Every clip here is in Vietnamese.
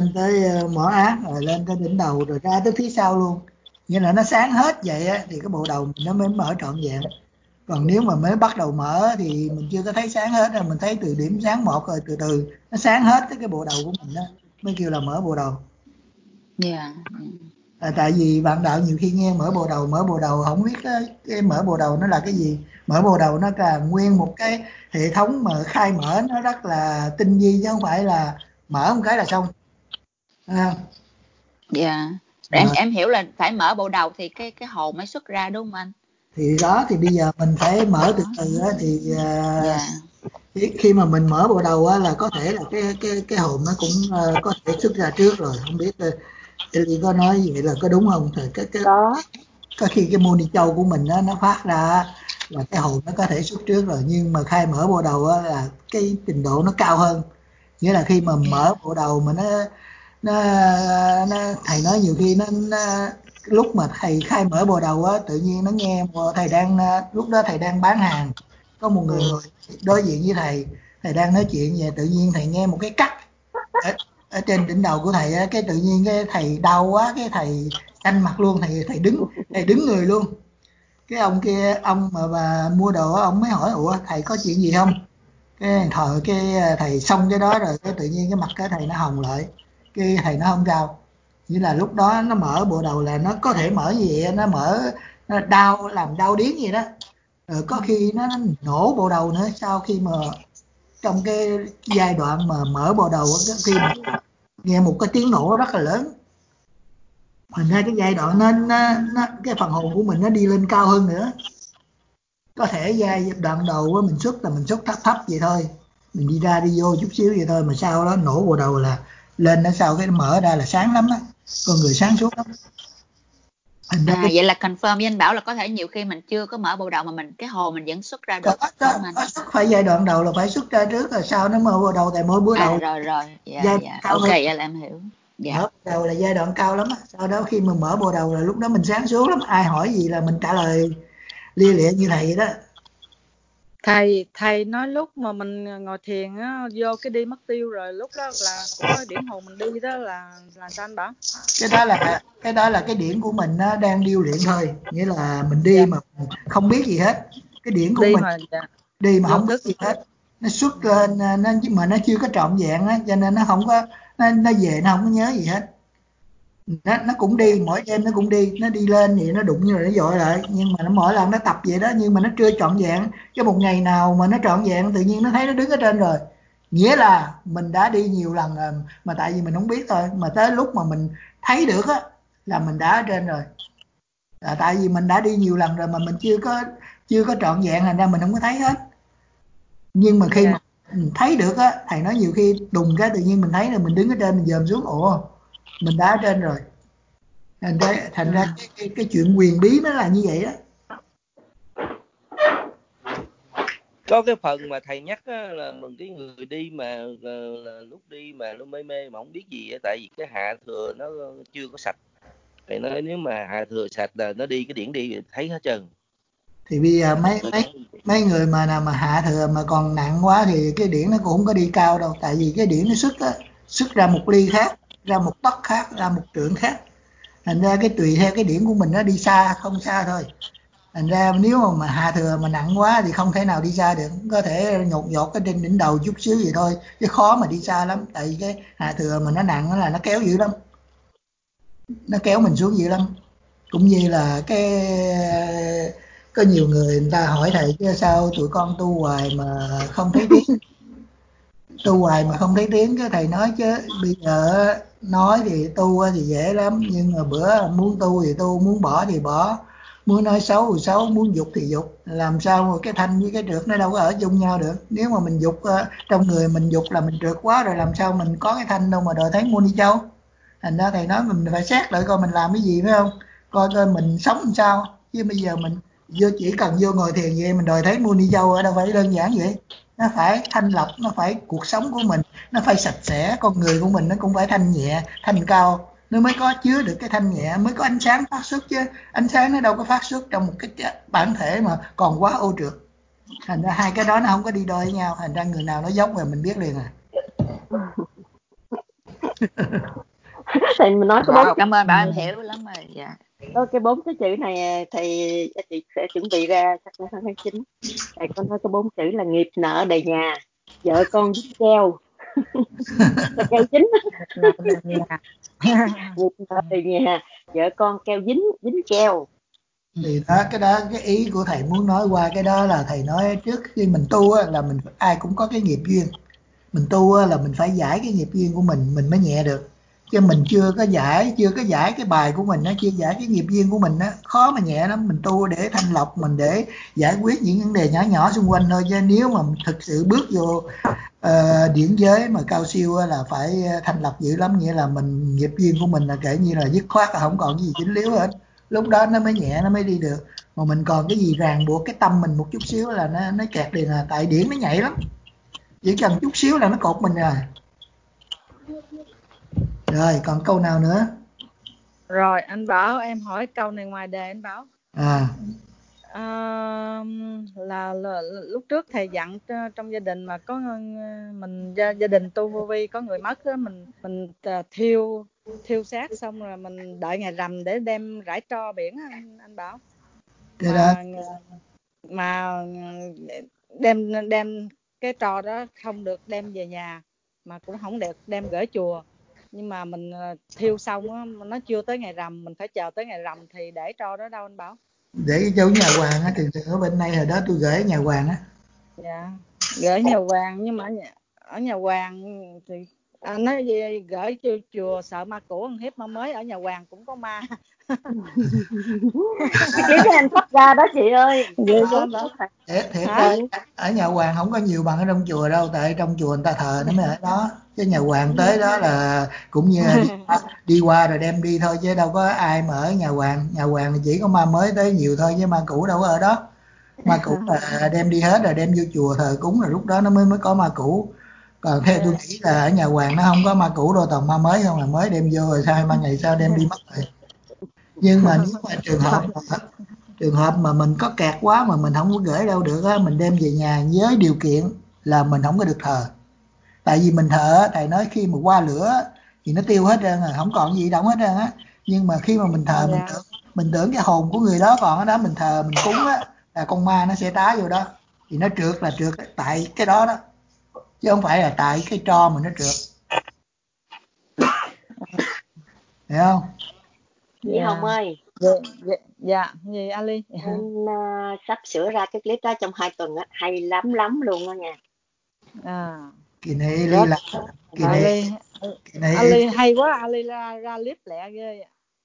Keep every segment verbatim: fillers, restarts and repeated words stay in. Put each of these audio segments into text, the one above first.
lên tới ờ, mỏ ác, rồi lên tới đỉnh đầu, rồi ra tới phía sau luôn. Nghĩa là nó sáng hết vậy á thì cái bộ đầu mình nó mới mở trọn vẹn. Còn nếu mà mới bắt đầu mở thì mình chưa có thấy sáng hết, rồi mình thấy từ điểm sáng một rồi từ từ nó sáng hết tới cái bộ đầu của mình đó mới kêu là mở bộ đầu. Dạ. À, tại vì bạn đạo nhiều khi nghe mở bộ đầu mở bộ đầu không biết cái, cái mở bộ đầu nó là cái gì. Mở bộ đầu nó là nguyên một cái hệ thống mà khai mở nó rất là tinh vi, chứ không phải là mở một cái là xong. À, Dạ. Em mà em hiểu là phải mở bộ đầu thì cái cái hồn mới xuất ra đúng không anh? thì đó thì bây giờ mình phải mở từ Đó. từ á, thì à, Dạ. khi khi mà mình mở bộ đầu á là có thể là cái cái cái hồn nó cũng ờ, có thể xuất ra trước rồi. Không biết uh, Ellie có nói vậy là có đúng không? Thì cái cái Có. có khi cái mô ni châu của mình á, nó phát ra á, là cái hồn nó có thể xuất trước rồi, nhưng mà khai mở bộ đầu á, là cái trình độ nó cao hơn. Nghĩa là khi mà mở bộ đầu mà nó nó, nó thầy nói nhiều khi nó, nó lúc mà thầy khai mở bộ đầu á, tự nhiên nó nghe một- thầy đang lúc đó thầy đang bán hàng, có một người ngồi đối diện với thầy thầy đang nói chuyện về, tự nhiên thầy nghe một cái cắt ở, ở trên đỉnh đầu của thầy á, cái tự nhiên cái thầy đau quá, cái thầy xanh mặt luôn, thầy thầy đứng thầy đứng người luôn. Cái ông kia, ông mà bà mua đồ á, ông mới hỏi ủa thầy có chuyện gì không. Cái thời cái thầy xong cái đó rồi, cái tự nhiên cái mặt cái thầy nó hồng lại, cái thầy nó không sao. Như là lúc đó nó mở bộ đầu là nó có thể mở gì vậy, nó mở, nó đau, làm đau điếng gì đó, rồi có khi nó nổ bộ đầu nữa. Sau khi mà trong cái giai đoạn mà mở bộ đầu á, khi mà nghe một cái tiếng nổ rất là lớn, thành ra cái giai đoạn nó, nó, nó cái phần hồn của mình nó đi lên cao hơn nữa. Có thể giai đoạn đầu á, mình xuất là mình xuất thấp thấp vậy thôi, mình đi ra đi vô chút xíu vậy thôi, mà sau đó nổ bộ đầu là lên nó, sau cái mở ra là sáng lắm á, con người sáng suốt lắm. Thành ra À, cái vậy là confirm với anh Bảo là có thể nhiều khi mình chưa có mở bộ đầu mà mình cái hồn mình vẫn xuất ra có, được, có, phải không anh? có xuất phải giai đoạn đầu là phải xuất ra trước, rồi sau nó mở bộ đầu, tại mỗi bữa À, đầu rồi rồi, dạ giai đoạn dạ, cao ok, hơn. vậy là em hiểu. Dạ. Mở bộ đầu là giai đoạn cao lắm á, sau đó khi mà mở bộ đầu là lúc đó mình sáng suốt lắm, ai hỏi gì là mình trả lời lia lịa như thầy vậy đó. Thầy thầy nói lúc mà mình ngồi thiền á, vô cái đi mất tiêu rồi, lúc đó là cũng có điểm hồn mình đi đó, là là sao anh Bảo? Cái đó là cái đó là cái điển của mình nó đang điêu luyện thôi, nghĩa là mình đi Dạ. mà không biết gì hết. Cái điển của Đi mình mà dạ. đi mà Vô không biết thức. gì hết, nó xuất lên nó, mà nó chưa có trọn vẹn á, cho nên nó không có, nó, nó về nó không có nhớ gì hết. nó, nó cũng đi, mỗi đêm nó cũng đi, nó đi lên thì nó đụng rồi nó dội lại, nhưng mà nó mỗi lần nó tập vậy đó, nhưng mà nó chưa trọn vẹn. Cái một ngày nào mà nó trọn vẹn, tự nhiên nó thấy nó đứng ở trên rồi, nghĩa là mình đã đi nhiều lần rồi, mà tại vì mình không biết thôi, mà tới lúc mà mình thấy được á là mình đã ở trên rồi. Là tại vì mình đã đi nhiều lần rồi mà mình chưa có chưa có trọn vẹn, thành ra mình không có thấy hết. Nhưng mà khi Dạ. mà mình thấy được á, thầy nói nhiều khi đùng cái tự nhiên mình thấy là mình đứng ở trên, mình dòm xuống, ủa mình đã ở trên rồi. Thành ra thành Ừ. ra cái, cái, cái chuyện quyền bí nó là như vậy đó. Có cái phần mà thầy nhắc á, là một cái người đi mà là, là lúc đi mà nó mê mê mà không biết gì á, tại vì cái hạ thừa nó chưa có sạch. Thầy nói nếu mà hạ thừa sạch là nó đi cái điển đi thấy hết trơn. Thì bây giờ mấy mấy mấy người mà nào mà hạ thừa mà còn nặng quá thì cái điển nó cũng không có đi cao đâu, tại vì cái điển nó xuất á, xuất ra một ly khác, ra một tấc khác, ra một trượng khác. Thành ra cái tùy theo cái điển của mình nó đi xa không xa thôi. Thành ra nếu mà, mà hạ thừa mà nặng quá thì không thể nào đi xa được, có thể nhột nhột cái trên đỉnh đầu chút xíu vậy thôi, chứ khó mà đi xa lắm, tại vì cái hạ thừa mà nó nặng nó là nó kéo dữ lắm, nó kéo mình xuống dữ lắm. Cũng như là cái có nhiều người người ta hỏi thầy chứ sao tụi con tu hoài mà không thấy tiến, tu hoài mà không thấy tiến. Cái thầy nói chứ bây giờ nói thì tu thì dễ lắm, nhưng mà bữa muốn tu thì tu, muốn bỏ thì bỏ, muốn nói xấu thì xấu, muốn dục thì dục. Làm sao mà cái thanh với cái trượt nó đâu có ở chung nhau được. Nếu mà mình dục trong người mình dục là mình trượt quá rồi, làm sao mình có cái thanh đâu mà đòi thấy Môn Ni Châu. Thành ra thầy nói mình phải xét lại coi mình làm cái gì, phải không, coi coi mình sống làm sao. Chứ bây giờ mình vô chỉ cần vô ngồi thiền vậy mình đòi thấy Môn Ni Châu ở đâu phải đơn giản vậy. Nó phải thanh lọc, nó phải cuộc sống của mình nó phải sạch sẽ, con người của mình nó cũng phải thanh nhẹ thanh cao, nó mới có chứa được cái thanh nhẹ, mới có ánh sáng phát xuất. Chứ ánh sáng nó đâu có phát xuất trong một cái bản thể mà còn quá ô trượt. Thành ra hai cái đó nó không có đi đôi với nhau, thành ra người nào nó dốc rồi mình biết liền à. Thì mình nói có bốn Wow, cảm ơn bà, em hiểu lắm rồi. Dạ. có cái bốn cái chữ này thì chị sẽ chuẩn bị ra chắc là tháng chín. Thầy con nói có bốn chữ là nghiệp nợ đầy nhà, vợ con dính keo. Là keo dính. Là là nhà. Nghiệp nợ đầy nhà, vợ con keo dính, dính keo. Thì đó, cái đó cái ý của thầy muốn nói qua cái đó là thầy nói trước khi mình tu á, là mình ai cũng có cái nghiệp duyên. Mình tu á, là mình phải giải cái nghiệp duyên của mình mình mới nhẹ được, chứ mình chưa có giải chưa có giải cái bài của mình á, chưa giải cái nghiệp duyên của mình á, khó mà nhẹ lắm. Mình tu để thanh lọc, mình để giải quyết những vấn đề nhỏ nhỏ xung quanh thôi, chứ nếu mà thực sự bước vô uh, điển giới mà cao siêu á, là phải thanh lọc dữ lắm. Nghĩa là mình nghiệp duyên của mình là kể như là dứt khoát, là không còn cái gì dính líu hết, lúc đó nó mới nhẹ, nó mới đi được. Mà mình còn cái gì ràng buộc cái tâm mình một chút xíu là nó nó kẹt liền à. Tại điển nó nhảy lắm, chỉ cần chút xíu là nó cột mình rồi. Rồi còn câu nào nữa? Rồi anh Bảo, em hỏi câu này ngoài đề anh Bảo. À, À, là, là lúc trước thầy dặn trong gia đình mà có mình gia, gia đình tu vô vi có người mất đó, mình mình thiêu thiêu xác xong rồi mình đợi ngày rằm để đem rải tro biển anh, anh Bảo. cái mà đó mà đem đem cái tro đó không được đem về nhà, mà cũng không được đem gửi chùa, nhưng mà mình thiêu xong á, nó chưa tới ngày rằm, mình phải chờ tới ngày rằm thì để tro đó đâu anh Bảo? để chỗ nhà Hoàng á, thì ở bên đây hồi đó tôi gửi ở nhà Hoàng á. Dạ, gửi nhà Hoàng, nhưng mà ở nhà, ở nhà Hoàng thì à, nói gì gửi chùa, chùa sợ ma cũ ăn hiếp ma mới, ở nhà Hoàng cũng có ma. Cái clip đó anh phát ra đó chị ơi. Vậy đó, đó. Thiệt, thiệt Hả? ơi, ở nhà Hoàng không có nhiều bằng ở trong chùa đâu, tại trong chùa người ta thờ nó mới ở đó, chứ nhà Hoàng tới đó là cũng như đi qua, đi qua rồi đem đi thôi, chứ đâu có ai mà ở nhà Hoàng. Nhà Hoàng thì chỉ có ma mới tới nhiều thôi, chứ ma cũ đâu có ở đó. Ma cũ là đem đi hết rồi, đem vô chùa thờ cúng rồi lúc đó nó mới mới có ma cũ. Còn theo tôi nghĩ là ở nhà Hoàng nó không có ma cũ đâu, toàn ma mới không, là mới đem vô rồi sai ma ngày sau đem đi mất rồi. Nhưng mà nếu mà trường hợp mà, trường hợp mà mình có kẹt quá mà mình không có gửi đâu được á, mình đem về nhà với điều kiện là mình không có được thờ. Tại vì mình thờ, thầy nói khi mà qua lửa thì nó tiêu hết trơn rồi, không còn gì động hết trơn á. Nhưng mà khi mà mình thờ, mình tưởng mình tưởng cái hồn của người đó còn ở đó, mình thờ mình cúng á, là con ma nó sẽ tá vô đó, thì nó trượt là trượt tại cái đó đó, chứ không phải là tại cái tro mà nó trượt, hiểu không? Chị Hồng ơi, dạ, dạ, dạ gì Ali? em uh, sắp sửa ra cái clip đó trong hai tuần á, hay lắm lắm luôn đó nha. À, Kỳ này Eli rất là kỳ này Ali, kỳ này Ali hay quá, Ali ra ra clip lẹ ghê.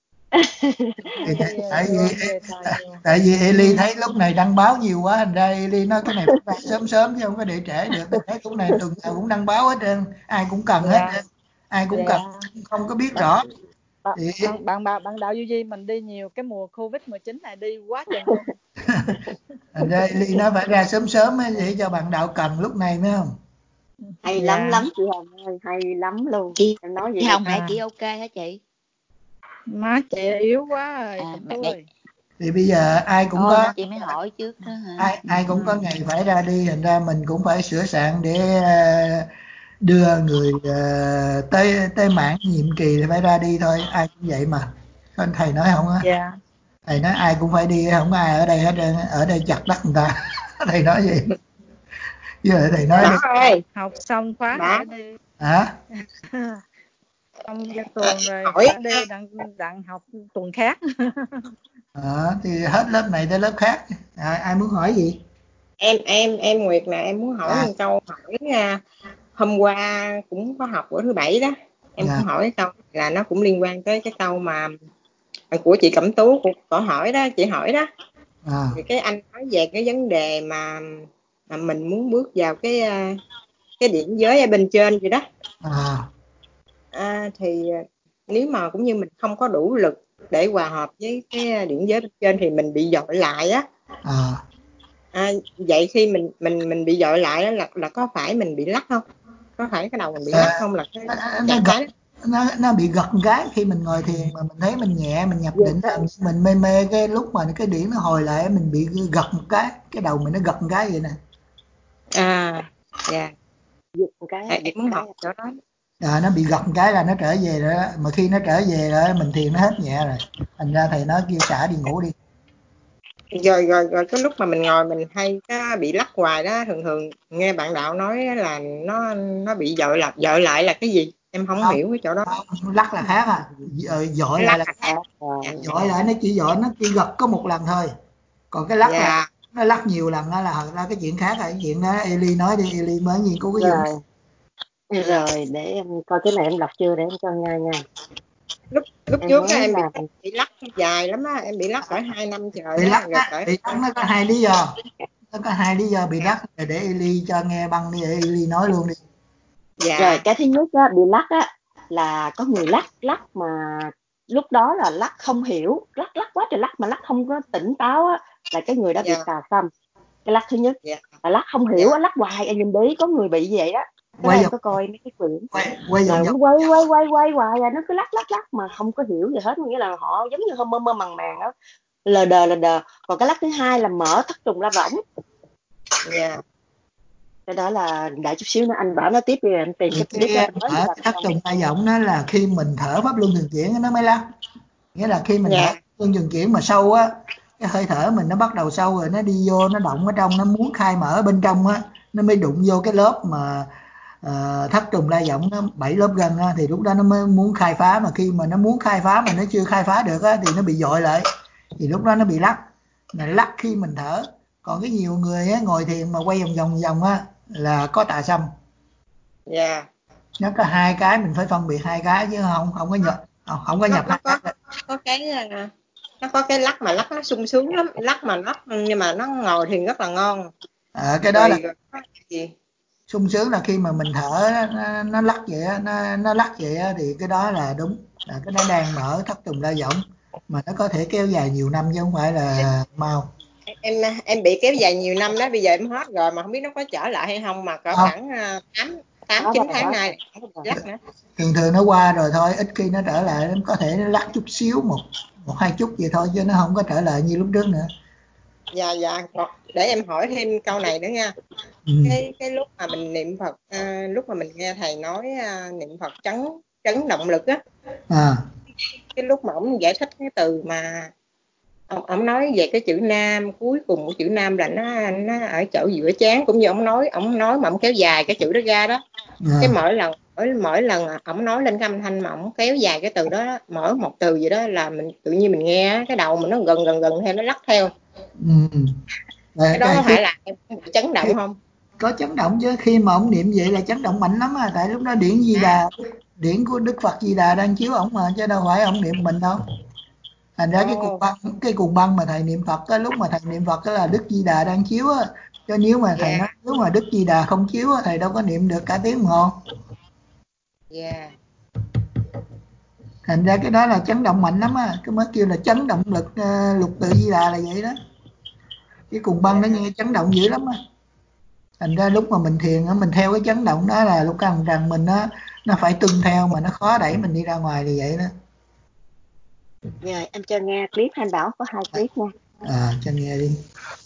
Thì tại, tại vì về tại, tại vì Eli thấy lúc này đăng báo nhiều quá, thành ra Eli nói cái này phải ra sớm sớm chứ không có để trễ được. Mình thấy lúc này tuần nào cũng đăng báo hết trơn, ai cũng cần hết trơn, ai cũng cần, không có biết rõ. Thì bạn bạn bạn bạn đạo Duy Duy mình đi nhiều cái mùa Covid mười chín này đi quá chừng luôn. thành ra Eli nó phải ra sớm sớm ấy, để cho bạn đạo cần lúc này phải không? Hay Dạ. lắm lắm chị Hồng ơi, hay lắm luôn. Chị Em nói gì chị Hồng à. mẹ chị ok hả chị? Má chị yếu quá rồi, À, Cẩm mẹ, Tú mẹ. ơi. Thì bây giờ ai cũng Ôi có, nên chị mới hỏi trước đó hả? ai ai cũng có ngày phải ra đi, thành ra mình cũng phải sửa soạn để uh, đưa người uh, tới tới mãn nhiệm kỳ thì phải ra đi thôi, ai cũng vậy mà. Con thầy nói không á, Dạ. thầy nói ai cũng phải đi, không có ai ở đây hết trơn, ở đây chặt đất người ta. Thầy nói gì giờ thầy nói Đó ơi, học xong khóa Đó. rồi đi. hả? Xong ra tuần rồi hỏi phải đi đặng đặng học tuần khác. Ờ, thì hết lớp này tới lớp khác. À, ai muốn hỏi gì? em em em Nguyệt nè, em muốn hỏi À, một câu hỏi nha. Hôm qua cũng có học bữa thứ bảy đó, em dạ. có hỏi câu là nó cũng liên quan tới cái câu mà của chị Cẩm Tú của có hỏi đó, chị hỏi đó. À, Thì cái anh nói về cái vấn đề mà mà mình muốn bước vào cái cái điểm giới ở bên trên vậy đó. à, À, thì nếu mà cũng như mình không có đủ lực để hòa hợp với cái điểm giới bên trên thì mình bị dội lại á. à. À, vậy khi mình mình mình bị dội lại đó là là có phải mình bị lắc không? Có phải cái đầu mình bị lắc À, không, là cái nó, nó, trạng gật, thái đó? nó, nó bị gật một cái khi mình ngồi thiền mà mình thấy mình nhẹ, mình nhập định, mình mê mê, cái lúc mà cái điển nó hồi lại mình bị gật một cái, cái đầu mình nó gật một cái vậy nè. À, dạ. giật một cái, À, em giật muốn cái. học chỗ đó. À, nó bị gật một cái là nó trở về rồi đó, mà khi nó trở về rồi mình thiền nó hết nhẹ rồi, thành ra thầy nói kêu xả đi ngủ đi. Rồi rồi rồi cái lúc mà mình ngồi mình hay cái bị lắc hoài đó, thường thường nghe bạn đạo nói là nó nó bị dội lại, dội lại là cái gì? Em không Không, hiểu cái chỗ đó. không, lắc là khác à, Ờ, dội lại Lắc là là khác. à, Dội lại nó chỉ dội, nó chỉ gật có một lần thôi, còn cái lắc là dạ nó lắc nhiều lần đó là thật ra cái chuyện khác. Là cái chuyện đó Eli nói đi, Eli mới nghiên cứu cái vụ. rồi rồi để em coi cái này em đọc chưa để em cho nghe nha. lúc lúc Em trước á, nói em bị là bị lắc dài lắm á, em bị lắc cỡ hai năm trời Bị á, lắc rồi á, cỡ bị lắc nó có hai lý do, nó có hai lý do bị lắc. Rồi để Eli cho nghe băng đi, để Eli nói luôn đi. rồi dạ cái thứ nhất á, bị lắc á là có người lắc lắc mà lúc đó là lắc không hiểu, lắc lắc quá trời lắc mà lắc không có tỉnh táo á, là cái người đó bị dạ tà xăm. Cái lắc thứ nhất dạ là lắc không hiểu dạ á, lắc hoài. Em nhìn đấy có người bị vậy đó, cái đó Quay em vòng, có coi mấy cái quyển quay quay là vòng nó vòng. quay quay quay quay hoài à, nó cứ lắc lắc lắc mà không có hiểu gì hết, nghĩa là họ giống như mơ mơ màng màng đó, lờ đờ lờ đờ. Còn cái lắc thứ hai là mở thất trùng la võng, dạ cái đó là đợi chút xíu nữa anh bảo nó tiếp đi, anh tìm Thì cái clip đó cái anh nói ở cho thắt trùng tai giọng đó là khi mình thở pháp luân thường chuyển nó mới lắc, nghĩa là khi mình thở dạ pháp luân thường chuyển mà sâu á, cái hơi thở mình nó bắt đầu sâu rồi, nó đi vô, nó động ở trong, nó muốn khai mở bên trong á, nó mới đụng vô cái lớp mà uh, thắt trùng lai giọng, nó bảy lớp gân á, thì lúc đó nó mới muốn khai phá. Mà khi mà nó muốn khai phá mà nó chưa khai phá được á, thì nó bị dội lại, thì lúc đó nó bị lắc. Là lắc khi mình thở. Còn cái nhiều người á, ngồi thiền mà quay vòng vòng vòng á là có tà xăm. dạ Nó có hai cái, mình phải phân biệt hai cái chứ không không có nhập không, không có nó nhập nó hai có cái. có cái à, nó có cái lắc mà lắc nó sung sướng lắm, lắc mà lắc nhưng mà nó ngồi thì rất là ngon. À, cái đó là Rồi, rồi có gì sung sướng là khi mà mình thở nó, nó lắc vậy á, nó nó lắc vậy á, thì cái đó là đúng, là cái nó đang mở thất trùng đa võng, mà nó có thể kéo dài nhiều năm chứ không phải là mau. em em bị kéo dài nhiều năm đó, bây giờ em hết rồi mà không biết nó có trở lại hay không, mà cỡ Không, khoảng à, tám tám đó chín rồi tháng đó nay không có bị lắc nữa. thường thường nó qua rồi thôi, ít khi nó trở lại, nó có thể nó lắc chút xíu, một một hai chút vậy thôi, chứ nó không có trở lại như lúc trước nữa. Dạ dạ còn để em hỏi thêm câu này nữa nha. Ừ. cái cái lúc mà mình niệm Phật à, lúc mà mình nghe thầy nói à, niệm Phật trấn trấn động lực á, À, cái lúc mà ông giải thích cái từ mà ông, ông nói về cái chữ nam, cuối cùng của chữ nam là nó nó ở chỗ giữa trán, cũng như ông nói ông nói mà ông kéo dài cái chữ đó ra đó, cái à, mỗi lần mỗi mỗi lần ông nói lên cái âm thanh mà ông kéo dài cái từ đó, mỗi một từ gì đó là mình tự nhiên mình nghe cái đầu mình nó gần gần gần theo, nó lắc theo. ừ. Cái Đây, đó đây, có khi, phải là em bị chấn động khi không? có chấn động chứ, khi mà ông niệm vậy là chấn động mạnh lắm á, tại lúc đó điển Di À, Đà, điển của Đức Phật Di Đà đang chiếu ổng mà, chứ đâu phải ổng niệm mình đâu. Thành ra cái cuồng ồ, băng, cái cuồng băng mà thầy niệm Phật á, lúc mà thầy niệm Phật đó là Đức Di Đà đang chiếu á, chứ nếu mà thầy dạ nói nếu mà Đức Di Đà không chiếu á, thầy đâu có niệm được cả tiếng đồng hồ. dạ Thành ra cái đó là chấn động mạnh lắm á, cái mới kêu là chấn động lực uh, lục tự Di Đà là vậy đó. Cái cuồng băng nó dạ nghe chấn động dữ lắm á. Thành ra lúc mà mình thiền á, mình theo cái chấn động đó là lúc cần rằng mình nó nó phải tuân theo, mà nó khó đẩy mình đi ra ngoài thì vậy đó. rồi em cho nghe clip anh bảo có hai clip nha. À, cho nghe đi.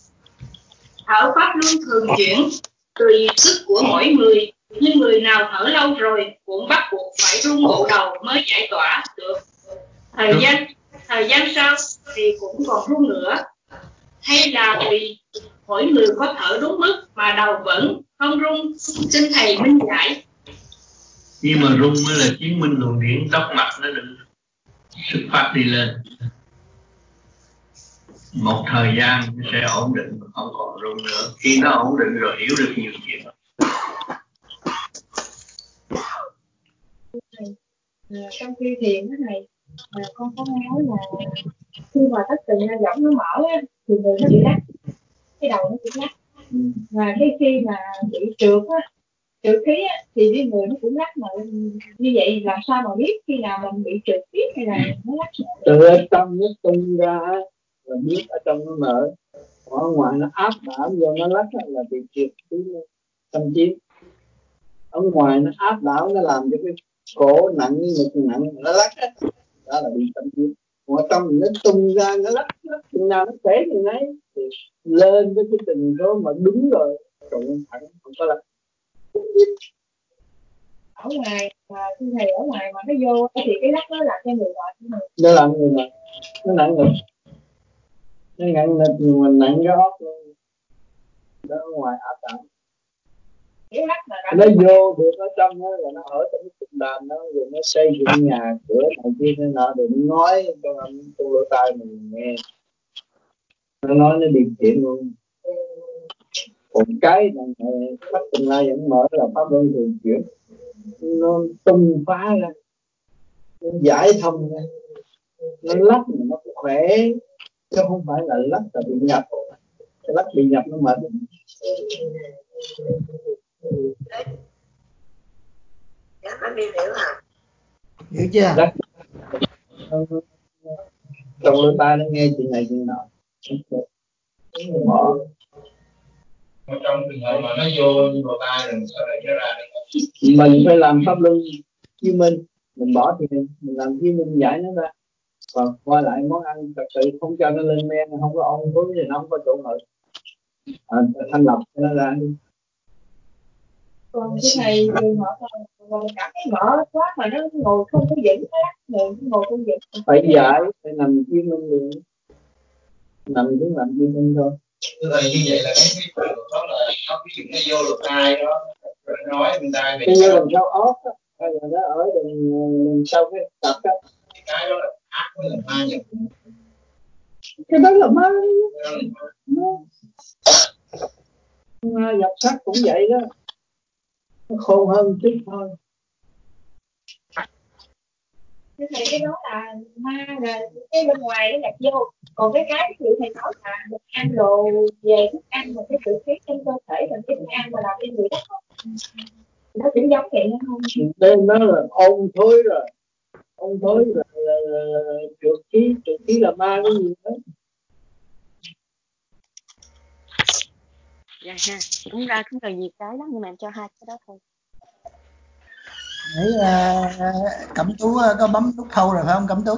Thở pháp luân thường chuyển tùy sức của mỗi người, nhưng người nào thở lâu rồi cũng bắt buộc phải rung bộ đầu mới giải tỏa được. Thời gian thời gian sau thì cũng còn rung nữa, hay là tùy mỗi người có thở đúng mức mà đầu vẫn không rung? Xin thầy minh giải. Nhưng mà rung mới là chứng minh luồng điển tóc mặt nó được xuất phát đi lên. Một thời gian nó sẽ ổn định, không còn rung nữa. Khi nó ổn định rồi hiểu được nhiều chuyện. À, trong khi thiền cái này à, con có nghe nói là khi mà thất tình ra giọng nó mở á, thì người nó bị lắc, cái đầu nó bị lắc. Và cái khi mà bị trượt á, trượt khí á, thì cái người nó cũng lắc. Mà như vậy làm sao mà biết khi nào mình bị trượt khí hay là nó lắc? Từ ở trong nó tung ra là biết ở trong nó mở, ở ngoài nó áp đảo vô nó lắc là bị trượt khí tâm trí. Ở ngoài nó áp đảo, nó làm cho cái cổ nặng, ngực nặng, nó lắc đó, đó là bị tâm trí. Ngoài trong nó tung ra, nó lắc, lắc chừng nào nó khỏe chừng ấy thì lên với cái tình số mà đúng rồi, trụng thẳng không có lắc. ở ngoài mà khi thầy ở ngoài mà nó vô thì cái lắc nó làm cho người mệt của mình. Nó làm người mệt, nó nặng ngực, nó nặng ngực nhưng mà nặng cái óc luôn. Đó ở ngoài áp đảo. Cái lắc là Nó vô được ở trong đó là nó ở trong cái cung đàn đó, rồi nó xây dựng nhà cửa này kia thế nọ, rồi nó nói cho anh trong lỗ tai mình nghe, nó nói nó điềm chuyện luôn. Một cái này pháp Tương Lai vẫn mở là pháp luân thường chuyển, nó tung phá ra, nó giải thông ra, nó lắc mà nó khỏe, chứ không phải là lắc là bị nhập. Cái lắc bị nhập nó mệt. Hiểu chưa? Lắc trong lỗ tai nó nghe chuyện này chuyện nọ. Bỏ. Trong trường hợp mà nó vô lỗ tai rồi sao lại ra được? Mình phải làm pháp luân chứng minh, mình bỏ thì mình, mình làm chứng minh giải nó ra. Còn qua lại món ăn thật sự không cho nó lên men, không có ong vướng thì nó không có chỗ ngồi. À, thanh lọc cho nó ra đi. Còn cái này mở còn cảm thấy mở quá mà nó ngồi không có vững á, ngồi ngồi không vững. Phải giải, phải nằm chứng minh luôn. Nằm chứng làm chứng minh thôi. Như vậy như vậy là cái cái đó là nó cái chuyện nó vô lỗ tai đó, rồi nói người ta về cái vô đằng sau óc á, hay là nó ở đằng, đằng sau cái tập á. Cái đó là ác với là ma nhập. Cái đó là ma. Ma nhập sắc cũng vậy đó, nó khôn hơn chút thôi. Cái này cái đó là ma, là cái bên ngoài nó nhập vô, còn cái cái ví dụ thầy nói là mình ăn đồ về thức ăn mà cái sự tiết trong cơ thể mình, cái thức ăn mà làm cho người đó nó cũng giống vậy đó không? Tên nó là ôn thối rồi, ôn thối là, là, là, là trượt khí, trượt khí là ma cái gì đó. Dạ ha, cũng ra cũng cần nhiều cái lắm nhưng mà em cho hai cái đó thôi. Nãy uh, Cẩm Tú uh, có bấm nút thâu rồi phải không Cẩm Tú?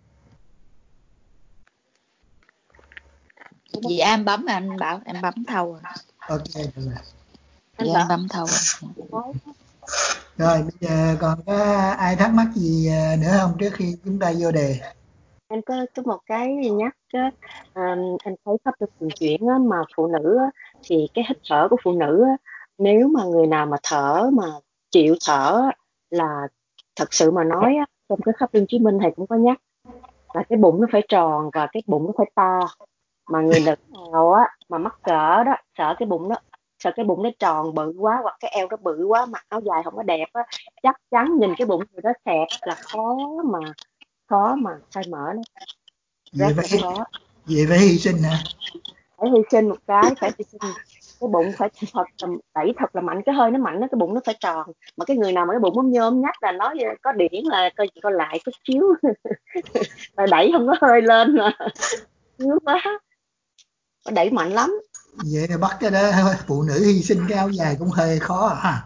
Dạ em bấm mà anh bảo em bấm thâu rồi. Ok được rồi. Dạ em bấm thâu rồi. Rồi bây giờ còn có ai thắc mắc gì nữa không trước khi chúng ta vô đề? Em có có một cái nhắc á, à, em thấy pháp luân thường chuyển á, mà phụ nữ á, thì cái hít thở của phụ nữ á, nếu mà người nào mà thở mà chịu thở á, là thật sự mà nói á, trong cái pháp luân chứng minh thầy cũng có nhắc là cái bụng nó phải tròn và cái bụng nó phải to. Mà người nữ nào á mà mắc cỡ đó, sợ cái bụng nó sợ cái bụng nó tròn bự quá hoặc cái eo nó bự quá, mặc áo dài không có đẹp á, chắc chắn nhìn cái bụng người đó xẹp là khó mà khó mà khai mở nó Vậy rất là phải, khó. vậy phải hy sinh hả? Phải hy sinh một cái, phải hy sinh cái bụng phải thật là đẩy thật là mạnh, cái hơi nó mạnh đó, cái bụng nó phải tròn. Mà cái người nào mà cái bụng ốm nhôm nhắc là nói có điển là coi coi lại có chiếu là đẩy không có hơi lên mà yếu quá, đẩy mạnh lắm. Vậy là bắt cái đó phụ nữ hy sinh cái áo dài cũng hơi khó hả?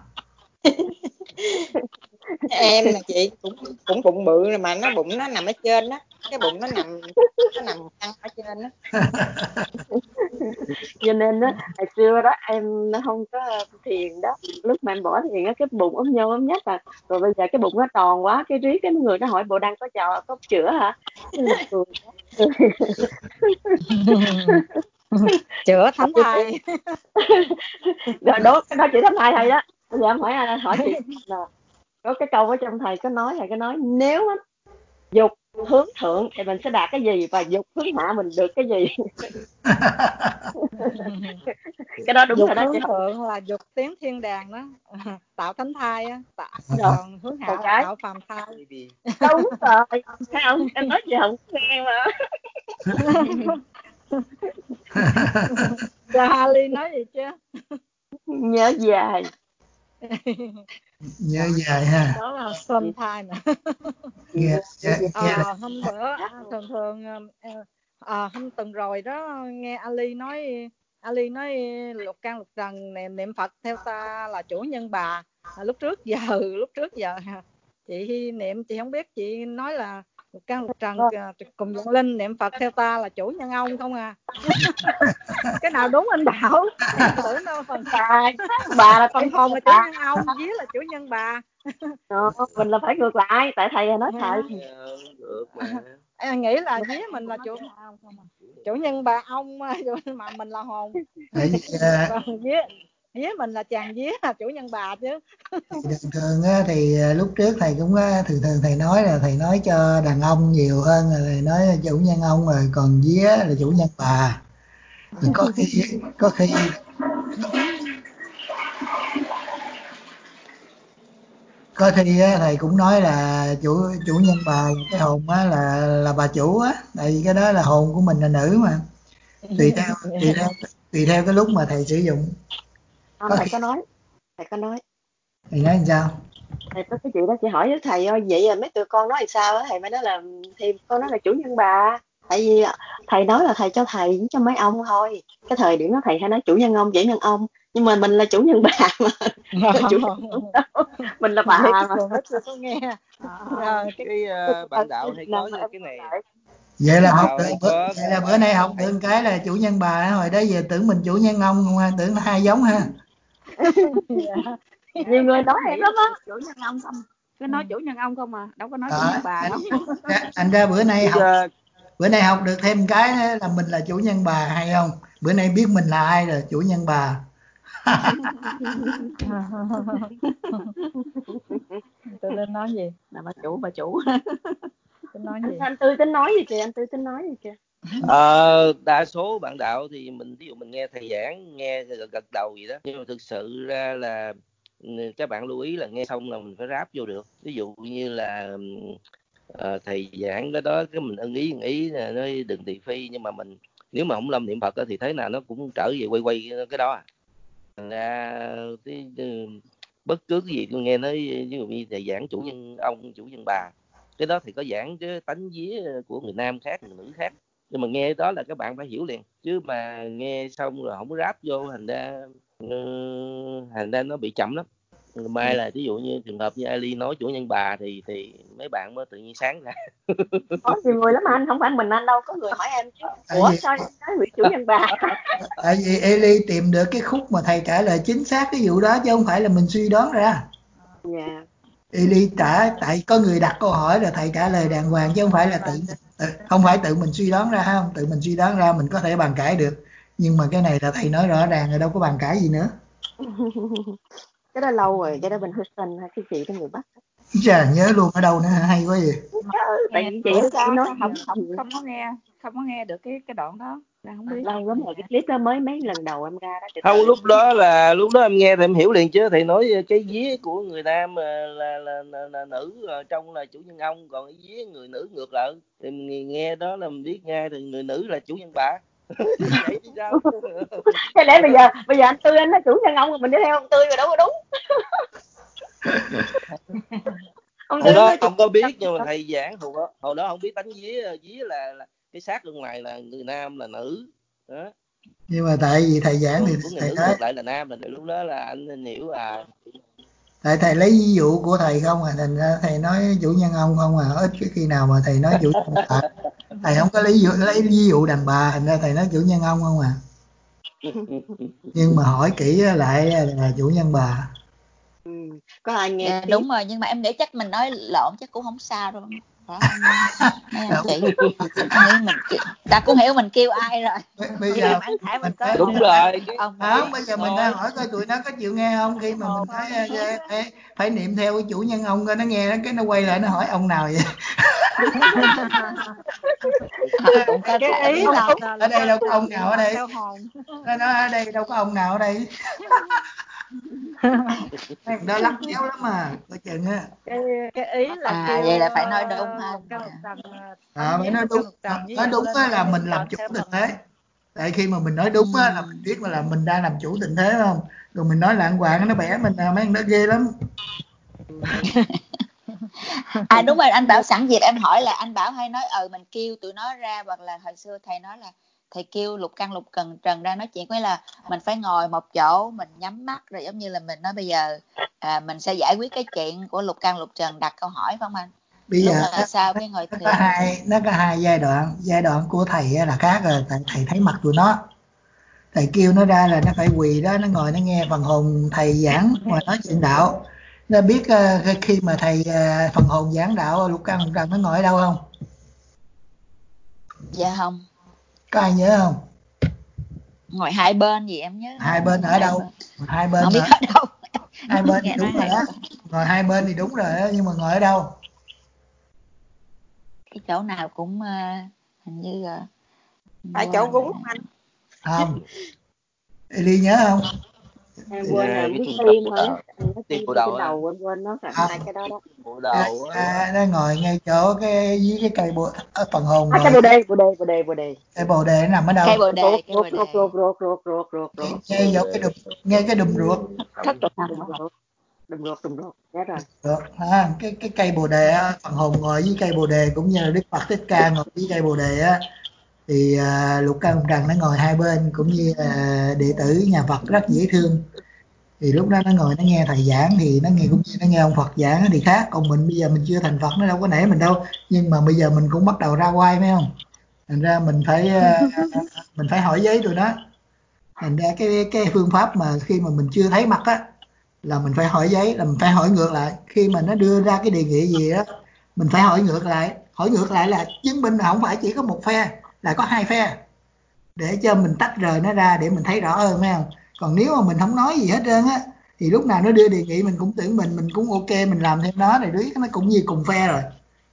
Em là chị cũng cũng bụng bự rồi mà nó bụng nó nằm ở trên đó, cái bụng nó nằm nó nằm căng ở trên đó. Cho nên đó hồi xưa đó em nó không có thiền đó, lúc mà em bỏ thiền á cái bụng ốm nhôm ốm nhất à, rồi bây giờ cái bụng nó tròn quá cái riết cái người nó hỏi bộ đang có trò có chữa hả? chữa thánh thai. Rồi đó cái đó chữa thánh thai thầy đó. Bây giờ em hỏi hỏi chị là có cái câu ở trong thầy có nói, thầy có nói nếu dục hướng thượng thì mình sẽ đạt cái gì và dục hướng hạ mình được cái gì. Cái đó đúng Dục rồi đó chị. hướng thượng là dục tiến thiên đàng đó, tạo thánh thai á, tạo, còn hướng hạ là tạo phàm thai. Đúng rồi, thấy không? Em nói gì không nghe mà. Cha Ali nói gì chứ? Nhớ dài. Nhớ dài ha. Đó là xuân thai nè. Nghe, nghe, nghe à, là... hôm bữa thường thường à, hôm tuần rồi đó nghe Ali nói Ali nói lục căn lục trần niệm, niệm Phật theo ta là chủ nhân bà. À, lúc trước giờ lúc trước giờ chị niệm chị không biết, chị nói là lục căn lục trần cùng vạn linh niệm Phật theo ta là chủ nhân ông không à. Cái nào đúng anh bảo? Tưởng đâu phần bà bà là phần hồn là chủ nhân ông, vía là chủ nhân bà. Đó, mình là phải ngược lại, tại thầy là nói thầy. Ờ, được mà. Em nghĩ là vía mình là chủ chủ nhân bà ông mà mà mình là hồn. Tại vì à, Còn vía vía mình là chàng vía là chủ nhân bà chứ. thường thường á, thì à, lúc trước thầy cũng á, thường thường thầy nói là thầy nói cho đàn ông nhiều hơn là thầy nói là chủ nhân ông, rồi còn vía là chủ nhân bà. Thì có khi có khi có khi á, thầy cũng nói là chủ chủ nhân bà là cái hồn á, là là bà chủ á, tại vì cái đó là hồn của mình là nữ mà. Tùy theo tùy theo tùy theo cái lúc mà thầy sử dụng. Không, Có thầy khi có nói, thầy có nói. thầy nói làm sao? Thầy có cái chuyện đó chị hỏi với thầy ơi, vậy là mấy tụi con nói làm sao á? Thầy mới nói là thì con nói là chủ nhân bà. Tại vì thầy nói là thầy cho thầy với cho mấy ông thôi. Cái thời điểm đó thầy hay nói chủ nhân ông, chủ nhân ông, nhưng mà mình là chủ nhân bà mà. Chủ nhân ông đâu, mình là bà Vậy mà. cái nó chưa có nghe. À, cái Cái uh, bạn đạo hay có cái này. Vậy là Bạn học đạo được hay bữa, có vậy là bữa nay học được cái là chủ nhân bà á, hồi đó giờ tưởng mình chủ nhân ông không ha, tưởng hai giống ha. Nhiều người nói em lắm á. Chủ nhân ông không, cứ nói chủ nhân ông không mà đâu có nói chủ Đó, nhân bà anh, đâu. anh, anh ra bữa nay học cái, uh, bữa nay học được thêm cái là mình là chủ nhân bà hay không? Bữa nay biết mình là ai rồi, chủ nhân bà. Tôi nên nói gì? Là bà chủ, bà chủ. Tôi nói Anh, gì? anh Tư tính nói gì kìa, anh Tư tính nói gì kìa. Ờ, đa số bạn đạo thì mình ví dụ mình nghe thầy giảng nghe gật, gật đầu gì đó, nhưng mà thực sự ra là các bạn lưu ý là nghe xong là mình phải ráp vô được. Ví dụ như là uh, thầy giảng cái đó cái mình ưng ý ưng ý là nói đừng thị phi, nhưng mà mình nếu mà không lâm niệm Phật thì thế nào nó cũng trở về quay quay cái đó à. Thành ra cái, bất cứ cái gì tôi nghe nói ví dụ như thầy giảng chủ nhân ông, chủ nhân bà, cái đó thì có giảng cái tánh vía của người nam khác, người nữ khác, nhưng mà nghe đó là các bạn phải hiểu liền, chứ mà nghe xong rồi không có ráp vô thành ra uh, thành ra nó bị chậm lắm. Mai là ví dụ như trường hợp như Ali nói chủ nhân bà thì thì mấy bạn mới tự nhiên sáng ra. Có nhiều người lắm mà anh, không phải mình anh đâu, có người hỏi em chứ Tại ủa vì sao em nói bị chủ nhân bà. tại vì Eli tìm được cái khúc mà thầy trả lời chính xác cái vụ đó chứ không phải là mình suy đoán ra. Dạ. Eli trả tại có người đặt câu hỏi rồi thầy trả lời đàng hoàng chứ không phải là tự, tự không phải tự mình suy đoán ra, không tự mình suy đoán ra mình có thể bàn cãi được, nhưng mà cái này là thầy nói rõ ràng rồi, đâu có bàn cãi gì nữa. Cái đó lâu rồi, cái đó bên Houston hay cái chị cái người Bắc. Chà, nhớ luôn ở đâu nữa, hay quá vậy. Tại vì chị Ủa chị sao nói sao không không không có nghe, không có nghe được cái cái đoạn đó, đang không biết. lâu lắm rồi, cái clip đó mới mấy lần đầu em ra đó. Không, lúc đó là lúc đó em nghe thì em hiểu liền chứ. Thầy nói cái vía của người nam là là, là, là, là nữ trong là chủ nhân ông, còn cái vía người nữ ngược lại thì mình nghe đó là mình biết ngay thì người nữ là chủ nhân bà. Vậy thì sao? Thế lẽ bây giờ bây giờ anh Tư anh là chủ nhân ông, mình đi theo ông Tư rồi đâu có đúng. Ông Hồi Tư đó nói chủ không có biết, nhưng mà thầy giảng hồi đó hồi đó không biết tánh vía vía là, là cái xác bên ngoài là người nam là nữ đó, Nhưng mà tại vì thầy giảng thì của người thầy nữ nói, ngược lại là nam, là lúc đó là anh hiểu à. tại thầy lấy ví dụ của thầy không à, thành ra thầy nói chủ nhân ông không à, ít cái khi nào mà thầy nói chủ nhân bà. Thầy không có lấy dụ, lấy ví dụ đàn bà, thành ra thầy nói chủ nhân ông không à. Nhưng mà hỏi kỹ lại là chủ nhân bà. Ừ. Có ai nghe Dạ, tiếng... đúng rồi, nhưng mà em nghĩ chắc mình nói lộn chắc cũng không sao đâu, phải không mấy anh chị? Em nghĩ mình ta cũng hiểu mình kêu ai rồi. Bây, bây giờ Anh Khải mình có phải, Đúng rồi cái ông không, bây giờ mình đang hỏi coi tụi nó có chịu nghe không, khi mà mình nói phải, phải niệm theo cái chủ nhân ông coi nó nghe, cái nó quay lại nó hỏi ông nào vậy. à, cũng có Cái thể ý là, là Ở đây đâu có ông niệm nào ở Phật đây, theo hồn. nó nói ở đây đâu có ông nào ở đây. Đó lắc kéo lắm mà coi chừng á. Cái cái ý là à kêu vậy là phải nói đúng ha. lục căn lục trần, À, phải vía nói lục đúng, căn lục trần ví nói dụ đúng lên á là niệm mình làm Phật chủ theo tình phần. thế. Tại khi mà mình nói đúng á là mình biết là mình đang làm chủ tình thế, không? Rồi mình nói lạng quạng nó bẻ mình, mấy thằng đó ghê lắm. À đúng rồi, anh Bảo sẵn dịp em hỏi là anh Bảo hay nói ờ mình kêu tụi nó ra, hoặc là hồi xưa thầy nói là thầy kêu lục căn lục trần trần ra nói chuyện, với là mình phải ngồi một chỗ, mình nhắm mắt, rồi giống như là mình nói bây giờ à, mình sẽ giải quyết cái chuyện của lục căn lục trần, đặt câu hỏi phải không anh? Bây Lúc giờ là nó, sao cái ngồi nó thiền. có hai nó có hai giai đoạn. Giai đoạn của thầy là khác rồi, tại thầy thấy mặt tụi nó, thầy kêu nó ra là nó phải quỳ đó, nó ngồi nó nghe phần hồn thầy giảng mà nói chuyện đạo. Nó biết uh, khi mà thầy uh, phần hồn giảng đạo Lục Căn Lục Trần nó ngồi ở đâu không? Dạ không. Có ai nhớ không? Ngồi hai bên gì em nhớ. Hai bên ở hai đâu? Bên. Hai bên Không biết ở, ở đâu. hai bên thì Nghe đúng nói rồi hai đó. bên. Ngồi hai bên thì đúng rồi đó, nhưng mà ngồi ở đâu? Cái chỗ nào cũng uh, hình như là Tại chỗ cúng anh. Không. Eli nhớ không? Em quên rồi, không biết trung tâm tim bộ hả? đầu, Em nói tim tim bộ hay đầu cái á, đầu quên quên nó phải À, hai cái đó đó. bộ à, đầu á. à, nó ngồi ngay chỗ cái dưới cái cây bồ, ở phần hồn À, ngồi. cái bồ đề, bồ đề, bồ đề, bồ đề. Cây bồ đề nó nằm ở đâu? Cây bồ đề, Ruột, cây bồ ruột, đề. ruột, ruột, ruột, ruột, ruột, ruột, ruột. Ngay chỗ cái đùm, ngay cái đùm ruột. Thất ruột. Đùm ruột, đùm ruột, đùm ruột. Nhớ rồi. Được. À, cái cái cây bồ đề á, phần hồn ngồi với cây bồ đề cũng như là Đức Phật Thích Ca ngồi với cây bồ đề á, thì à, Lục Căn Lục Trần nó ngồi hai bên, cũng như là đệ tử nhà Phật rất dễ thương. Thì lúc đó nó ngồi nó nghe thầy giảng, thì nó nghe cũng như nó nghe ông Phật giảng thì khác. Còn mình bây giờ mình chưa thành Phật, nó đâu có nể mình đâu, nhưng mà bây giờ mình cũng bắt đầu ra oai, phải không? Thành ra mình phải mình phải hỏi giấy tụi nó. Thành ra cái cái phương pháp mà khi mà mình chưa thấy mặt á, là mình phải hỏi giấy, là mình phải hỏi ngược lại. Khi mà nó đưa ra cái đề nghị gì đó, mình phải hỏi ngược lại. Hỏi ngược lại là chứng minh là không phải chỉ có một phe, là có hai phe, để cho mình tách rời nó ra để mình thấy rõ hơn, phải không? Còn nếu mà mình không nói gì hết trơn á, thì lúc nào nó đưa đề nghị mình cũng tưởng mình mình cũng ok, mình làm theo nó, thì đứa nó cũng như cùng phe rồi,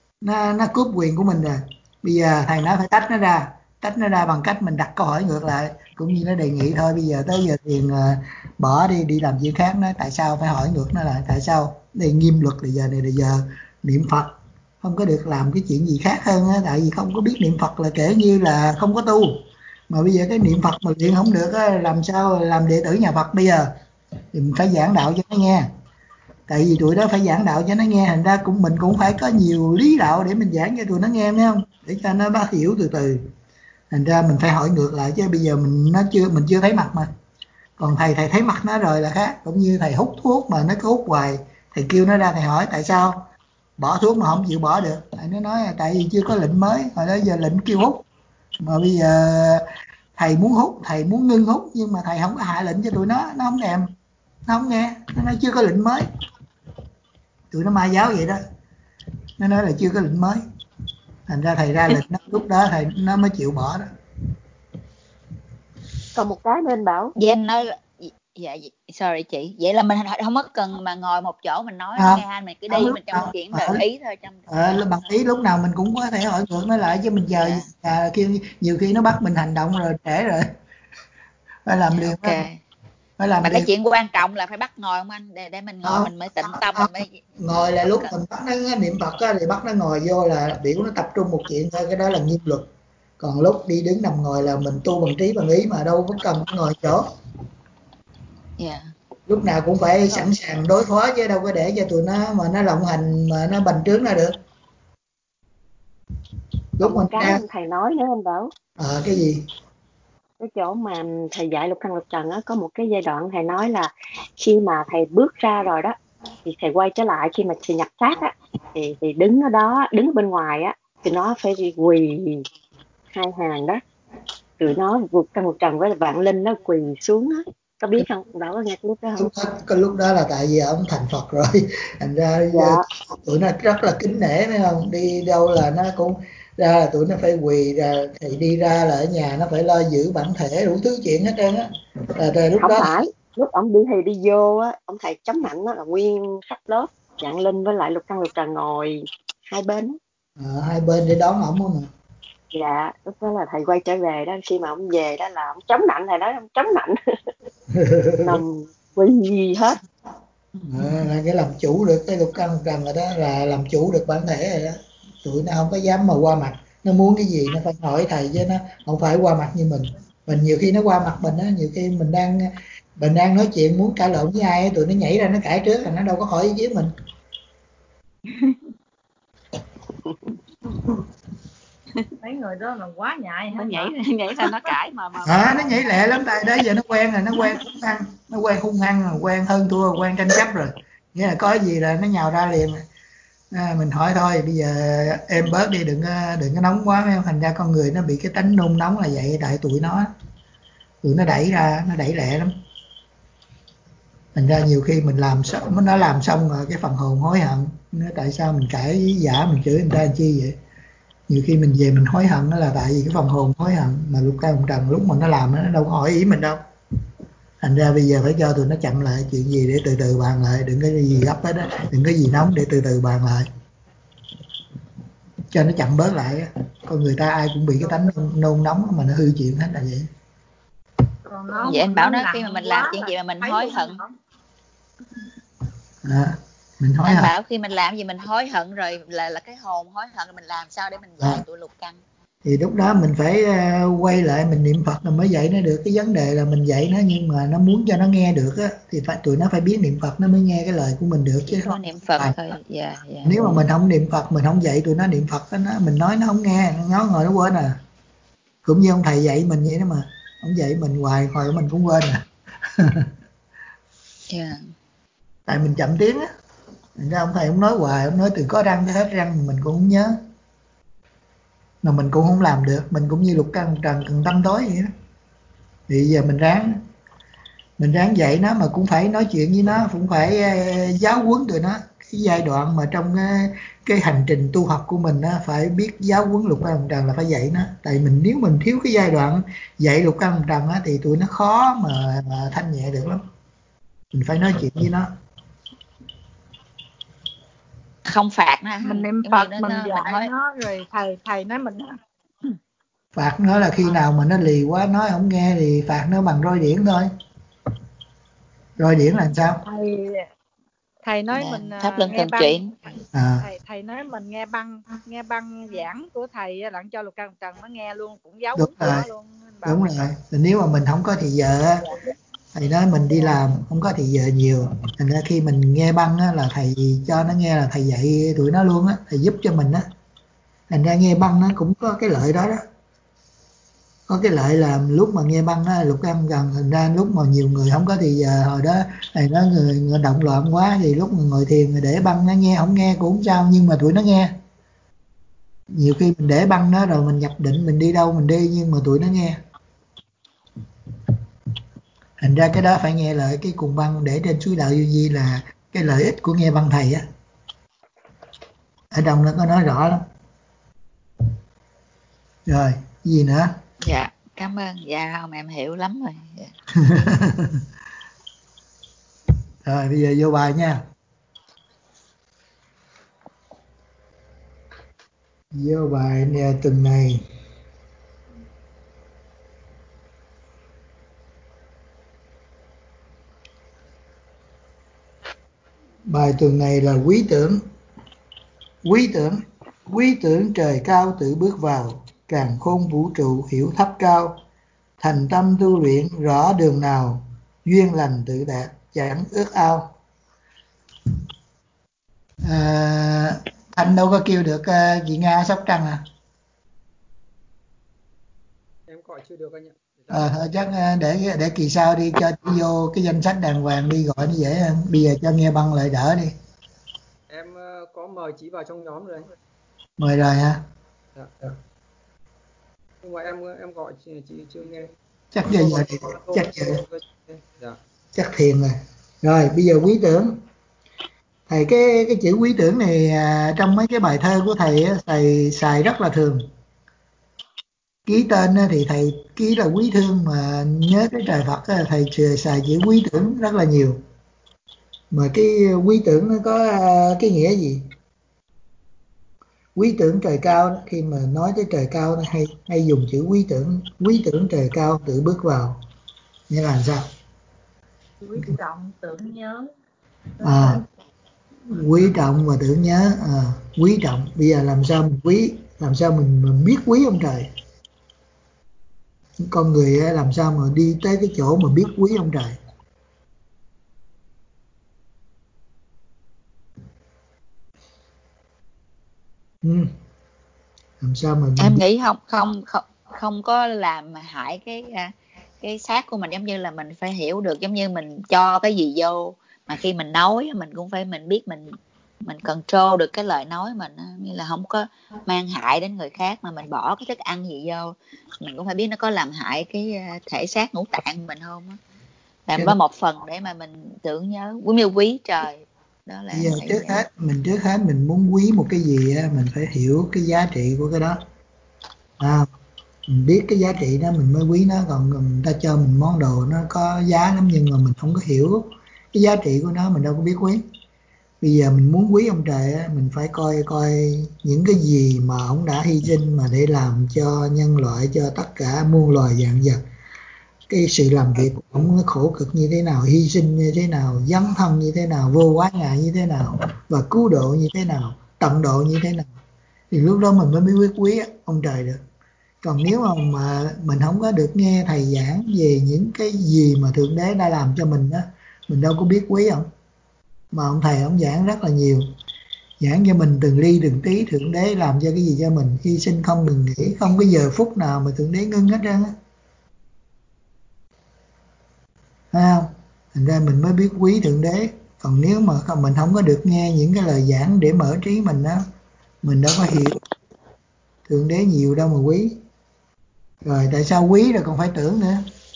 nó nó cướp quyền của mình rồi. Bây giờ thầy nói phải tách nó ra, tách nó ra bằng cách mình đặt câu hỏi ngược lại, cũng như nó đề nghị thôi. Bây giờ tới giờ Thiền uh, bỏ đi đi làm chuyện khác. Nói tại sao phải hỏi ngược nó lại, tại sao đây nghiêm luật là giờ này là giờ niệm Phật, không có được làm cái chuyện gì khác hơn á. Tại vì không có biết niệm Phật là kể như là không có tu, mà bây giờ cái niệm Phật mà luyện không được á, làm sao làm đệ tử nhà Phật bây giờ? Thì mình phải giảng đạo cho nó nghe, tại vì tụi đó phải giảng đạo cho nó nghe. Thành ra cũng mình cũng phải có nhiều lý đạo để mình giảng cho tụi nó nghe, phải không? Để cho nó bắt hiểu từ từ. Thành ra mình phải hỏi ngược lại, chứ bây giờ mình nó chưa mình chưa thấy mặt mà. Còn thầy thầy thấy mặt nó rồi là khác. Cũng như thầy hút thuốc mà nó cứ hút hoài, thầy kêu nó ra thầy hỏi tại sao bỏ thuốc mà không chịu bỏ được. Thầy nó nói là tại vì chưa có lệnh mới, hồi đó giờ lệnh kêu hút, mà bây giờ thầy muốn hút, thầy muốn ngưng hút, nhưng mà thầy không có hạ lệnh cho tụi nó, nó không thèm, nó không nghe, nó nói chưa có lệnh mới. Tụi nó ma giáo vậy đó, nó nói là chưa có lệnh mới. Thành ra thầy ra lệnh đó, lúc đó thầy nó mới chịu bỏ đó. Còn một cái nên bảo. Vậy anh nói là dạ, dạ sorry chị, vậy là mình không có cần mà ngồi một chỗ mình nói À, nghe anh, mình cứ đi mình trong chuyện đời ý thôi, trong à, bằng ý lúc nào mình cũng có thể hỏi ngược nó lại, chứ mình chờ dạ. à, khi nhiều khi nó bắt mình hành động rồi trễ rồi, phải làm Dạ, liền. ok. Phải làm mà liền. cái chuyện quan trọng là phải bắt ngồi không anh, để để mình ngồi À, mình mới tĩnh tâm, à, mình mới ngồi là mình lúc cần. mình bắt nó niệm Phật á, thì bắt nó ngồi vô là biểu nó tập trung một chuyện thôi, cái đó là nghiêm luật. Còn lúc đi đứng nằm ngồi là mình tu bằng trí bằng ý, mà đâu có cần ngồi chỗ. Dạ. Lúc nào cũng phải sẵn sàng đối phó, chứ đâu có để cho tụi nó mà nó lộng hành mà nó bành trướng ra được. Lúc một cái đang... thầy nói nữa anh Bảo. Ờ à, cái gì? Cái chỗ mà thầy dạy Lục Căn Lục Trần á, có một cái giai đoạn thầy nói là khi mà thầy bước ra rồi đó, thì thầy quay trở lại, khi mà thầy nhập xác á, thì thì đứng ở đó, đứng ở bên ngoài á, thì nó phải đi quỳ hai hàng đó. Tụi nó vượt Căn Lục Trần với Vạn Linh nó quỳ xuống á. Có biết không? Bảo có nghe cái lúc đó không? Lúc đó, cái lúc đó là tại vì ông thành Phật rồi, thành ra dạ. Tụi nó rất là kính nể, phải không? Đi đâu là nó cũng ra là tụi nó phải quỳ ra, thì đi ra là ở nhà nó phải lo giữ bản thể đủ thứ chuyện hết trơn á. Là lúc không đó phải lúc ông đi thầy đi vô á, ông thầy chống nạnh đó là nguyên khắp lớp Vạn Linh với lại Lục Căn Lục Trần ngồi hai bên. À, hai bên để đón ổng mà. Dạ, lúc đó là thầy quay trở về đó, khi mà ông về đó là ông chống nạnh, thầy nói ông chống nạnh nằm quỳ gì hết. À, là cái làm chủ được cái Lục Căn Lục Trần rồi đó, là làm chủ được bản thể rồi đó. Tụi nó không có dám mà qua mặt, nó muốn cái gì nó phải hỏi thầy, chứ nó không phải qua mặt như mình. Mình nhiều khi nó qua mặt mình á, nhiều khi mình đang mình đang nói chuyện muốn cãi lộn với ai, tụi nó nhảy ra nó cãi trước, là nó đâu có hỏi ý kiến mình. mấy người đó là quá nhại, nó nhảy nhảy ra nó cãi mà mà à, nó nhảy lẹ lắm. Tại đó giờ nó quen rồi, nó quen hung hăng, nó quen hung hăng rồi, quen hơn thua, quen tranh chấp rồi, nghĩa là có gì là nó nhào ra liền. À, mình hỏi thôi, bây giờ em bớt đi, đừng đừng có nóng quá, em thành ra con người nó bị cái tính nôn nóng là vậy. Tại tụi nó tụi nó đẩy ra, nó đẩy lẹ lắm. Thành ra nhiều khi mình làm xong, nó làm xong rồi cái phần hồn hối hận, nó tại sao mình cãi giả mình chửi người ta làm chi vậy. Nhiều khi mình về mình hối hận nó là tại vì cái phần hồn hối hận, mà Lục Căn Lục Trần lúc mà nó làm nó đâu có hỏi ý mình đâu. Thành ra bây giờ phải cho tụi nó chậm lại, chuyện gì để từ từ bàn lại, đừng có gì gấp hết đó, đừng có gì nóng, để từ từ bàn lại cho nó chậm bớt lại. Con người ta ai cũng bị cái tánh nôn nóng mà nó hư chuyện hết là vậy. Còn nó Vậy anh mà bảo nó nó khi mà nặng mình làm quá chuyện là gì mà mình thấy hối luôn hận, hả? À, mình hối anh hận. bảo khi mình làm gì mình hối hận rồi là là cái hồn hối hận, rồi mình làm sao để mình dạy À, tụi lục căn. thì lúc đó mình phải uh, quay lại mình niệm Phật là mới dạy nó được. Cái vấn đề là mình dạy nó nhưng mà nó muốn cho nó nghe được á, thì phải tụi nó phải biết niệm Phật nó mới nghe cái lời của mình được chứ Chỉ có không. niệm Phật À, thôi. Dạ dạ. nếu mà mình không niệm Phật, mình không dạy tụi nó niệm Phật đó, nó mình nói nó không nghe, nó ngó ngồi nó quên à. Cũng như ông thầy dạy mình vậy đó mà, ông dạy mình hoài hoài mình cũng quên à. Dạ. Tại mình chậm tiếng á. Thành ra ông thầy ông nói hoài, ông nói từ có răng tới hết răng mình cũng không nhớ, mà mình cũng không làm được. Mình cũng như Lục Căn Lục Trần cần tâm tối vậy đó. Thì giờ mình ráng mình ráng dạy nó, mà cũng phải nói chuyện với nó, cũng phải uh, giáo huấn tụi nó. Cái giai đoạn mà trong uh, cái hành trình tu học của mình á, phải biết giáo huấn Lục Căn Lục Trần là phải dạy nó. Tại mình nếu mình thiếu cái giai đoạn dạy Lục Căn Lục Trần á, thì tụi nó khó mà, mà thanh nhẹ được lắm. Mình phải nói chuyện với nó, Không phạt nó, Mình niệm giống như Phật nó, mình nó mình dạy hối. nó rồi thầy thầy nói mình phạt nó là khi nào mà nó lì quá, nói không nghe thì phạt nó bằng roi điển thôi. Roi điển là sao? thầy thầy nói Dạ, mình pháp à, luân nghe thường băng chuyển. À, thầy thầy nói mình nghe băng nghe băng giảng của thầy á, lặng cho Lục Căn Lục Trần nó nghe luôn, cũng giáo đúng huấn tụi rồi, nó luôn anh Bảo. đúng rồi. Nếu mà mình không có thì giờ á, thầy nói mình đi làm không có thì giờ nhiều, thành ra khi mình nghe băng á, là thầy cho nó nghe là thầy dạy tụi nó luôn á, thầy giúp cho mình á. Thành ra nghe băng nó cũng có cái lợi đó đó. Có cái lợi là lúc mà nghe băng á, Lục Căn gần, thành ra lúc mà nhiều người không có thì giờ, hồi đó thầy nói người, người động loạn quá thì lúc mà ngồi thiền người để băng nó nghe, không nghe cũng không sao, nhưng mà tụi nó nghe. Nhiều khi mình để băng nó rồi mình nhập định mình đi đâu mình đi, nhưng mà tụi nó nghe. Thành ra cái đó phải nghe lời cái cuồng băng để trên suối Đạo Vô Vi là cái lợi ích của nghe băng thầy á. Ở trong nó có nói rõ lắm. Rồi, gì nữa? Dạ, cảm ơn. Dạ không, em hiểu lắm rồi. Dạ. Rồi bây giờ vô bài nha. Vô bài nè, tuần này. Bài tuần này là quý tưởng. Quý tưởng, quý tưởng trời cao tự bước vào, càn khôn vũ trụ hiểu thấp cao. Thành tâm tu luyện rõ đường nào, duyên lành tự đạt chẳng ước ao. À, anh đâu có kêu được uh, chị Nga Sóc Trăng à? Em gọi chưa được anh ạ. Ờ, thôi chắc uh, để để kỳ sau đi cho vô cái danh sách đàng hoàng đi gọi nó dễ hơn. Bây giờ cho nghe băng lại đỡ đi. Em uh, có mời chị vào trong nhóm rồi anh. Mời rồi hả? Dạ. Dạ. Nhưng mà em em gọi chị, chị chưa nghe. Chắc giờ giờ thì, chắc giờ dạ. chắc thiền rồi. Rồi bây giờ quý tưởng. Thầy cái cái chữ quý tưởng này à, trong mấy cái bài thơ của thầy á, thầy xài rất là thường. Ký tên á, thì thầy ký là quý thương, mà nhớ cái trời Phật á, thầy xài chữ quý tưởng rất là nhiều. Mà cái quý tưởng nó có à, cái nghĩa gì? Quý tưởng trời cao đó, khi mà nói tới trời cao nó hay hay dùng chữ quý tưởng. Quý tưởng trời cao tự bước vào, nghĩa là sao? Quý trọng tưởng nhớ. À, quý trọng và tưởng nhớ. À, quý trọng, bây giờ làm sao mình quý, làm sao mình, mình biết quý ông trời. Con người làm sao mà đi tới cái chỗ mà biết quý ông trời. Ừ. Làm sao mà mình Em biết. nghĩ không không không không có làm hại cái cái xác của mình, giống như là mình phải hiểu được, giống như mình cho cái gì vô mà khi mình nói mình cũng phải mình biết mình mình control được cái lời nói mình, như là không có mang hại đến người khác, mà mình bỏ cái thức ăn gì vô mình cũng phải biết nó có làm hại cái thể xác ngũ tạng của mình không á. làm Cái có đó một phần để mà mình tưởng nhớ quý như quý trời, đó là bây em giờ thấy trước vậy. hết mình trước hết mình muốn quý một cái gì á, mình phải hiểu cái giá trị của cái đó. À, mình biết cái giá trị đó mình mới quý nó, còn người ta cho mình món đồ nó có giá lắm nhưng mà mình không có hiểu cái giá trị của nó, mình đâu có biết quý. Bây giờ mình muốn quý ông trời á, mình phải coi coi những cái gì mà ông đã hy sinh mà để làm cho nhân loại, cho tất cả muôn loài vạn vật. Cái sự làm việc của ông nó khổ cực như thế nào, hy sinh như thế nào, dấn thân như thế nào, vô quá ngại như thế nào, và cứu độ như thế nào, tận độ như thế nào, thì lúc đó mình mới biết quý ông trời được. Còn nếu mà, mà mình không có được nghe thầy giảng về những cái gì mà Thượng Đế đã làm cho mình á, mình đâu có biết quý ông. Mà ông thầy ông giảng rất là nhiều, giảng cho mình từng ly từng tí Thượng Đế làm cho cái gì cho mình, hy sinh không ngừng nghỉ, không có giờ phút nào mà Thượng Đế ngưng hết trơn á, phải không? Thành ra mình mới biết quý Thượng Đế. Còn nếu mà mình không có được nghe những cái lời giảng để mở trí mình á, mình đâu có hiểu Thượng Đế nhiều đâu mà quý. Rồi tại sao quý rồi còn phải tưởng nữa?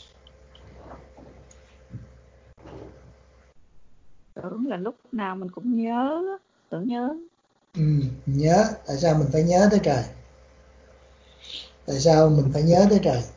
Tưởng là lúc nào mình cũng nhớ, tưởng nhớ. Ừ, nhớ. Tại sao mình phải nhớ tới trời? Tại sao mình phải nhớ tới trời?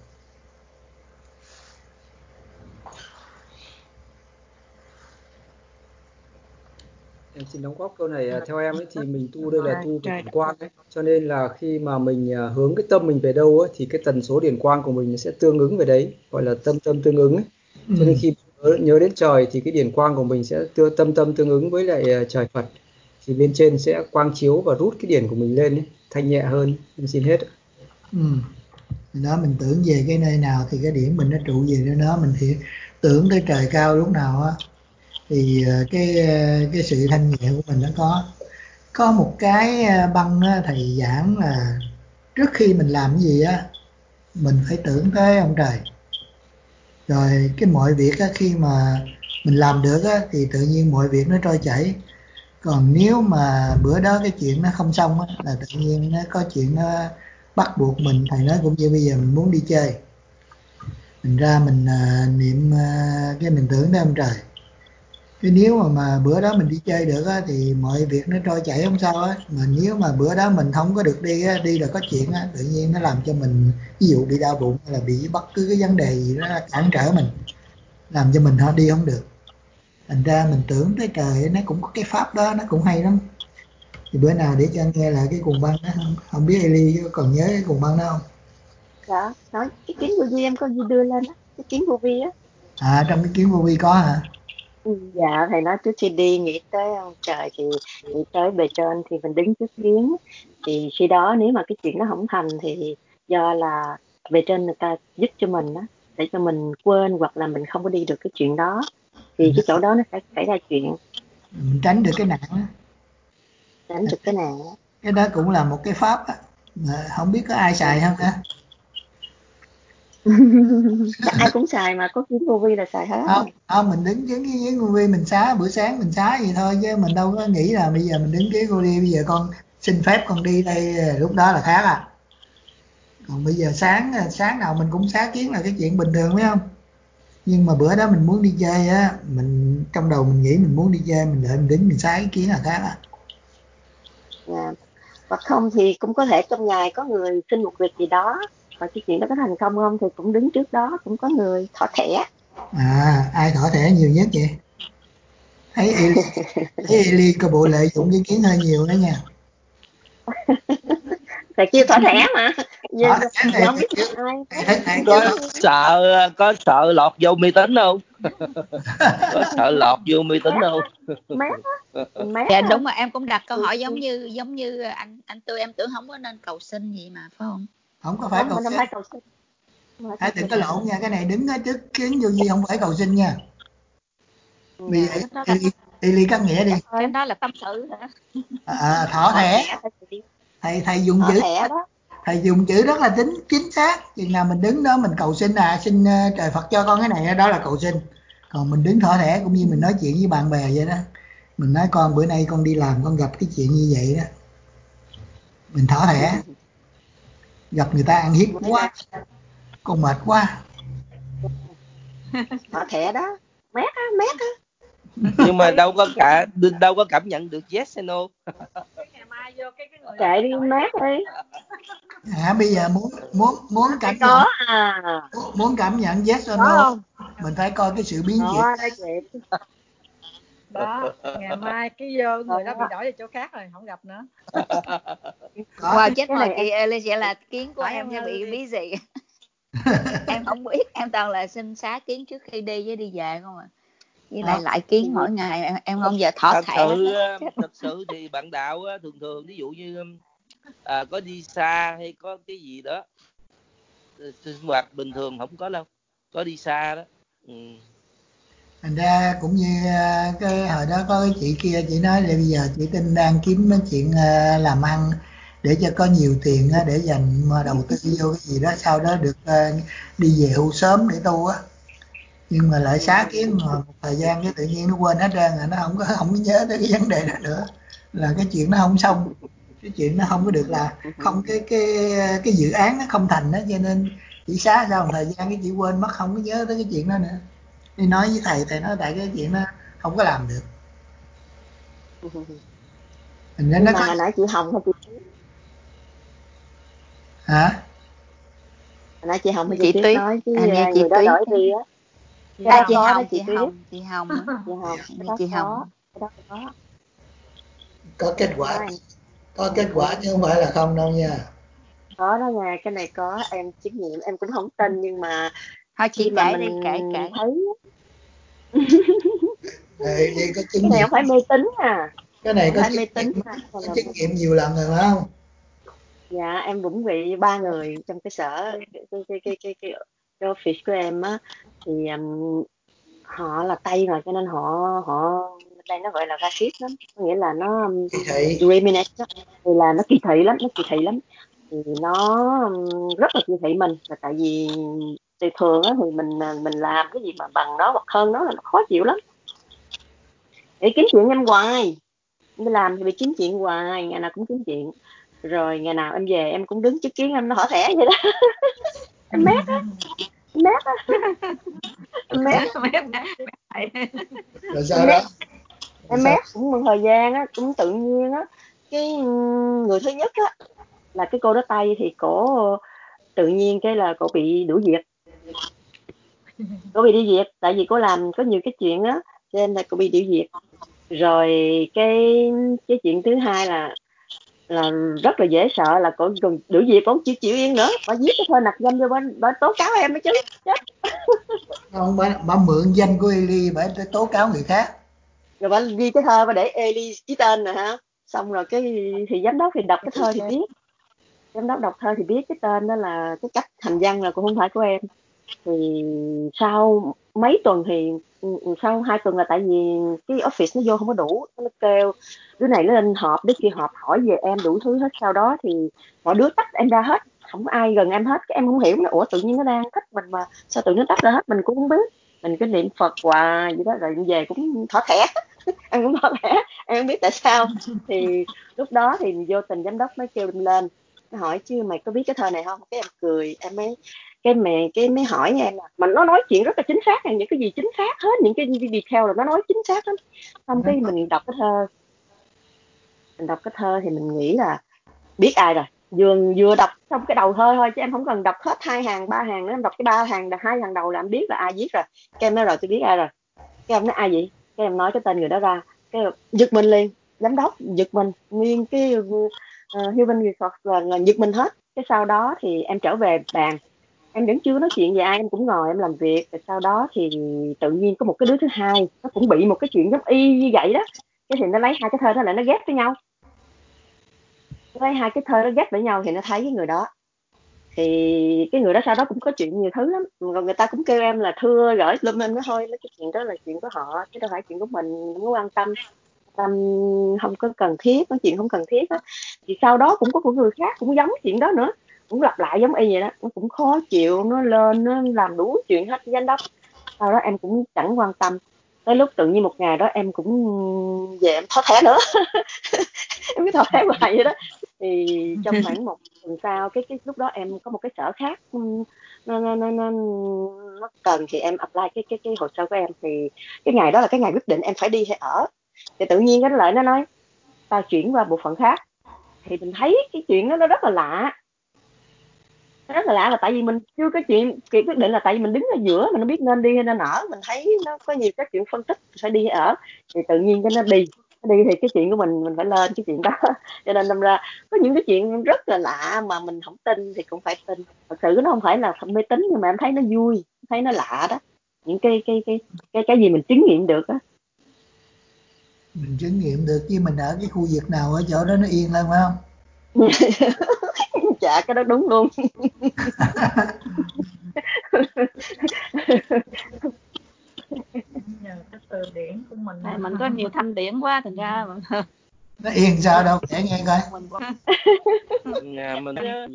Em xin đóng góp câu này. Theo em ấy thì mình tu đây là Trời, tu về trời điển quang ấy, cho nên là khi mà mình à, hướng cái tâm mình về đâu ấy, thì cái tần số điển quang của mình nó sẽ tương ứng về đấy, gọi là tâm tâm tương ứng ấy. Cho nên Ừ. khi nhớ, nhớ đến trời thì cái điển quang của mình sẽ tương tâm tâm tương ứng với lại à, trời Phật, thì bên trên sẽ quang chiếu và rút cái điển của mình lên ấy, thanh nhẹ hơn. Em xin hết. Ừ. Đó, mình tưởng về cái nơi nào thì cái điểm mình nó trụ về nơi đó. Mình thì tưởng tới trời cao lúc nào á thì cái cái sự thanh nhẹ của mình nó có. Có một cái băng á, thầy giảng là trước khi mình làm cái gì á mình phải tưởng tới ông trời. Rồi cái mọi việc á, khi mà mình làm được á, thì tự nhiên mọi việc nó trôi chảy. Còn nếu mà bữa đó cái chuyện nó không xong á, là tự nhiên nó có chuyện nó bắt buộc mình. Thầy nói cũng như bây giờ mình muốn đi chơi, mình ra mình uh, niệm uh, cái mình tưởng tới ông trời. Cái nếu mà, mà bữa đó mình đi chơi được á, thì mọi việc nó trôi chảy không sao á. Mà nếu mà bữa đó mình không có được đi á, đi là có chuyện á, tự nhiên nó làm cho mình ví dụ bị đau bụng hay là bị bất cứ cái vấn đề gì đó cản trở mình, làm cho mình đi không được. Thành ra mình tưởng tới trời nó cũng có cái pháp đó, nó cũng hay lắm. Thì bữa nào để cho anh nghe lại cái cuồng băng đó. Không, không biết Eli còn nhớ cái cuồng băng đó không? Đó, nói cái kiến vô vi em có gì đưa lên á, cái kiến vô vi á. À, trong cái kiến vô vi có hả? Ừ, dạ thầy nói trước khi đi nghĩ tới ông trời thì nghĩ tới bề trên thì mình đứng trước kiến, thì khi đó nếu mà cái chuyện nó không thành thì do là bề trên người ta giúp cho mình á, để cho mình quên hoặc là mình không có đi được cái chuyện đó, thì cái chỗ đó nó sẽ xảy ra chuyện, Mình tránh được cái nạn đó. tránh được cái nào đó. Cái đó cũng là một cái pháp á, mà không biết có ai xài không ha? Chắc ai cũng xài mà, có kiến vô vi là xài hết. Không, không, mình đứng kiến cái kiến vô vi mình xá bữa sáng mình xá vậy thôi, chứ mình đâu có nghĩ là bây giờ mình đứng kiến vô vi bây giờ con xin phép con đi đây, lúc đó là khác à. Còn bây giờ sáng sáng nào mình cũng xá kiến là cái chuyện bình thường, phải không? Nhưng mà bữa đó mình muốn đi chơi á, mình trong đầu mình nghĩ mình muốn đi chơi, mình đợi mình đứng mình xá cái kiến là khác à. Dạ. Hoặc không thì cũng có thể trong ngày có người xin một việc gì đó, và cái chuyện đó có thành công không thì cũng đứng trước đó, cũng có người thỏ thẻ. À, ai thỏ thẻ nhiều nhất vậy? Thấy Eli, thấy Eli có bộ lợi dụng cái kiến hơi nhiều đó nha. Thầy kêu thỏ thẻ mà giờ, Thỏ giờ, thẻ giờ này không thì biết kêu, ai thầy thấy thầy kêu Có sợ có sợ lọt vô mê tín không? Có sợ lọt vô mê tín không? mát á, mình mát Dạ á. đúng mà em cũng đặt câu hỏi giống như giống như anh anh Tư, em tưởng không có nên cầu xin gì mà phải không? không có phải Không, cầu mình không xin. phải cầu xin, không phải Hãy cầu đừng xin. có lộn nha, cái này đứng ở trước kiến vô vi không phải cầu xin nha. Bây giờ Dạ. Cái đó là Eli, Eli cắt nghĩa đi. cái đó là tâm sự hả? À, thỏ Thỏ thẻ. thẻ, Thầy thầy dùng thỏ chữ thẻ đó. thầy dùng chữ rất là chính chính xác. Chừng nào mình đứng đó mình cầu xin à, xin uh, trời Phật cho con cái này, đó là cầu xin. Còn mình đứng thỏ thẻ cũng như mình nói chuyện với bạn bè vậy đó. Mình nói con bữa nay con đi làm con gặp cái chuyện như vậy đó, mình thỏ thẻ. Gặp người ta ăn hiếp quá, con mệt quá. Họ thẻ đó, mát á, mát á. Nhưng mà đâu có cả đâu có cảm nhận được yes hay no. Ngày mai vô cái cái người Kệ đi, mát đi. À, bây giờ muốn muốn muốn cảm nhận Có à. muốn cảm nhận yes or Có no, không? mình phải coi cái sự biến chuyển. Đó, đó chị. Đó, ngày mai cái vô người đó bị Đó. đổi về chỗ khác rồi, không gặp nữa. Có. Wow, chết Cái rồi này chị em Alicia, là kiến của Phải em không sẽ bị Alice? bí dị. Em không biết, em toàn là xin xá kiến trước khi đi với đi về không à. Với lại Đó. lại kiến mỗi ngày, em, em không giờ thỏ Thật thẻ hết sự á. á, thật sự thì bạn đạo á, thường thường ví dụ như à, có đi xa hay có cái gì đó sinh hoạt bình thường không có đâu, có đi xa đó. Ừ. Thành ra cũng như à, cái hồi đó có cái chị kia, chị nói là bây giờ chị Tinh đang kiếm cái chuyện à, làm ăn để cho có nhiều tiền á, để dành mà đầu tư vô cái gì đó, sau đó được à, đi về hưu sớm để tu á. Nhưng mà lại xá kiến mà một thời gian cái tự nhiên nó quên hết trơn, là nó không có không có nhớ tới cái vấn đề đó nữa, là cái chuyện nó không xong, cái chuyện nó không có được, là không cái cái cái dự án nó không thành đó, cho nên chỉ xá sau một thời gian cái chị quên mất, không có nhớ tới cái chuyện đó nữa. Đi nói với thầy, thầy nói tại cái chuyện nó không có làm được. Thành ra Nhưng nó mà có hồi nãy chị Hồng hay chị hả? hồi nãy chị Hồng hay chị Chị Tuyết Tuyết, nói cái hình như à, chị người đó Tuyết đổi á. đi á. Chị Cái À, đó chị Hồng. có đó Hồng, chị chị Tuyết. Hồng, chị Hồng á. Chị Hồng, Hình cái như đó chị có, Hồng. cái đó có. Có kết Cái đó quả, em có kết quả chứ không phải là không đâu nha. có đó nha, cái này có, em chứng nghiệm, em cũng không tin nhưng mà Thôi khi chị mà kể mình đi, kể kể. thấy Đây, đây có chứng cái này nghiệm, không phải mê tín à, cái này không có phải chứng mê nghiệm, tín à. Cái có này là chứng nghiệm nhiều lần rồi phải không? dạ em cũng bị ba người trong cái sở cái cái cái cái cái, cái, cái office của em á, thì um, họ là Tây rồi cho nên họ họ đây nó gọi là racist lắm, có nghĩa là nó um, Thì thị discriminate đó. Thì là nó kỳ thị lắm, nó kỳ thị lắm, thì nó um, rất là kỳ thị mình, là tại vì thì thường á thì mình mình làm cái gì mà bằng nó hoặc hơn nó là nó khó chịu lắm, để kiếm chuyện em hoài, em đi làm thì bị kiếm chuyện hoài, ngày nào cũng kiếm chuyện, rồi ngày nào em về em cũng đứng chứng kiến em nó hở thẻ vậy đó. Em mét á, em mét á, em mét rồi em sau mét đó rồi em sau mét cũng một thời gian á, cũng tự nhiên á, cái người thứ nhất á là cái cô đó Tây, thì cổ tự nhiên cái là cổ bị đuổi việc, cổ bị đi việc tại vì cổ làm có nhiều cái chuyện á, cho nên là cổ bị đuổi việc. Rồi cái cái chuyện thứ hai là là rất là dễ sợ, là cổ còn đuổi việc, cổ chịu chịu yên nữa, bà viết cái thơ nặc danh vô, bà, bà tố cáo em đó chứ, chết. không, bà, bà mượn danh của Eli bà để tố cáo người khác. Rồi bà ghi cái thơ bà để Eli ký tên nè ha, xong rồi cái thì giám đốc thì đọc cái thơ thì biết, giám đốc đọc thơ thì biết cái tên đó là cái cách hành văn là cũng không phải của em. Thì sau mấy tuần thì sau hai tuần là tại vì cái office nó vô không có đủ, nó kêu đứa này nó lên họp đứa kia họp hỏi về em đủ thứ hết, sau đó thì mọi đứa tách em ra hết, không có ai gần em hết, cái em không hiểu là ủa tự nhiên nó đang thích mình mà sao tự nhiên nó tách ra hết, mình cũng không biết, mình cứ niệm Phật hoài vậy đó, rồi về cũng thỏ thẻ. Em cũng thỏ thẻ, em không biết tại sao. Thì lúc đó thì vô tình giám đốc mới kêu em lên, nó hỏi chứ mày có biết cái thơ này không, cái em cười, em mới cái mẹ cái mới hỏi em là mà nó nói chuyện rất là chính xác, những cái gì chính xác hết, những cái detail là nó nói chính xác lắm. Xong cái mình đọc cái thơ, mình đọc cái thơ thì mình nghĩ là biết ai rồi, vừa vừa đọc xong cái đầu thơ thôi chứ em không cần đọc hết hai hàng ba hàng nữa, em đọc cái ba hàng hai hàng đầu là em biết là ai viết rồi. Cái em nói rồi tôi biết ai rồi, cái em nói ai vậy, cái em nói cái tên người đó ra, cái giật mình liền, giám đốc giật mình, nguyên cái uh, human resource là, là giật mình hết. Cái sau đó thì em trở về bàn, em vẫn chưa nói chuyện với ai, em cũng ngồi em làm việc, rồi sau đó thì tự nhiên có một cái đứa thứ hai nó cũng bị một cái chuyện giống y như vậy đó, cái thì nó lấy hai cái thơ đó lại nó ghép với nhau, nó lấy hai cái thơ nó ghép với nhau thì nó thấy cái người đó, thì cái người đó sau đó cũng có chuyện nhiều thứ lắm, rồi người ta cũng kêu em là thưa gửi lum, em nói thôi mấy cái chuyện đó là chuyện của họ chứ đâu phải chuyện của mình, không có quan tâm, tâm không có cần thiết, nói chuyện không cần thiết á. Thì sau đó cũng có một người khác cũng giống chuyện đó nữa, cũng lặp lại giống y vậy đó, nó cũng khó chịu, nó lên nó làm đủ chuyện hết với giám đốc. Sau đó em cũng chẳng quan tâm, tới lúc tự nhiên một ngày đó em cũng về em thó thẻ nữa. Em cứ thó thẻ hoài vậy đó, Thì trong khoảng một tuần sau, cái cái lúc đó em có một cái sở khác nó nó nó nó, nó cần thì em apply cái cái cái hồ sơ của em, thì cái ngày đó là cái ngày quyết định em phải đi hay ở. Thì tự nhiên cái lợi nó nói tao chuyển qua bộ phận khác. Thì mình thấy cái chuyện đó nó rất là lạ, nó rất là lạ là tại vì mình chưa có chuyện chuyện quyết định, là tại vì mình đứng ở giữa mình không biết nên đi hay nên ở, mình thấy nó có nhiều các chuyện phân tích phải đi hay ở, thì tự nhiên cái nó đi nó đi thì cái chuyện của mình mình phải lên cái chuyện đó. Cho nên đâm ra có những cái chuyện rất là lạ mà mình không tin thì cũng phải tin. Thật sự nó không phải là mê tín, nhưng mà em thấy nó vui, thấy nó lạ đó, những cái cái cái cái cái gì mình chứng nghiệm được á. Mình chứng nghiệm được chứ mình ở cái khu vực nào ở chỗ đó nó yên lắm phải không? Dạ cái đó đúng luôn. Nhờ cái từ điển của mình. Tại mình có nhiều thanh điển quá thành ra mà. Nó yên sao đâu, kể nghe coi. Mình quá. Nhà mình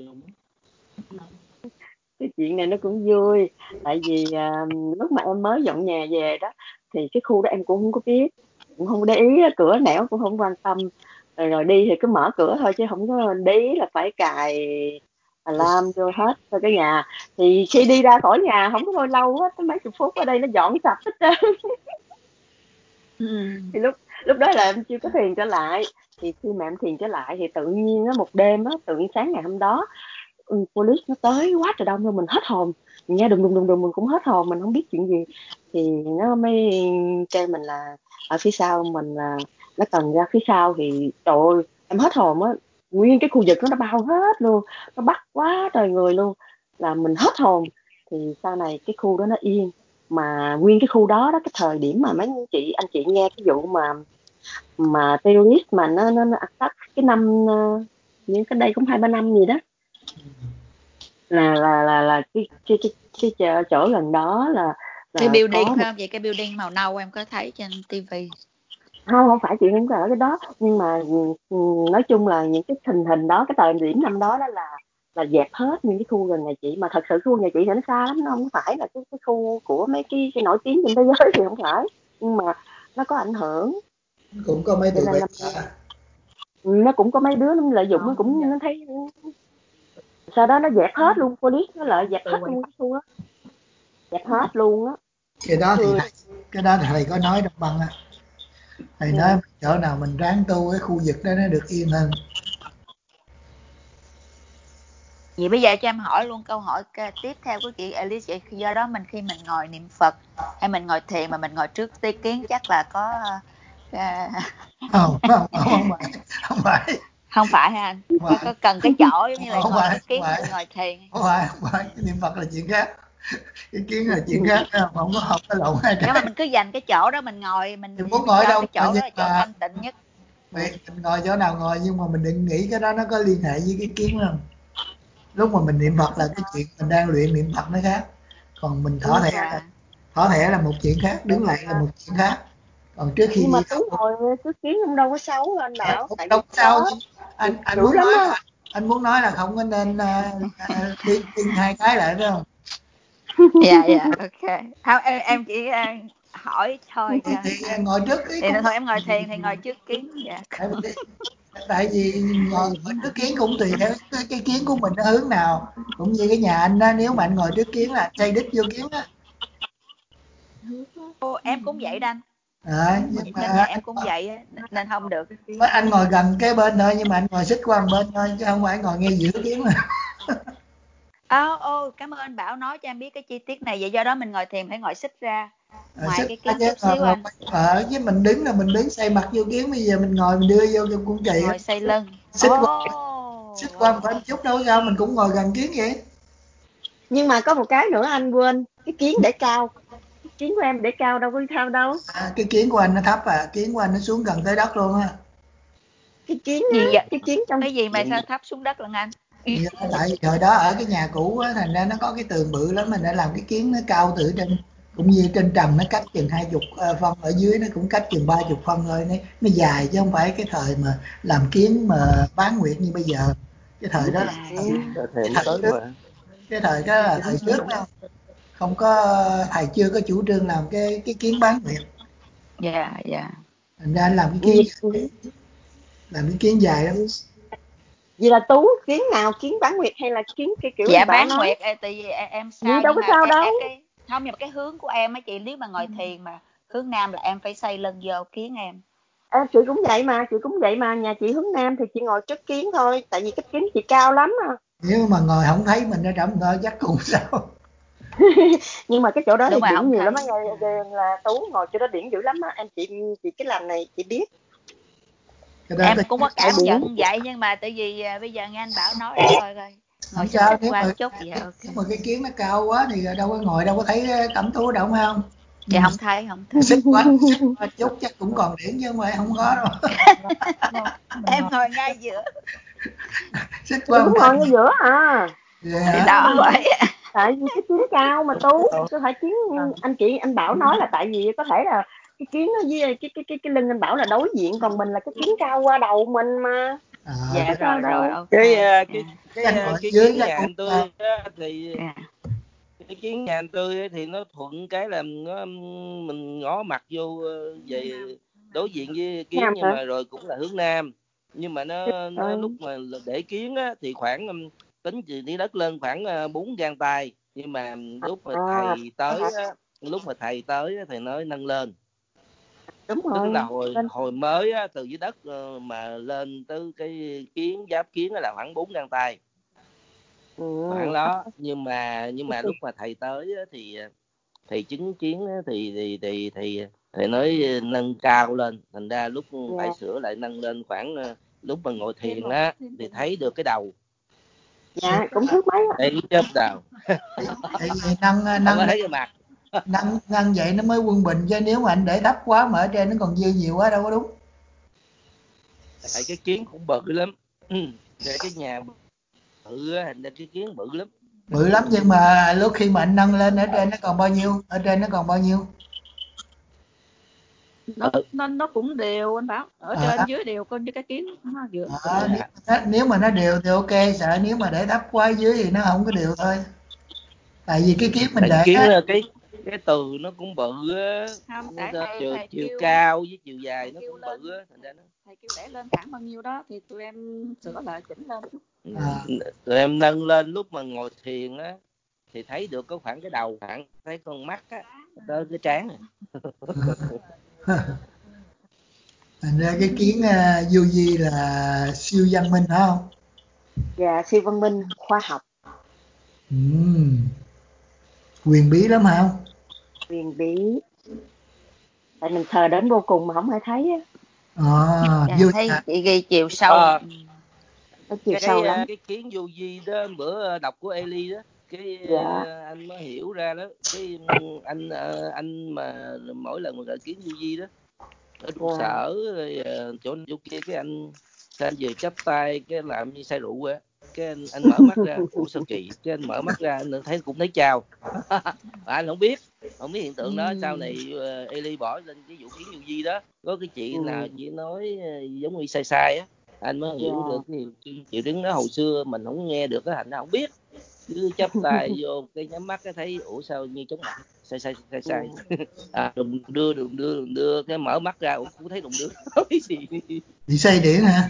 Cái chuyện này nó cũng vui, tại vì à, lúc mà em mới dọn nhà về đó thì cái khu đó em cũng không có biết, cũng không để ý, cửa nẻo cũng không quan tâm, rồi, rồi đi thì cứ mở cửa thôi chứ không có để ý là phải cài alarm vô hết cho cái nhà. Thì khi đi ra khỏi nhà không có bao lâu á, tới mấy chục phút ở đây nó dọn sạch hết trơn. Thì lúc lúc đó là em chưa có thiền trở lại, thì khi mà em thiền trở lại thì tự nhiên á, một đêm á, tự nhiên sáng ngày hôm đó ừ, police nó tới quá trời đông luôn, mình hết hồn, mình nghe đùng đùng đùng đùng mình cũng hết hồn, mình không biết chuyện gì. Thì nó mới kêu mình là ở phía sau mình là nó cần ra phía sau, thì trời ơi em hết hồn á, nguyên cái khu vực đó nó bao hết luôn, nó bắt quá trời người luôn, là mình hết hồn. Thì sau này cái khu đó nó yên, mà nguyên cái khu đó đó, cái thời điểm mà mấy chị anh chị nghe cái vụ mà mà terrorist mà nó nó, nó attack cái năm uh, những cái đây cũng hai ba năm gì đó, là là là là cái cái cái cái, cái chỗ gần đó là, là cái building có phải không? Vậy cái building màu nâu em có thấy trên tivi. không không phải chuyện không có ở cái đó, nhưng mà ừ, nói chung là những cái tình hình đó, cái thời điểm năm đó đó là là dẹp hết những cái khu gần nhà chị, mà thật sự khu nhà chị thì nó xa lắm, nó không phải là cái, cái khu của mấy cái, cái nổi tiếng trên thế giới thì không phải, nhưng mà nó có ảnh hưởng. Cũng có mấy Cho tụi nên bay là nó cũng có mấy đứa nó lợi dụng, nó cũng nó thấy sau đó nó dẹp hết luôn, police nó lại dẹp hết luôn cái khu đó, dẹp hết luôn á. cái đó thì Ừ. thầy, cái đó thì thầy có nói đồng bằng á, thầy Ừ. nói chỗ nào mình ráng tu cái khu vực đó nó được yên hơn. Vậy bây giờ cho em hỏi luôn câu hỏi tiếp theo của chị Alice. Do đó mình khi mình ngồi niệm Phật hay mình ngồi thiền mà mình ngồi trước tí kiến chắc là có uh, không, không, không phải, không phải. Không phải ha anh? Có, có cần cái chỗ giống như là không ngồi phải, trước kiến phải. mình ngồi thiền. Không phải, không phải. Cái niệm Phật là chuyện khác. Cái kiến là chuyện khác, không, không có học cái lộn hai cái. Nhưng mà mình cứ dành cái chỗ đó mình ngồi, mình, mình muốn ngồi cho đâu cái chỗ ngồi, đó là chỗ mà thanh tịnh nhất. mình, mình ngồi chỗ nào ngồi, nhưng mà mình đừng nghĩ cái đó nó có liên hệ với cái kiến không. Lúc mà mình niệm Phật là cái chuyện mình đang luyện niệm Phật nó khác, còn mình thỏ thẻ là thỏ thẻ là một chuyện khác, đứng lại là một chuyện khác. Còn trước khi nhưng mà đi Tú ngồi trước kiến không đâu có xấu anh Bảo, không, tại đâu vì sao, đó anh anh dữ muốn lắm nói á. là anh muốn nói là không có nên uh, uh, đi, đi hai cái lại phải không? Dạ dạ ok. Không, em em chỉ uh, hỏi thôi. Thì, thì ngồi trước cái thì cũng thôi em ngồi thiền thì ngồi trước kiến. Dạ. tại vì, tại vì ngồi, ngồi trước kiến cũng tùy theo cái, cái kiến của mình nó hướng nào, cũng như cái nhà anh đó, nếu mà anh ngồi trước kiến là xây đích vô kiến á. Ô, em cũng vậy đó anh. À, nhưng mà Nên nhà em cũng vậy nên không được. anh ngồi gần cái bên thôi, nhưng mà anh ngồi xích qua một bên thôi chứ không phải ngồi ngay giữa kiến mà. Ô, ô, cảm ơn anh Bảo nói cho em biết cái chi tiết này. Vậy do đó mình ngồi thiền phải ngồi xích ra ngoài à, cái kiến chứ, chút xíu anh. Ở chứ mình đứng là mình đứng xoay mặt vô kiến, bây giờ mình ngồi mình đưa vô cho cũng kỳ. Ngồi xoay lưng. Xích oh, qua, xích qua một bên chút đâu sao, mình cũng ngồi gần kiến vậy. Nhưng mà có một cái nữa anh quên, cái kiến để cao, cái kiến của em để cao đâu có cao đâu. À, cái kiến của anh nó thấp à, kiến của anh nó xuống gần tới đất luôn á. Cái kiến gì á, vậy? cái kiến trong Cái gì mà sao thấp xuống đất lần anh? Tại vì thời đó ở cái nhà cũ á, thành ra nó có cái tường bự lắm, mình đã làm cái kiến nó cao từ trên, cũng như trên trần nó cách chừng hai chục phân, ở dưới nó cũng cách chừng ba chục phân thôi, nó, nó dài chứ không phải cái thời mà làm kiến mà bán nguyệt như bây giờ. Cái thời đó là cái thời trước, cái thời đó là thời trước đó, không có, thầy chưa có chủ trương làm cái cái kiến bán nguyệt. Dạ dạ. Thành ra làm cái kiến dài, làm cái kiến dài lắm. Vậy là Tú kiến nào, kiến bán nguyệt hay là kiến cái kiểu Dạ anh Bảo bán nói? nguyệt ê, tại vì em, em Gì sao đâu nhưng có mà sao em, đâu. em cái không, nhưng mà cái hướng của em á chị, nếu mà ngồi thiền mà hướng nam là em phải xây lưng vô kiến em. À, chị cũng vậy mà, chị cũng vậy mà, nhà chị hướng nam thì chị ngồi trước kiến thôi, tại vì cái kiến chị cao lắm à. Nếu mà ngồi không thấy mình ở trỏng thôi chắc cũng sao. Nhưng mà cái chỗ đó Đúng thì rồi, điển không nhiều lắm thấy. á, nghe là Tú ngồi chỗ đó điển dữ lắm á, em chị chị cái làm này chị biết. Cái đó Em có cũng có cảm điển. nhận vậy, nhưng mà tại vì à, bây giờ nghe anh Bảo nói để coi coi ngồi không xích sao, xích nếu qua mà một chút gì hả? nếu Ok. mà cái kiến nó cao quá thì đâu có ngồi đâu có thấy Cẩm Tú đâu phải không? Dạ Nhưng mà không thấy, không thấy. xích quá xích qua chút chắc cũng còn điển chứ không phải không có đâu. Em ngồi ngay giữa. Xích Chị qua cũng bên. ngồi ở giữa à. Dạ. Thì đó vậy. Tại vì cái kiến cao mà Tú, có phải kiến anh chị anh Bảo nói là tại vì có thể là cái kiến nó với cái cái cái cái lưng anh Bảo là đối diện, còn mình là cái kiến cao qua đầu mình mà. À, Dạ Có sao rồi rồi, đâu. ok. cái à, cái Dạ. cái chắc à, ngồi cái dưới kiến chắc nhà cũng anh sao. tôi á, thì Dạ. cái kiến nhà anh tôi á, thì nó thuận cái là nó mình ngó mặt vô ờ, về đối diện với kiến, Nam nhưng hả? mà rồi cũng là hướng nam, nhưng mà nó, nó Rồi. lúc mà để kiến á, thì khoảng um, tính từ dưới đất lên khoảng uh, bốn gang tay, nhưng mà lúc mà À, thầy tới hả? á, lúc mà thầy tới á, thì nó nâng lên, Đúng tức rồi. là hồi Lên. hồi mới á, từ dưới đất ờ, mà lên tới cái kiến giáp kiến là khoảng bốn gang tay, Ừ. khoảng đó. Nhưng mà nhưng mà lúc mà thầy tới á, thì thầy chứng kiến á, thì thì thì thì thầy nói nâng cao lên, thành ra lúc phải Dạ. sửa lại nâng lên khoảng ờ, lúc mà ngồi thiền á thì thấy được cái đầu, Dạ cũng thước mấy á. thấy chớp đầu, Thì, thì nâng không nâng có lên thấy cái mặt. nâng nâng vậy nó mới quân bình, chứ nếu mà anh để thấp quá mà ở trên nó còn dư nhiều quá đâu có đúng. Tại cái kiến cũng bự lắm, để cái nhà bự á, thành ra cái kiến bự lắm. Bự lắm, nhưng mà lúc khi mà anh nâng lên ở trên nó còn bao nhiêu, ở trên nó còn bao nhiêu? nó nó nó cũng đều anh Bảo, ở À, trên dưới đều con như cái kiến nó vừa à, nếu, nó, nếu mà nó đều thì ok, sợ nếu mà để thấp quá dưới thì nó không có đều thôi. Tại vì cái kiến mình Tại để kiến á, cái cái từ nó cũng bự á, không, nó tại thầy chiều, thầy chiều kêu cao với chiều dài thầy nó kêu cũng lên bự á, thành ra nó thầy kêu để lên thẳng bao nhiêu đó thì tụi em sửa lại chỉnh lên. à, tụi em nâng lên lúc mà ngồi thiền á thì thấy được có khoảng cái đầu, khoảng thấy con mắt á tới cái trán này. thành ra cái kiến uh, vô vi là siêu văn minh phải không? Dạ siêu văn minh khoa học. Ừm, quyền bí lắm hả không? Huyền bí. Tại mình thờ đến vô cùng mà không ai thấy á. À, Dạ, vô thấy à, chị ghi chiều sâu. À, Nó chiều cái sâu lắm. cái kiến vô vi đó bữa đọc của Eli đó, cái Dạ. anh mới hiểu ra đó, cái anh anh mà mỗi lần mà gọi kiến vô vi đó ở trụ Dạ. sở rồi chỗ chỗ kia, cái anh anh vừa chắp tay cái làm như say rượu á, cái anh, anh mở mắt ra, ủa sao kỳ, cái anh mở mắt ra anh thấy cũng thấy chào. Mà anh không biết không biết hiện tượng đó. Sau này uh, Eli bỏ lên cái vụ kiến vô vi đó, có cái chị Ừ. nào chỉ nói uh, giống như sai sai á, anh mới hiểu Dạ. được cái triệu chứng đó. Hồi xưa mình không nghe được cái, thành ra không biết, cứ chắp tay vô cái nhắm mắt cái thấy ủa sao như chóng mặt, sai sai sai sai. Dạ. À, đùng đưa đùng đưa đùng đưa, cái mở mắt ra ủa cũng thấy đùng đưa. Nói gì bị say điển hả?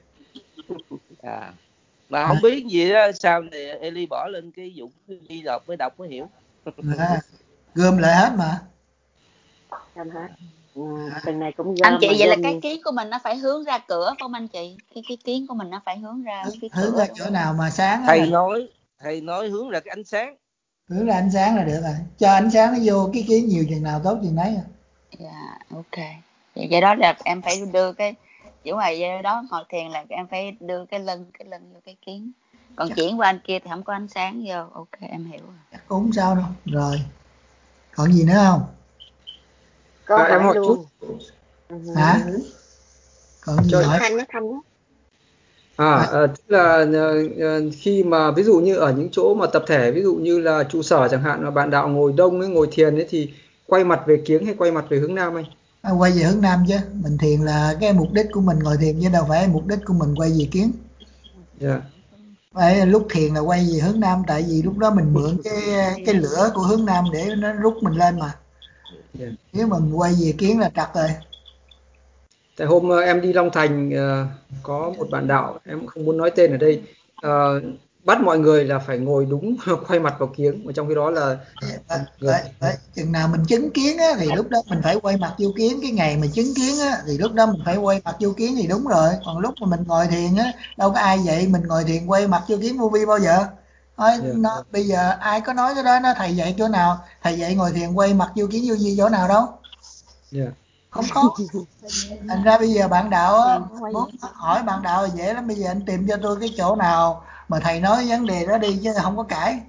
à mà À, không biết gì đó. Sau này Eli bỏ lên cái vụ đi đọc mới đọc mới hiểu. à, gom lại hết mà. Gom hết. Ừ. Từng này cũng Anh gom chị mà vậy là gom cái nhiều. kiến của mình nó phải hướng ra cửa phải không anh chị? Cái cái kiến của mình nó phải hướng ra hướng, cái hướng cửa ra đúng chỗ không? nào mà sáng á là Thầy nói thầy nói hướng ra cái ánh sáng. hướng ra ánh sáng là được rồi, cho ánh sáng nó vô cái kiến nhiều chừng nào tốt chừng nấy. Dạ, ok. Vậy, vậy đó là em phải đưa cái kiểu ngoài đó ngồi thiền là em phải đưa cái lưng cái lưng vô cái kiến. Còn chắc, chuyển qua anh kia thì không có ánh sáng vô. Ok, em hiểu rồi. chắc cũng không sao đâu. Rồi còn gì nữa không? Có À, em hỏi hỏi chút. luôn. Ừ. Hả? Còn gì Cho hỏi? Thanh nó thanh đó. À, À, à, tức là ờ, ờ, khi mà ví dụ như ở những chỗ mà tập thể, ví dụ như là trụ sở chẳng hạn, mà bạn đạo ngồi đông ấy, ngồi thiền ấy, thì quay mặt về kiếng hay quay mặt về hướng nam anh? à, quay về hướng nam chứ, mình thiền là cái mục đích của mình ngồi thiền chứ đâu phải mục đích của mình quay về kiến. Dạ. Phải lúc thiền là quay về hướng nam, tại vì lúc đó mình mượn cái cái lửa của hướng nam để nó rút mình lên mà. Dạ. Nếu mà mình quay về kiến là trật rồi. Tại hôm ờ, em đi Long Thành ờ, có một bạn đạo, em không muốn nói tên ở đây, ờ, bắt mọi người là phải ngồi đúng quay mặt vào kiếng, mà trong khi đó là Vậy, người vậy, vậy, chừng nào mình chứng kiến á, thì lúc đó mình phải quay mặt vô kiến. Cái ngày mà chứng kiến á, thì lúc đó mình phải quay mặt vô kiến thì đúng rồi. Còn lúc mà mình ngồi thiền á, đâu có ai dạy mình ngồi thiền quay mặt vô kiến vô vi bao giờ. Thôi, yeah. nó, bây giờ ai có nói cái đó, nó thầy dạy chỗ nào? Thầy dạy ngồi thiền quay mặt vô kiến vô vi chỗ nào đâu? Yeah. Không có. Thành ra bây giờ bạn đạo á, Thiền nó quay muốn vậy. hỏi bạn đạo là dễ lắm. Bây giờ anh tìm cho tôi cái chỗ nào mà thầy nói vấn đề đó đi, chứ không có cãi.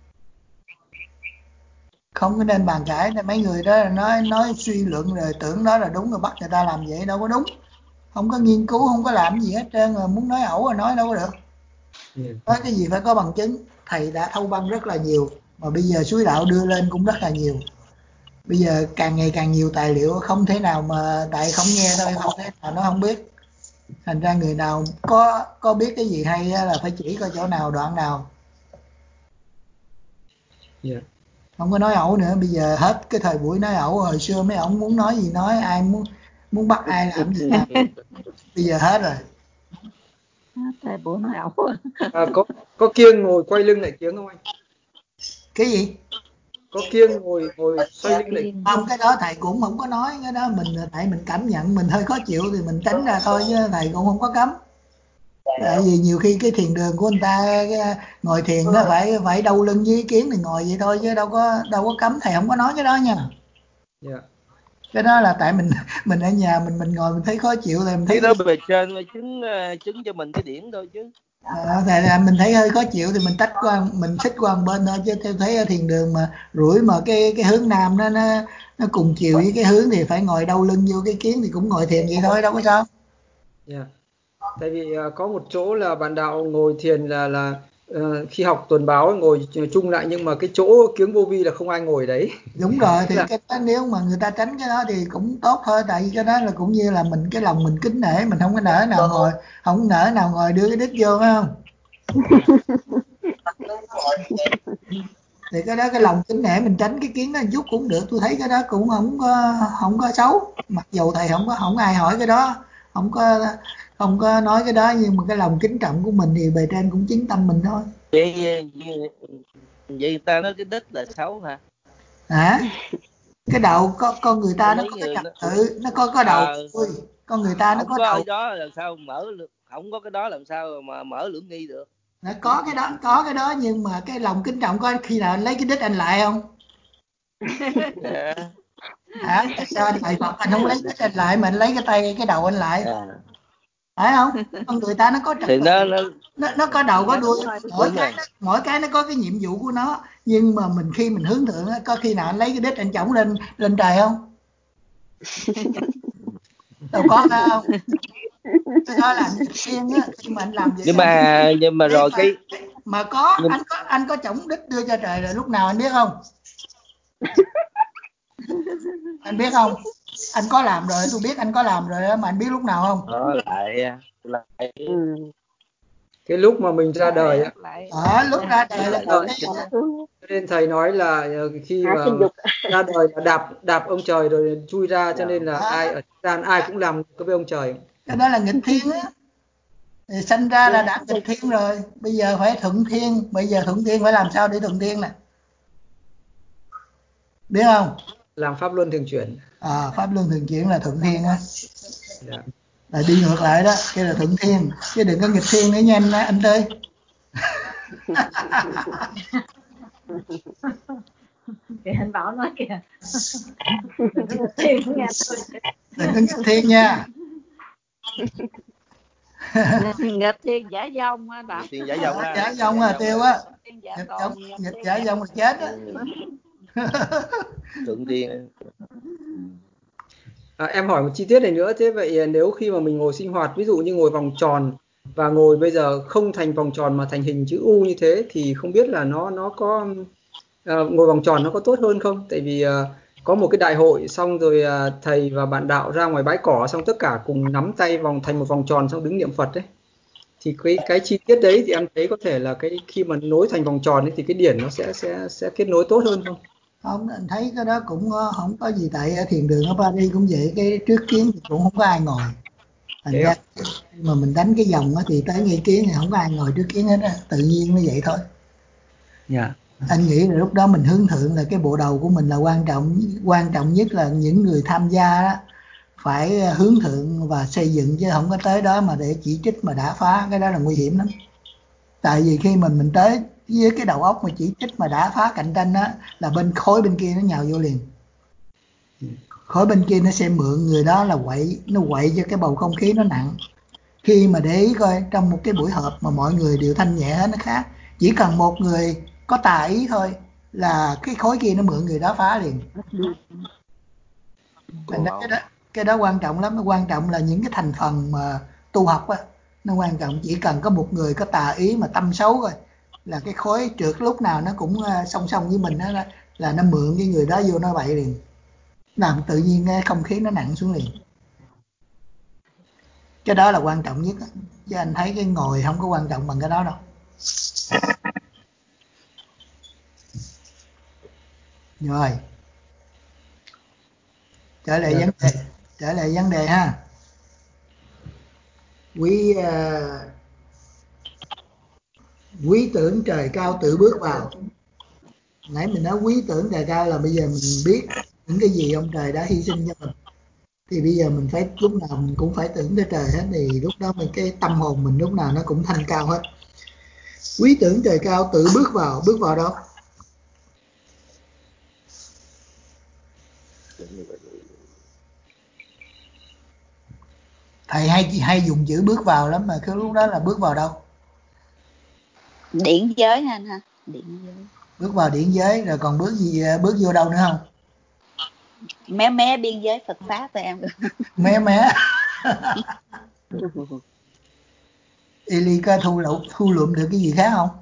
Không có nên bàn cãi. Mấy người đó là nói nói suy luận rồi tưởng đó là đúng rồi bắt người ta làm vậy, đâu có đúng. Không có nghiên cứu, không có làm gì hết trơn, rồi muốn nói ẩu rồi nói đâu có được. Yeah. Nói cái gì phải có bằng chứng. Thầy đã thâu băng rất là nhiều, mà bây giờ suối đạo đưa lên cũng rất là nhiều. Bây giờ càng ngày càng nhiều tài liệu, không thể nào mà tại không nghe thôi, không thể nào nó không biết. Thành ra người nào có có biết cái gì hay á, là phải chỉ coi chỗ nào, đoạn nào. Yeah. Không có nói ẩu nữa. Bây giờ hết cái thời buổi nói ẩu. Hồi xưa mấy ổng muốn nói gì nói, ai muốn muốn bắt ai làm gì làm. Bây giờ hết rồi. Thời buổi nói ẩu. À, có có kiêng ngồi quay lưng lại kiếng không anh? Cái gì? Có kiêng ngồi ngồi xoay lưng lại. Không, cái đó thầy cũng không có nói. Cái đó mình tại mình cảm nhận mình hơi khó chịu thì mình tránh ra thôi, chứ thầy cũng không có cấm. Tại vì nhiều khi cái thiền đường của người ta cái, ngồi thiền nó phải phải đau lưng với ý kiến thì ngồi vậy thôi, chứ đâu có đâu có cấm. Thầy không có nói cái đó nha. Yeah. Cái đó là tại mình mình ở nhà mình mình ngồi mình thấy khó chịu thì mình thấy Cái đó bề trên chứng ờ, chứng cho mình cái điển thôi chứ. à, tại là mình thấy hơi khó chịu thì mình tách qua, mình xích qua một bên thôi. Chứ theo thấy ở thiền đường mà rủi mà cái cái hướng nam nó nó nó cùng chiều với cái hướng thì phải ngồi đau lưng vô cái kiến thì cũng ngồi thiền vậy thôi, đâu có sao. Yeah. Tại vì uh, có một chỗ là bạn đạo ngồi thiền là là uh, khi học tuần báo ngồi chung lại, nhưng mà cái chỗ kiếng vô vi là không ai ngồi đấy. Đúng rồi, thì là... cái đó, nếu mà người ta tránh cái đó thì cũng tốt thôi. Tại vì cái đó là cũng như là mình cái lòng mình kính nể, mình không có nỡ nào ngồi, không nỡ nào ngồi đưa cái đít vô, phải không? Thì cái đó cái lòng kính nể mình tránh cái kiến đó chút cũng được. Tôi thấy cái đó cũng không có không có xấu. Mặc dù thầy không có không ai hỏi cái đó, không có không có nói cái đó, nhưng mà cái lòng kính trọng của mình thì bề trên cũng chứng tâm mình thôi. Vậy, vậy, vậy người ta nói cái đích là xấu hả? Hả? Cái đầu có con người ta nó Mấy có cái người trật nó tự, nó có có đầu. à, Ui, con người ta nó không có có ở đầu. đó làm sao mở được, không có cái đó làm sao mà mở lưỡng nghi được. Nó có cái đó, có cái đó, nhưng mà cái lòng kính trọng có khi nào anh lấy cái đít anh lại không? Yeah. Hả? Tại sao anh lại Phật anh không lấy cái đít anh lại mà anh lấy cái tay cái đầu anh lại? À. Phải không? Con người ta nó có trật Thì tự, nó, nó nó, nó có đầu có Dạ, đuôi, đúng rồi. mỗi đúng cái rồi. nó, mỗi cái nó có cái nhiệm vụ của nó. Nhưng mà mình khi mình hướng thượng á, có khi nào anh lấy cái đít anh chổng lên lên trời không? Đâu có, phải không? Cái đó là anh nghịch thiên á. Khi mà anh làm vậy Nhưng anh mà nhưng mà rồi mà, cái mà có nhưng... anh có anh có chổng đít đưa cho trời rồi lúc nào anh biết không? Anh biết không? Anh có làm rồi, tôi biết anh có làm rồi đó, mà anh biết lúc nào không? Đó lại lại Ừ. Cái lúc mà mình ra đời á, Lại Ở lúc ra đời là lại có đời, cái Hạ xuống, cho nên thầy nói là ờ, khi hạ mà sinh dục. ra đời là đạp đạp ông trời rồi chui ra, cho nên là đó, ai ở thế gian ai cũng làm cái với ông trời. cái đó là nghịch thiên á. Thì sinh ra là đã nghịch thiên rồi, bây giờ phải thuận thiên. Bây giờ thuận thiên phải làm sao để thuận thiên nè, biết không? Làm pháp luân thường chuyển. À, pháp luân thường chuyển là thuận thiên á. Yeah. Là đi ngược lại đó, cái là thuận thiên, chứ đừng có nghịch thiên nữa nha anh anh Tươi. kìa anh Bảo nói kìa. Đừng có nghịch thiên nghe tôi. Đừng có nghịch thiên nha. Nghịch thiên giả dông anh Bảo. tiền giả dông á, Giả dông à, Tiêu á. Thiên giả Nghịch tôn, dông, nghịch nghịch thiên giả giả dông là chết á. thượng tiên. À, em hỏi một chi tiết này nữa, thế vậy nếu khi mà mình ngồi sinh hoạt, ví dụ như ngồi vòng tròn và ngồi bây giờ không thành vòng tròn mà thành hình chữ U như thế, thì không biết là nó nó có à, ngồi vòng tròn nó có tốt hơn không? Tại vì à, có một cái đại hội xong rồi à, thầy và bạn đạo ra ngoài bãi cỏ, xong tất cả cùng nắm tay vòng thành một vòng tròn xong đứng niệm Phật đấy. Thì cái cái chi tiết đấy thì em thấy có thể là cái khi mà nối thành vòng tròn ấy, thì cái điển nó sẽ sẽ sẽ kết nối tốt hơn không? Không, anh thấy cái đó cũng không có gì. Tại ở thiền đường ở Paris cũng vậy, cái trước kiến thì cũng không có ai ngồi. Thành ra khi mà mình đánh cái vòng á thì tới ngay kiến thì không có ai ngồi trước kiến hết á, tự nhiên nó vậy thôi. Dạ. Anh nghĩ là lúc đó mình hướng thượng là cái bộ đầu của mình là quan trọng, quan trọng nhất là những người tham gia đó phải hướng thượng và xây dựng, chứ không có tới đó mà để chỉ trích mà đã phá, cái đó là nguy hiểm lắm. Tại vì khi mình mình tới với cái đầu óc mà chỉ trích mà đã phá cạnh tranh đó là bên khối bên kia nó nhào vô liền. Khối bên kia nó sẽ mượn người đó là quậy, nó quậy cho cái bầu không khí nó nặng. Khi mà để ý coi trong một cái buổi họp mà mọi người đều thanh nhẹ hết nó khác, chỉ cần một người có tà ý thôi là cái khối kia nó mượn người đó phá liền. Thành ra cái đó cái đó quan trọng lắm. Quan trọng là những cái thành phần mà tu học á, nó quan trọng. Chỉ cần có một người có tà ý mà tâm xấu rồi là cái khối trượt lúc nào nó cũng song song với mình, đó là, là nó mượn cái người đó vô nó bậy liền, làm tự nhiên cái không khí nó nặng xuống liền. Cái đó là quan trọng nhất, chứ anh thấy cái ngồi không có quan trọng bằng cái đó đâu. Rồi, trở lại vấn đề, trở lại vấn đề ha. Quý uh, quý tưởng trời cao tự bước vào. Nãy mình nói quý tưởng trời cao là bây giờ mình biết những cái gì ông trời đã hy sinh cho mình, thì bây giờ mình phải lúc nào mình cũng phải tưởng tới trời hết, thì lúc đó mình cái tâm hồn mình lúc nào nó cũng thanh cao hết. Quý tưởng trời cao tự bước vào. Bước vào đâu? Thầy hay hay dùng chữ bước vào lắm, mà cái lúc đó là bước vào đâu? Điển giới ha anh ha. Điển giới. Bước vào điển giới, rồi còn bước gì, bước vô đâu nữa không? Mé mé biên giới Phật pháp thôi em. Mé mé. Eli có thu lụm thu lụm được cái gì khác không?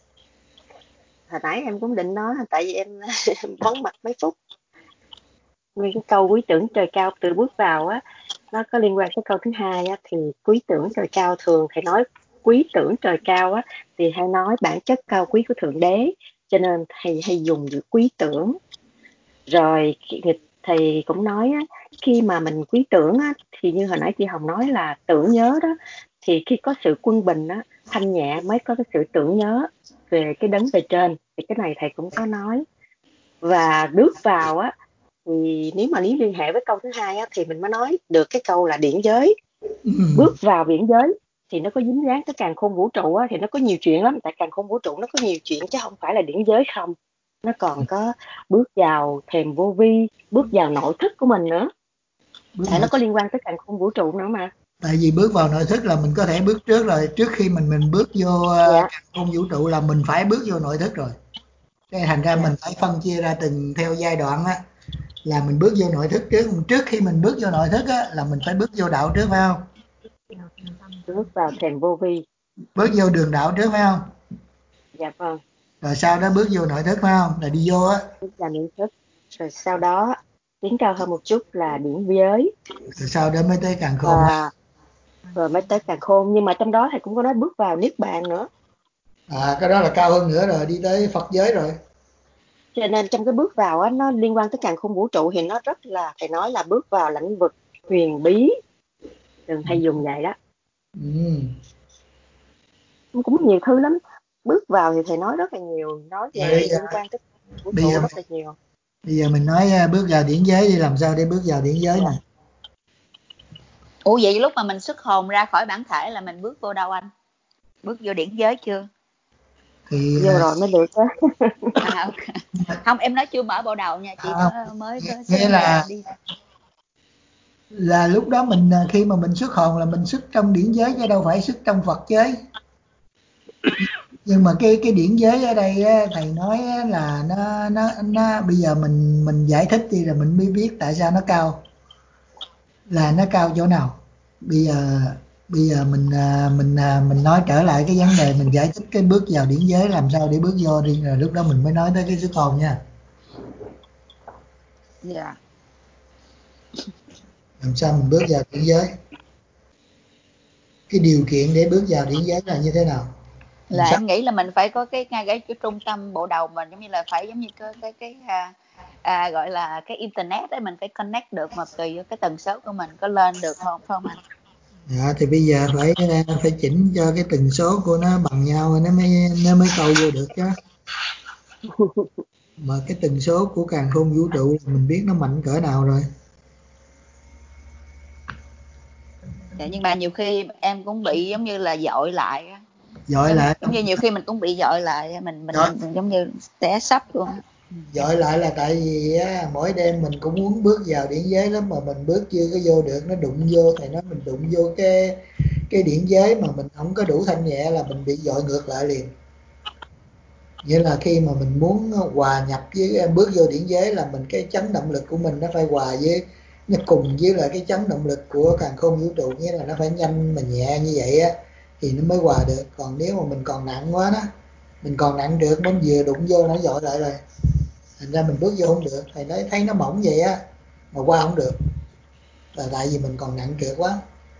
Hồi nãy em cũng định nói, tại vì em vắng mặt mấy phút. Nguyên cái câu quý tưởng trời cao tự bước vào á, nó có liên quan tới câu thứ hai á, thì quý tưởng trời cao thường thầy nói quý tưởng trời cao á, thì hay nói bản chất cao quý của thượng đế, cho nên thầy hay dùng chữ quý tưởng. Rồi thầy cũng nói á, khi mà mình quý tưởng á, thì như hồi nãy chị Hồng nói là tưởng nhớ đó, thì khi có sự quân bình á, thanh nhẹ mới có cái sự tưởng nhớ về cái đấng về trên, thì cái này thầy cũng có nói. Và bước vào á, thì nếu mà nếu liên hệ với câu thứ hai á, thì mình mới nói được cái câu là điển giới. Ừ. Bước vào điển giới thì nó có dính dáng tới càn khôn vũ trụ á, thì nó có nhiều chuyện lắm. Tại càn khôn vũ trụ nó có nhiều chuyện chứ không phải là điển giới không, nó còn có bước vào thềm vô vi, bước vào nội thức của mình nữa. Bước tại nội... nó có liên quan tới càn khôn vũ trụ nữa mà. Tại vì bước vào nội thức là mình có thể bước trước rồi, trước khi mình mình bước vô dạ. càn khôn vũ trụ là mình phải bước vô nội thức rồi. Cái thành ra dạ. mình phải phân chia ra từng theo giai đoạn á, là mình bước vô nội thức trước. Trước khi mình bước vô nội thức á, là mình phải bước vô đạo trước, phải không? Bước vào thềm vô vi, bước vô đường đạo trước, phải không? Dạ vâng. Rồi sau đó bước vô nội thức, phải không? Là đi vô á. Bước vào nội thức. Rồi sau đó tiến cao hơn một chút là điển giới. Rồi sau đó mới tới càn khôn. À, rồi mới tới càn khôn, nhưng mà trong đó thầy cũng có nói bước vào niết bàn nữa. À, cái đó là cao hơn nữa rồi, đi tới Phật giới rồi. Cho nên trong cái bước vào á, nó liên quan tới càn khôn vũ trụ thì nó rất là, thầy nói là bước vào lãnh vực huyền bí, đừng hay dùng vậy đó. Ừ. Cũng nhiều thứ lắm. Bước vào thì thầy nói rất là nhiều, nói về Bây giờ, liên quan tới vũ bây trụ giờ, rất là nhiều. Bây giờ mình nói bước vào điển giới đi, làm sao để bước vào điển giới này? Ủa vậy lúc mà mình xuất hồn ra khỏi bản thể là mình bước vô đâu anh? Bước vô điển giới chưa? Thì vô rồi mới được á. À, okay. Không, em nói chưa mở bộ đầu nha, chị à, có mới có nghĩa là đi là lúc đó mình khi mà mình xuất hồn là mình xuất trong điển giới chứ đâu phải xuất trong Phật giới. Nhưng mà cái cái điển giới ở đây á, thầy nói á, là nó nó nó bây giờ mình mình giải thích đi là mình mới biết tại sao nó cao. Là nó cao chỗ nào? Bây giờ bây giờ mình mình mình nói trở lại cái vấn đề, mình giải thích cái bước vào điển giới làm sao để bước vô đi, rồi lúc đó mình mới nói tới cái xuất hồn nha. Dạ. Yeah. Làm sao mình bước vào điển giới? Cái điều kiện để bước vào điển giới là như thế nào? Là làm em sao? Nghĩ là mình phải có cái ngay cái, cái trung tâm bộ đầu mình, giống như là phải giống như cái cái cái à, à, gọi là cái internet ấy, mình phải connect được mà tùy cái tần số của mình có lên được không, phải không anh? Dạ, thì bây giờ phải phải chỉnh cho cái tần số của nó bằng nhau nó mới nó mới câu vô được chứ. Mà cái tần số của càn khôn vũ trụ mình biết nó mạnh cỡ nào rồi. Dạ, nhưng mà nhiều khi em cũng bị giống như là dội lại á. Dội giống, lại giống như nhiều khi mình cũng bị dội lại, mình mình, Dội. mình giống như té sắp luôn. Dội lại là tại vì á, mỗi đêm mình cũng muốn bước vào điển giới lắm mà mình bước chưa có vô được, nó đụng vô thầy nói mình đụng vô cái cái điển giới mà mình không có đủ thanh nhẹ là mình bị dội ngược lại liền. Nghĩa là khi mà mình muốn hòa nhập với bước vô điển giới là mình cái chấn động lực của mình nó phải hòa với nó cùng với lại cái chấn động lực của càn khôn vũ trụ, nghĩa là nó phải nhanh mà nhẹ như vậy á thì nó mới hòa được. Còn nếu mà mình còn nặng quá đó, mình còn nặng được mình vừa đụng vô nó dội lại rồi, thành ra mình bước vô không được. Thầy nói thấy nó mỏng vậy á mà qua không được là tại vì mình còn nặng trượt quá.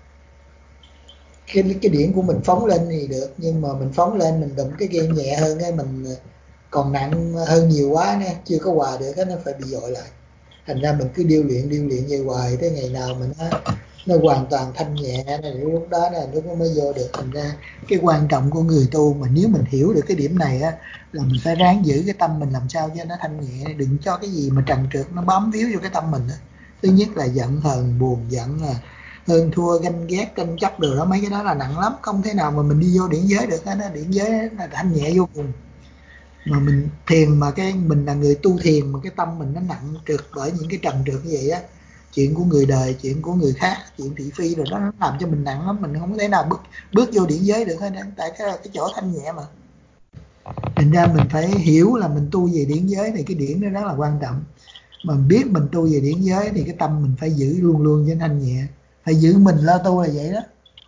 Cái cái điểm của mình phóng lên thì được, nhưng mà mình phóng lên mình đụng cái kia nhẹ hơn cái mình còn nặng hơn nhiều quá nữa, chưa có hòa được cái nó phải bị dội lại. Thành ra mình cứ điêu luyện điêu luyện như hoài tới ngày nào mình nó nó hoàn toàn thanh nhẹ này, lúc đó là lúc nó mới vô được. Thành ra cái quan trọng của người tu mà nếu mình hiểu được cái điểm này á là mình phải ráng giữ cái tâm mình làm sao cho nó thanh nhẹ, đừng cho cái gì mà trần trượt nó bám víu vô cái tâm mình á. Thứ nhất là giận hờn buồn giận là hơn thua ganh ghét tranh chấp được đó, mấy cái đó là nặng lắm, không thể nào mà mình đi vô điển giới được á. Điển giới là thanh nhẹ vô cùng. Mà mình thiền mà cái mình là người tu thiền mà cái tâm mình nó nặng trượt bởi những cái trần trượt như vậy á, chuyện của người đời, chuyện của người khác, chuyện thị phi rồi đó, nó làm cho mình nặng lắm, mình không thể nào bước bước vô điển giới được hết. Tại cái cái chỗ thanh nhẹ mà. Thành ra mình phải hiểu là mình tu về điển giới thì cái điển đó rất là quan trọng. Mà biết mình tu về điển giới thì cái tâm mình phải giữ luôn luôn với thanh nhẹ, phải giữ mình lo tu là vậy đó.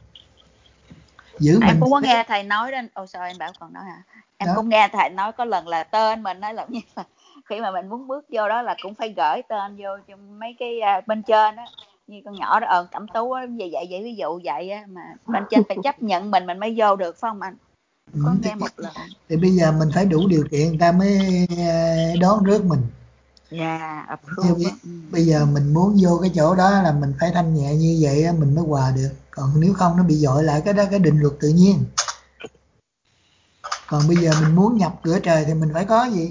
Giữ Em mình cũng có nghe thầy nói đó. Ồ sao em bảo còn nói hả? Em đó. cũng nghe thầy nói có lần là tên mình nói là như là khi mà mình muốn bước vô đó là cũng phải gửi tên vô trong mấy cái uh, bên trên á, như con nhỏ đó ờ Cẩm Tú á, vậy vậy vậy ví dụ vậy á, mà bên trên phải chấp nhận mình mình mới vô được phải không anh? Có Ừ, nghe thì, một lần. thì bây giờ mình phải đủ điều kiện người ta mới đón rước mình. Dạ, approve. Bây, bây giờ mình muốn vô cái chỗ đó là mình phải thanh nhẹ như vậy á, mình mới hòa được. Còn nếu không nó bị dội lại, cái đó cái định luật tự nhiên. Còn bây giờ mình muốn nhập cửa trời thì mình phải có gì?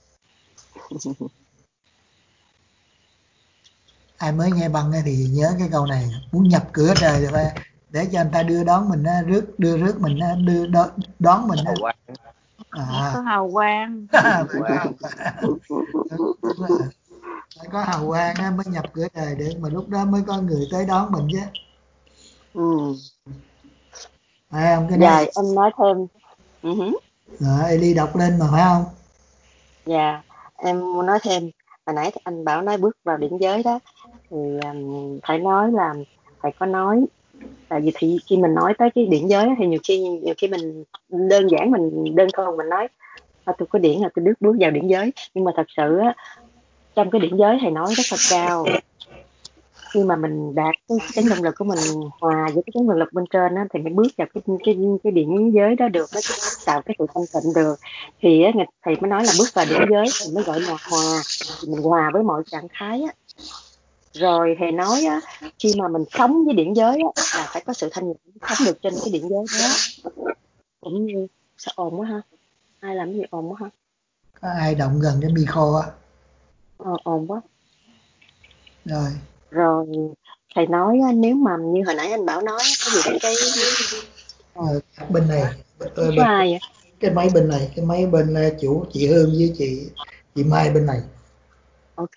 Ai mới nghe băng thì nhớ cái câu này, muốn nhập cửa trời thì phải để cho anh ta đưa đón mình, rước đưa rước mình, đưa đón, đón mình. À. Có hào quang. Phải có hào quang. Phải có hào quang á, mới nhập cửa trời được, mà lúc đó mới có người tới đón mình chứ. Ừ. Phải không? Cái Dạ, này em nói thêm. Uh-huh. Rồi, Eli đọc lên mà phải không? Dạ, em muốn nói thêm. Hồi nãy anh bảo nói bước vào điển giới đó, thì um, phải nói là phải có nói. Tại vì thì khi mình nói tới cái điển giới thì nhiều khi nhiều khi mình đơn giản mình đơn thuần mình nói à, tôi có điển là tôi bước bước vào điển giới, nhưng mà thật sự á, trong cái điển giới thầy nói rất là cao. Khi mà mình đạt cái chấn động lực của mình hòa với cái chấn động lực bên trên á, thì mới bước vào cái cái cái điển giới đó được, nó tạo cái sự thanh tịnh được. Thì á, thầy mới nói là bước vào điển giới thì mới gọi là hòa, thì mình hòa với mọi trạng thái á. Rồi thầy nói á, khi mà mình sống với điển giới á, là phải có sự thanh nhẹ, sống được trên cái điển giới đó. Cũng như sao ồn quá ha, ai làm gì ồn quá ha, Có ai động gần cái micro á? ờ, ồn quá. Rồi. Rồi thầy nói nếu mà như hồi nãy anh bảo nói cái gì đó, cái Rồi, bên này cái số ai vậy? Cái máy bên này, cái máy bên chủ chị Hương với chị chị Mai bên này. Ok.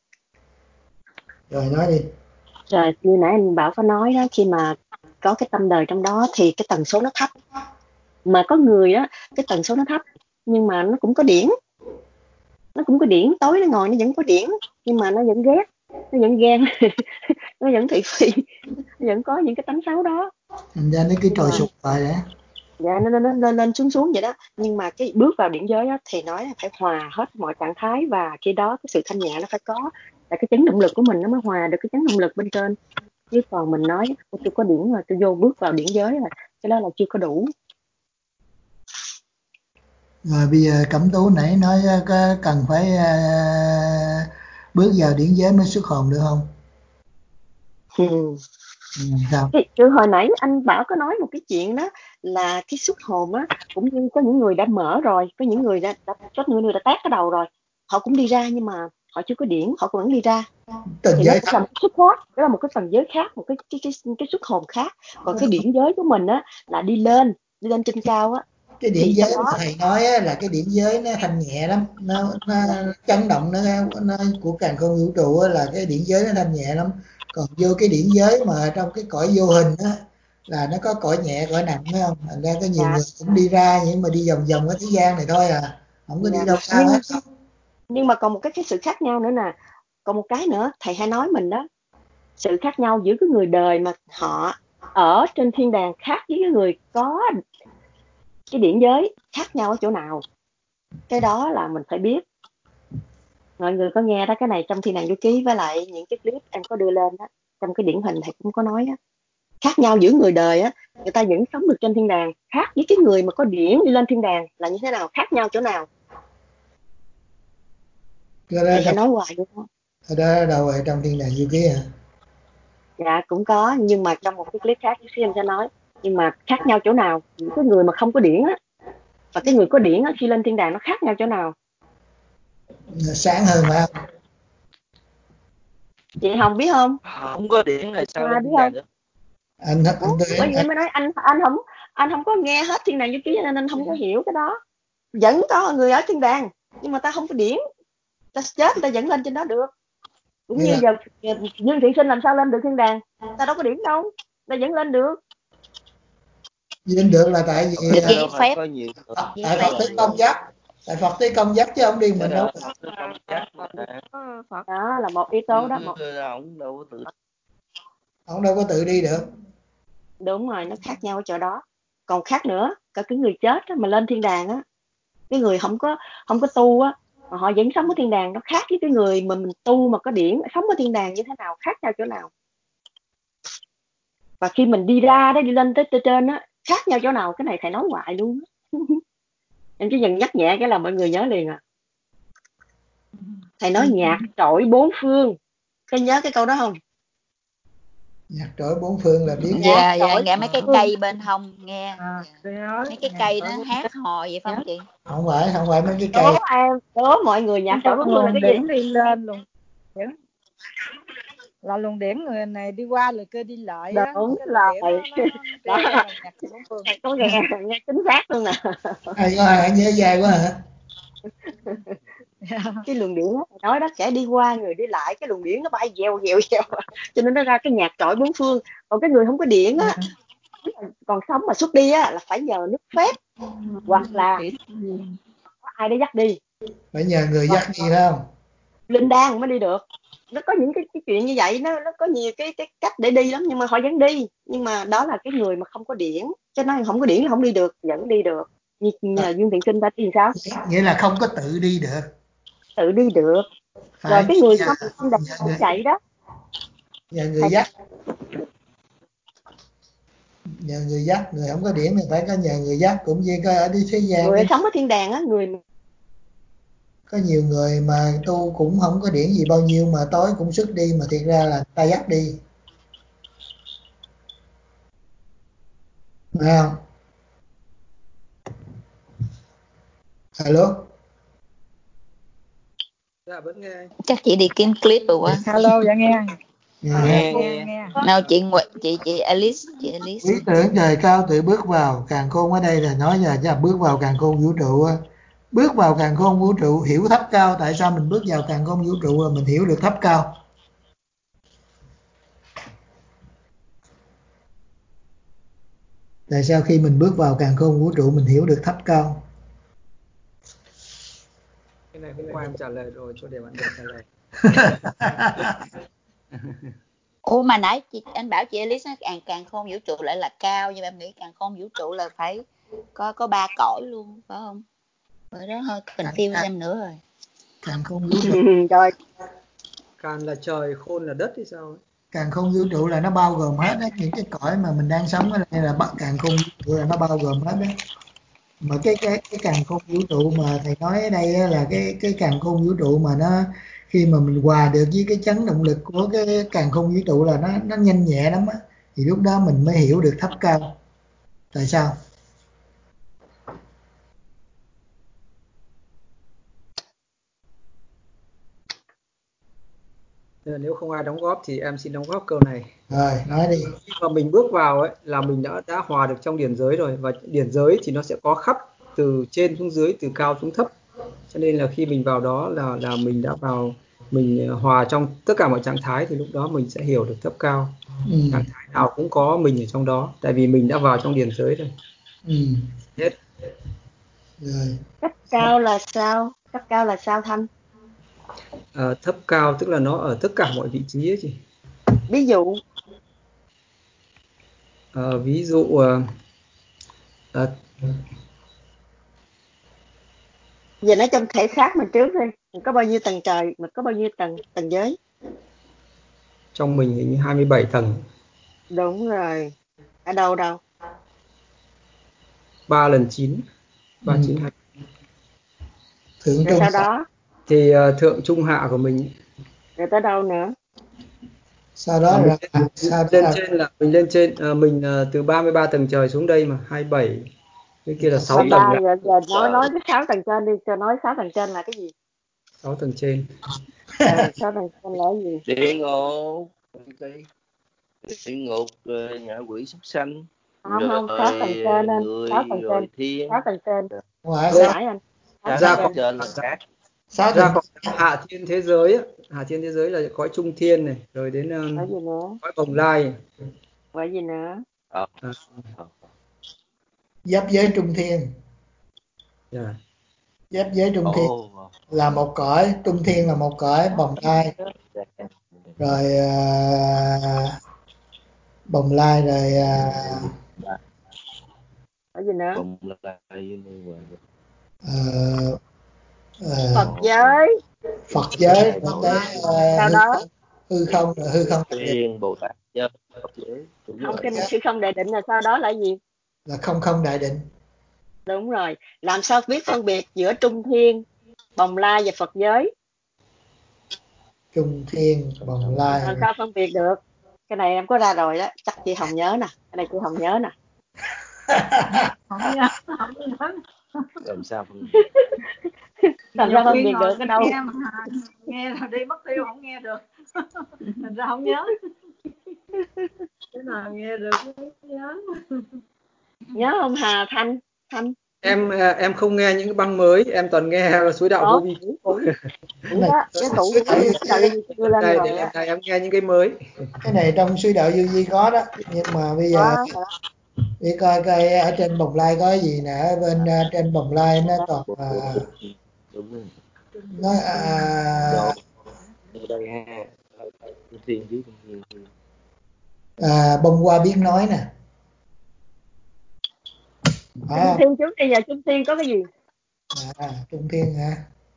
Rồi nói đi. Rồi như nãy anh bảo có nói đó, khi mà có cái tâm đời trong đó thì cái tần số nó thấp, mà có người á cái tần số nó thấp nhưng mà nó cũng có điển, nó cũng có điển, tối nó ngồi nó vẫn có điển, nhưng mà nó vẫn ghét, nó vẫn ghen nó vẫn thị phi, nó vẫn có những cái tánh xấu đó. Thành ra nó cứ trồi sụp lại đấy. Dạ, nó, nó, nó lên xuống xuống vậy đó. Nhưng mà cái bước vào điển giới đó, thì nói là phải hòa hết mọi trạng thái, và khi đó cái sự thanh nhẹ nó phải có, là cái chấn động lực của mình nó mới hòa được cái chấn động lực bên trên. Chứ còn mình nói tôi có điển rồi tôi vô bước vào điển giới rồi, cái đó là chưa có đủ. Rồi bây giờ Cẩm Tú nãy nói có cần phải uh, bước vào điển giới mới xuất hồn được không? Ừ. Ừ, sao? Thì từ hồi nãy anh Bảo có nói một cái chuyện đó là cái xuất hồn á, cũng như có những người đã mở rồi, có những người đã, đã có những người đã tát cái đầu rồi, họ cũng đi ra nhưng mà họ chưa có điển, họ vẫn đi ra. Tình Thì nó giới cũng là thấp. một cái xuất khác, đó là một cái phần giới khác, một cái cái cái, cái xuất hồn khác. Còn cái điển giới của mình á là đi lên, đi lên trên cao á. Cái điển Thì giới trong mà đó thầy nói á, là cái điển giới nó thanh nhẹ lắm, nó, nó chấn động, nó, nó của càn khôn vũ trụ á, là cái điển giới nó thanh nhẹ lắm. Còn vô cái điển giới mà trong cái cõi vô hình á là nó có cõi nhẹ cõi nặng, phải không? Thành ra có nhiều dạ, người cũng đi ra nhưng mà đi vòng vòng ở thế gian này thôi à, không có đi dạ. đâu xa nhưng hết. nhưng mà còn một cái cái sự khác nhau nữa nè, còn một cái nữa thầy hay nói mình đó, sự khác nhau giữa cái người đời mà họ ở trên thiên đàng khác với cái người có cái điển giới, khác nhau ở chỗ nào, cái đó là mình phải biết. Mọi người có nghe đó, cái này trong thiên đàng du ký với lại những cái clip em có đưa lên đó, trong cái điển hình thầy cũng có nói á, khác nhau giữa người đời á, người ta vẫn sống được trên thiên đàng, khác với cái người mà có điển đi lên thiên đàng là như thế nào, khác nhau chỗ nào. Cái đó Thầy hay trong, nói hoài luôn đó. cái đó đâu ở trong thiên đàng du ký à? Dạ cũng có, nhưng mà trong một cái clip khác thì em sẽ nói, nhưng mà khác nhau chỗ nào, những cái người mà không có điển á và cái người có điển á, khi lên thiên đàng nó khác nhau chỗ nào. Sáng hơn phải không? Chị Hồng biết không? Không có điển là sao Hoa lên biết thiên đàng không? được? Anh anh Ủa, tôi bởi vì anh, em mới nói anh anh không anh không có nghe hết thiên đàng du ký nên anh không có hiểu cái đó. Vẫn có người ở thiên đàng nhưng mà ta không có điển, ta chết ta vẫn lên trên đó được. Cũng như như là giờ Dương Thị Sinh làm sao lên được thiên đàng, ta đâu có điển đâu, ta vẫn lên được. lên được là tại vì Được Nó giấy đâu phải phép, có nhiều người à, giấy tại phép Phật là tới thôi. công giác, tại Phật tới công giác chứ không đi cái mình đâu. đó Phật nó không chắc mà. Có Phật. Đó là một yếu tố Chứ đó, một ông đâu có tự Ông đâu có tự đi được. đúng rồi, nó khác nhau ở chỗ đó. Còn khác nữa, cả cái người chết á, mà lên thiên đàng á, cái người không có không có tu á mà họ vẫn sống ở thiên đàng, nó khác với cái người mà mình tu mà có điển sống ở thiên đàng như thế nào, khác nhau chỗ nào. Và khi mình đi ra đó, đi lên tới tới trên á, khác nhau chỗ nào, cái này thầy nói hoài luôn. Em chỉ cần nhắc nhẹ cái là mọi người nhớ liền à. Thầy nói nhạc trội bốn phương, có nhớ cái câu đó không? Nhạc trội bốn phương là biết. Nhạc Dạ dạ, trội nghe bốn mấy cái phương. cây bên hông nghe, À, dạ. tôi nói Mấy cái nhạc cây trội nó bốn hát hò vậy phải nhớ không chị? Không phải, không phải mấy cái Đố cây. em, đố mọi người nhạc là trội bốn phương là luồng cái gì? điển đi lên, luồng điển là luồng điển người này đi qua người kia đi lại á, Đúng cái luồng điển rồi. nó nó, nó Đó, treo lên là nhạc bốn phương. thầy có nghe, nghe chính xác luôn nè. Hay quá hả, nhớ dài quá hả? Cái luồng điển á, thầy nói đó, kẻ đi qua người đi lại, cái luồng điển nó bay dèo dèo dèo, cho nên nó ra cái nhạc trội bốn phương. Còn cái người không có điển á, còn sống mà xuất đi á là phải nhờ nước phép hoặc là có ai để dắt đi, Phải nhờ người hoặc dắt đi phải không? linh đan mới đi được. Nó có những cái, cái chuyện như vậy, nó nó có nhiều cái cái cách để đi lắm, nhưng mà họ vẫn đi. Nhưng mà đó là cái người mà không có điển, cho nên không có điển thì không đi được, vẫn đi được. Như nhờ Dương Thiện Sinh ta thì sao? Nghĩa là không có tự đi được, Tự đi được. Rồi phải cái người nhờ, không không đạt nhờ cũng người, vậy đó. nhờ người Thầy dắt, nhờ người dắt. Người không có điển thì phải có nhờ người dắt, cũng như có ở đi thế gian người cái sống ở thiên đàng á, người có nhiều người mà tu cũng không có điển gì bao nhiêu mà tối cũng xuất đi mà thiệt ra là ta dắt đi, phải không? Alo. Dạ vẫn nghe. Chắc chị đi kiếm clip rồi quá. Hello, dạ nghe. Nghe. nghe Nghe nghe nghe. Nào chị Nguyệt, chị chị Alice, chị Alice. Lý tưởng trời cao tự bước vào càn khôn, ở đây là nói là chắc bước vào càn khôn vũ trụ á. Bước vào càn khôn vũ trụ, hiểu thấp cao. Tại sao mình bước vào càn khôn vũ trụ là mình hiểu được thấp cao. Tại sao khi mình bước vào càn khôn vũ trụ mình hiểu được thấp cao? Cái này hôm qua em trả lời rồi, cho để bạn được trả lời. Ủa mà nãy chị anh bảo chị Alice nói càng càng khôn vũ trụ lại là cao, nhưng mà em nghĩ càng khôn vũ trụ là phải có có ba cõi luôn phải không? Rồi đó hơi confuse em nữa rồi. Càn khôn vũ trụ, rồi Càn là trời, khôn là đất thì sao ấy? càn khôn vũ trụ là nó bao gồm hết á, những cái cõi mà mình đang sống ở đây là bắt càn khôn vũ trụ là nó bao gồm hết đó. Mà cái cái cái càn khôn vũ trụ mà thầy nói ở đây á, là cái cái càn khôn vũ trụ mà nó khi mà mình hòa được với cái chấn động lực của cái càn khôn vũ trụ là nó nó nhanh nhẹ lắm á. thì lúc đó mình mới hiểu được thấp cao. Tại sao? Nếu không ai đóng góp thì em xin đóng góp câu này. Rồi, nói đi. Khi mà mình bước vào ấy là mình đã đã hòa được trong điển giới rồi, và điển giới thì nó sẽ có khắp từ trên xuống dưới, từ cao xuống thấp. Cho nên là khi mình vào đó là là mình đã vào, mình hòa trong tất cả mọi trạng thái, thì lúc đó mình sẽ hiểu được thấp cao. Ừ. Trạng thái nào cũng có mình ở trong đó, tại vì mình đã vào trong điển giới rồi. Ừ. Hết. Rồi. Cấp cao là sao? Cấp cao là sao Thanh? À, thấp cao tức là nó ở tất cả mọi vị trí ấy chị. Ví dụ. À, ví dụ à, à, Giờ nói trong thể xác mình trước đi, mình có bao nhiêu tầng trời, mình có bao nhiêu tầng tầng giới? trong mình hình như hai mươi bảy tầng. Đúng rồi. Ở đâu đâu? ba lần chín. ba Ừ. chín hai. Thượng Rồi trung. sau đó Thì uh, thượng trung hạ của mình. rồi tới đâu nữa? Sau đó À, là mình, sau đó lên là trên là mình lên trên uh, mình uh, từ ba mươi ba tầng trời xuống đây mà hai mươi bảy, cái kia là sáu Ba tầng. ba giờ, giờ nói nói cái sáu tầng trên đi, cho nói sáu tầng trên là cái gì? sáu tầng trên. Ừ, sáu tầng trên là cái gì? Địa ngục, địa ngục, ngạ quỷ súc sanh, Không không, rồi sáu tầng trên anh, sáu người, tầng rồi trên, thiên. sáu tầng trên. ngoài Không sáu phải anh. Sáu Ra tầng còn trên. Trên là khác. sáu ra tầng còn hạ thiên thế giới á. Hạ thiên thế giới là cõi trung thiên này, rồi đến Vậy um, gì nữa? cõi bồng lai. Vậy gì nữa? Ờ. À, Ờ. giáp giới trung thiên. yeah. Giáp giới trung thiên Ồ. là một cõi, trung thiên là một cõi, bồng lai rồi à, bồng lai rồi à, Vậy gì nữa? Bồng lai à, à, Phật giới. Phật giới rồi tới à, Sau hư đó không, hư không rồi hư không Thiên Bồ Tát nhân Phật giới. Đúng không, rồi. kinh sự không đại định là sau đó là gì? là không không đại định. Đúng rồi. Làm sao biết phân biệt giữa trung thiên, bồng lai và Phật giới? Trung thiên, bồng lai. Làm sao phân biệt được? Cái này em có ra rồi đó, chắc chị Hồng nhớ nè, cái này chị Hồng nhớ nè. Không nhớ, không nhớ. Làm sao phân biệt? Làm Nhiều sao phân khi biệt ngồi được cái đâu? nghe mà nghe rồi đi mất tiêu không nghe được. Thành ra không nhớ. Cái nào nghe được mới nhớ. Nhớ không Hà Thanh? Thanh Em em không nghe những cái băng mới, em toàn nghe suối đạo vô có vi. cũ cũ cũ đó, cái cũ của cái, đạo gì đưa Lần lên này rồi để lần á. này em nghe những cái mới. cái này trong suy đạo du di có đó, nhưng mà bây giờ Có. đi coi coi ở trên bồng lai có gì nè. Ở bên uh, trên bồng lai nó còn uh, Đúng rồi. nó uh, Ở đây ha, trung thiên với trung thiên. uh, bông hoa biết nói nè. Phải Trung không? thiên trước đây giờ trung thiên có cái gì? À, trung thiên hả?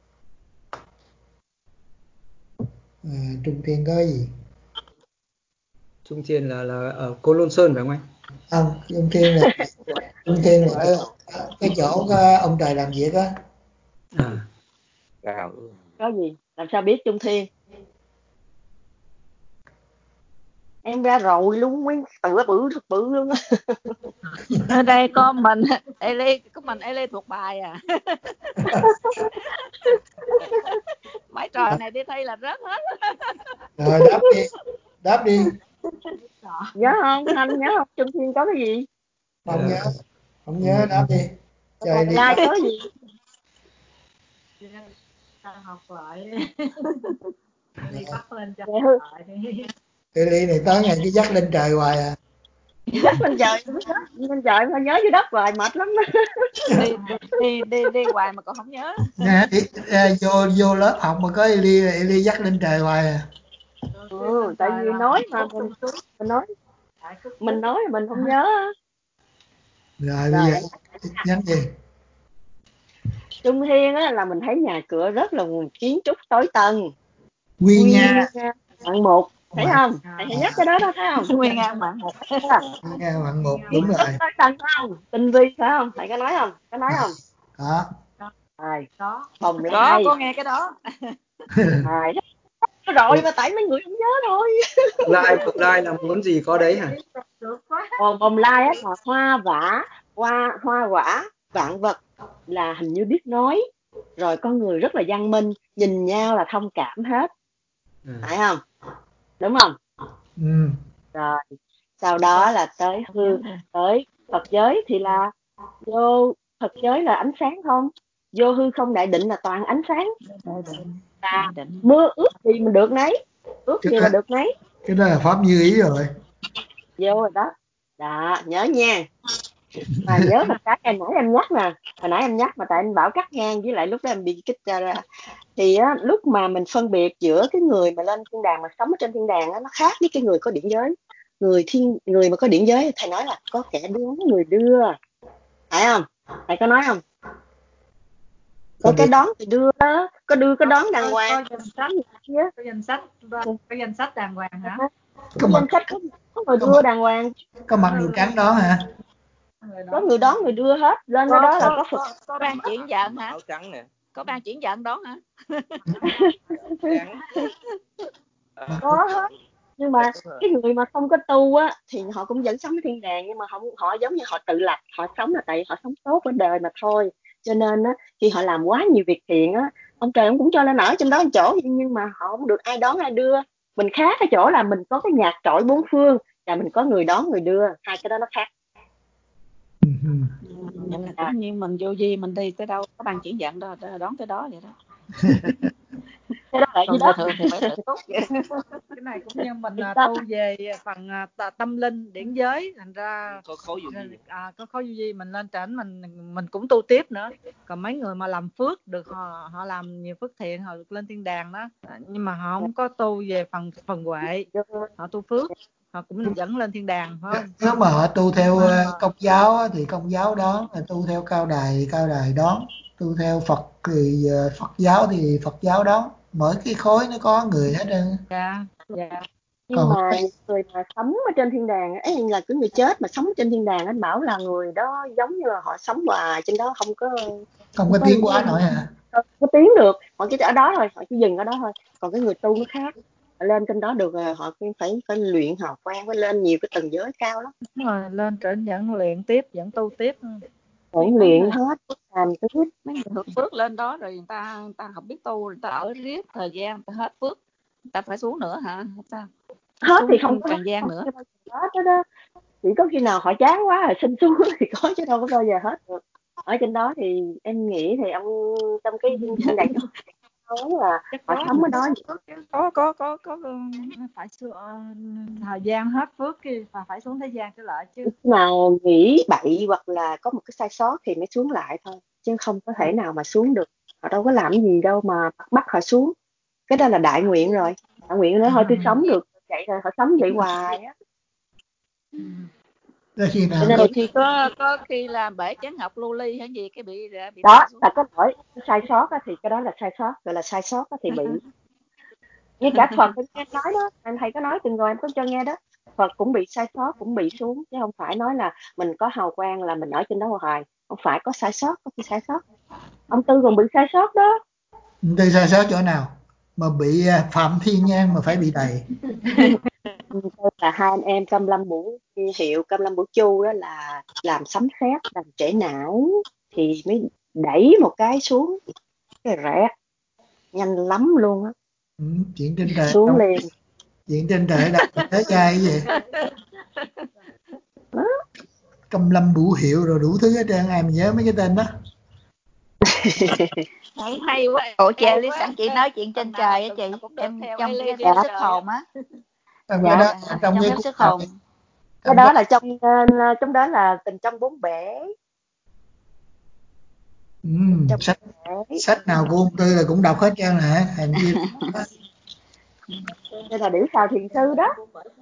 À, trung thiên có gì? Trung thiên là là ở Cô Lôn Sơn phải không anh? Không, trung thiên là trung thiên là cái, cái chỗ có ông trời làm việc á. À, Cao. Có gì? Làm sao biết trung thiên? Em ra rồi luôn, mấy tựa bự thật bự luôn á. Ở đây có mình Eli, có mình Eli thuộc bài à. Mấy trò này đi thi là rớt hết. Rồi đáp đi, đáp đi. Nhớ không Thanh, nhớ không trung thiên có cái gì? Không nhớ, à, không nhớ, đáp đi. Trời Bồng đi. lai có gì? Học lại đi bắt lên cho Dạ, lại. Cái ly này tới ngày cứ dắt lên trời hoài à. dắt lên trời lên trời phải nhớ dưới đất rồi mệt lắm. đi, đi đi đi hoài mà còn không nhớ. Nè, đi, à, vô vô lớp học mà có ly ly dắt lên trời hoài à. Ừ, tại vì nói mà mình mình nói mình nói mình không nhớ. Rồi bây Rồi giờ nhắn gì? trung thiên á là mình thấy nhà cửa rất là kiến trúc tối tần, Quy nguy nga nga hạng mục, thấy bạn. không? Thầy hãy nhắc cái đó đó, thấy không? Nguyên ngang bạn một. Quy nga bạn một, Kiến đúng trúc rồi. tối tần phải không? Tinh vi phải không? Thầy có nói không? Có nói không? Đó. Rồi Có bồng có lai. có nghe cái đó. Rồi rồi mà tại mấy người không nhớ thôi. Lai bồng lai là muốn gì có đấy hả? Còn bồng lai á là hoa vả, hoa hoa quả, vạn vật, là hình như biết nói, rồi con người rất là văn minh, nhìn nhau là thông cảm hết, Ừ. phải không? Đúng không? Ừ. Rồi sau đó là tới hư, tới Phật giới thì là vô Phật giới là ánh sáng không, vô hư không đại định là toàn ánh sáng, và mưa ước gì mình được nấy, ước Cái gì đó, là được nấy. cái đó là pháp như ý rồi. Vô rồi đó. Đó, nhớ nha. Mà nhớ một cái em nãy em nhắc nè, hồi nãy em nhắc mà tại anh bảo cắt ngang, với lại lúc đó em bị kích ra ra thì á, lúc mà mình phân biệt giữa cái người mà lên thiên đàng mà sống ở trên thiên đàng á, nó khác với cái người có điển giới. Người thiên người mà có điển giới thầy nói là có kẻ đón người đưa, phải không? Thầy có nói không? Có cái đón người đưa đó, có đưa có đón đàng hoàng. Có danh sách, có danh sách, có danh sách đàng hoàng hả? Có danh sách, có, có người đưa đàng hoàng. Có mặc đồ trắng đó hả? Có người đón người đưa hết, lên đó, đó là có Phật. Có, có ban chuyển giận hả? Áo trắng nè. Có ban chuyển giận đó hả? Có hết. Nhưng mà cái người mà không có tu á thì họ cũng vẫn sống ở thiên đàng, nhưng mà họ họ giống như họ tự lập, họ sống là tại vì họ sống tốt ở đời mà thôi. Cho nên á khi họ làm quá nhiều việc thiện á, ông trời ông cũng cho lên ở trong đó một chỗ, nhưng mà họ không được ai đón ai đưa. Mình khác cái chỗ là mình có cái nhạc trội bốn phương và mình có người đón người đưa, hai cái đó nó khác. Vậy là cũng như mình vô vi mình đi tới đâu có ban chuyển giận đó, đón tới đó vậy đó. Cái đó lại như đó. Thường thì phải tự túc. Cái này cũng như mình là tu về phần tâm linh điển giới, thành ra có khối vô vi. À, có khối vô vi mình lên trển mình mình cũng tu tiếp nữa. Còn mấy người mà làm phước được họ họ làm nhiều phước thiện họ được lên thiên đàng đó, nhưng mà họ không có tu về phần phần huệ, họ tu phước họ cũng dẫn lên thiên đàng, phải không? Nếu mà họ tu theo công giáo á, thì công giáo đón, là tu theo cao đài thì cao đài đón, tu theo Phật thì Phật giáo thì Phật giáo đón, mỗi cái khối nó có người hết trơn. Dạ, dạ. Nhưng Còn mà những người mà sống ở trên thiên đàng ấy, là cái người chết mà sống trên thiên đàng, anh bảo là người đó giống như là họ sống hoài trên đó, không có không có tiến hóa nổi hả? Không có tiến được, họ chỉ ở đó thôi, họ chỉ dừng ở đó thôi. Còn cái người tu nó khác, họ lên trên đó được rồi họ phải phải luyện học quen, phải lên nhiều cái tầng giới cao lắm. Đúng rồi, lên trên vẫn luyện tiếp, vẫn tu tiếp, vẫn luyện hết, làm tiếp. Mấy người hưởng phước lên đó rồi người ta người ta không biết tu, người ta ở riết thời gian, người ta hết phước, người ta phải xuống nữa hả? Sao? Hết Xuống thì không có trần gian nữa. hết đó, đó. Chỉ có khi nào họ chán quá rồi xin xuống thì có, chứ đâu có bao giờ hết được. Ở trên đó thì em nghĩ thì ông trong cái thiên đàng nói là họ sống ở đó có có có có phải thời gian hết phước kia và phải xuống thế gian trở lại chứ. Mà nghĩ bậy hoặc là có một cái sai sót thì mới xuống lại thôi, chứ không có thể nào mà xuống được. Họ đâu có làm gì đâu mà bắt họ xuống. Cái đó là đại nguyện rồi. Đại nguyện nói thôi tôi sống được vậy rồi, họ sống vậy hoài á. Khi nào nên đôi khi có có khi làm bể chén ngọc lưu ly hay gì cái bị bị đó là có lỗi sai sót á, thì cái đó là sai sót, gọi là sai sót á, thì bị như cả Phật em nói đó, anh thầy có nói từng rồi em có cho nghe đó, Phật cũng bị sai sót, cũng bị xuống, chứ không phải nói là mình có hào quang là mình ở trên đó hoài, không phải, có sai sót, có khi sai sót. Ông Tư còn bị sai sót đó. Ông Tư sai sót chỗ nào mà bị Phạm Thiên Nhan mà phải bị đầy? Là hai anh em Cam Lâm Bửu Hiệu, Cam Lâm Bửu Chu đó là làm sấm sét, làm trễ não thì mới đẩy một cái xuống cái rẽ nhanh lắm luôn á. Ừ, chuyện trên trời xuống liền. Chuyện trên trời là thế trai vậy. Cam Lâm Bửu Hiệu rồi đủ thứ hết trơn, ai mà nhớ mấy cái tên đó. Thấy hay quá. Ủa chị Lý sẵn chị nói chuyện trên trời á chị, em trong cái phép sức hồn á. Trong cái đó trong cái phép sức hồn. Cái đó là trong trong đó là tình trong bốn bể. Ừ, sách sách nào của ông Tư là cũng đọc hết trơn hả? Hèn chi. Đây là điểu xào thiền sư đó.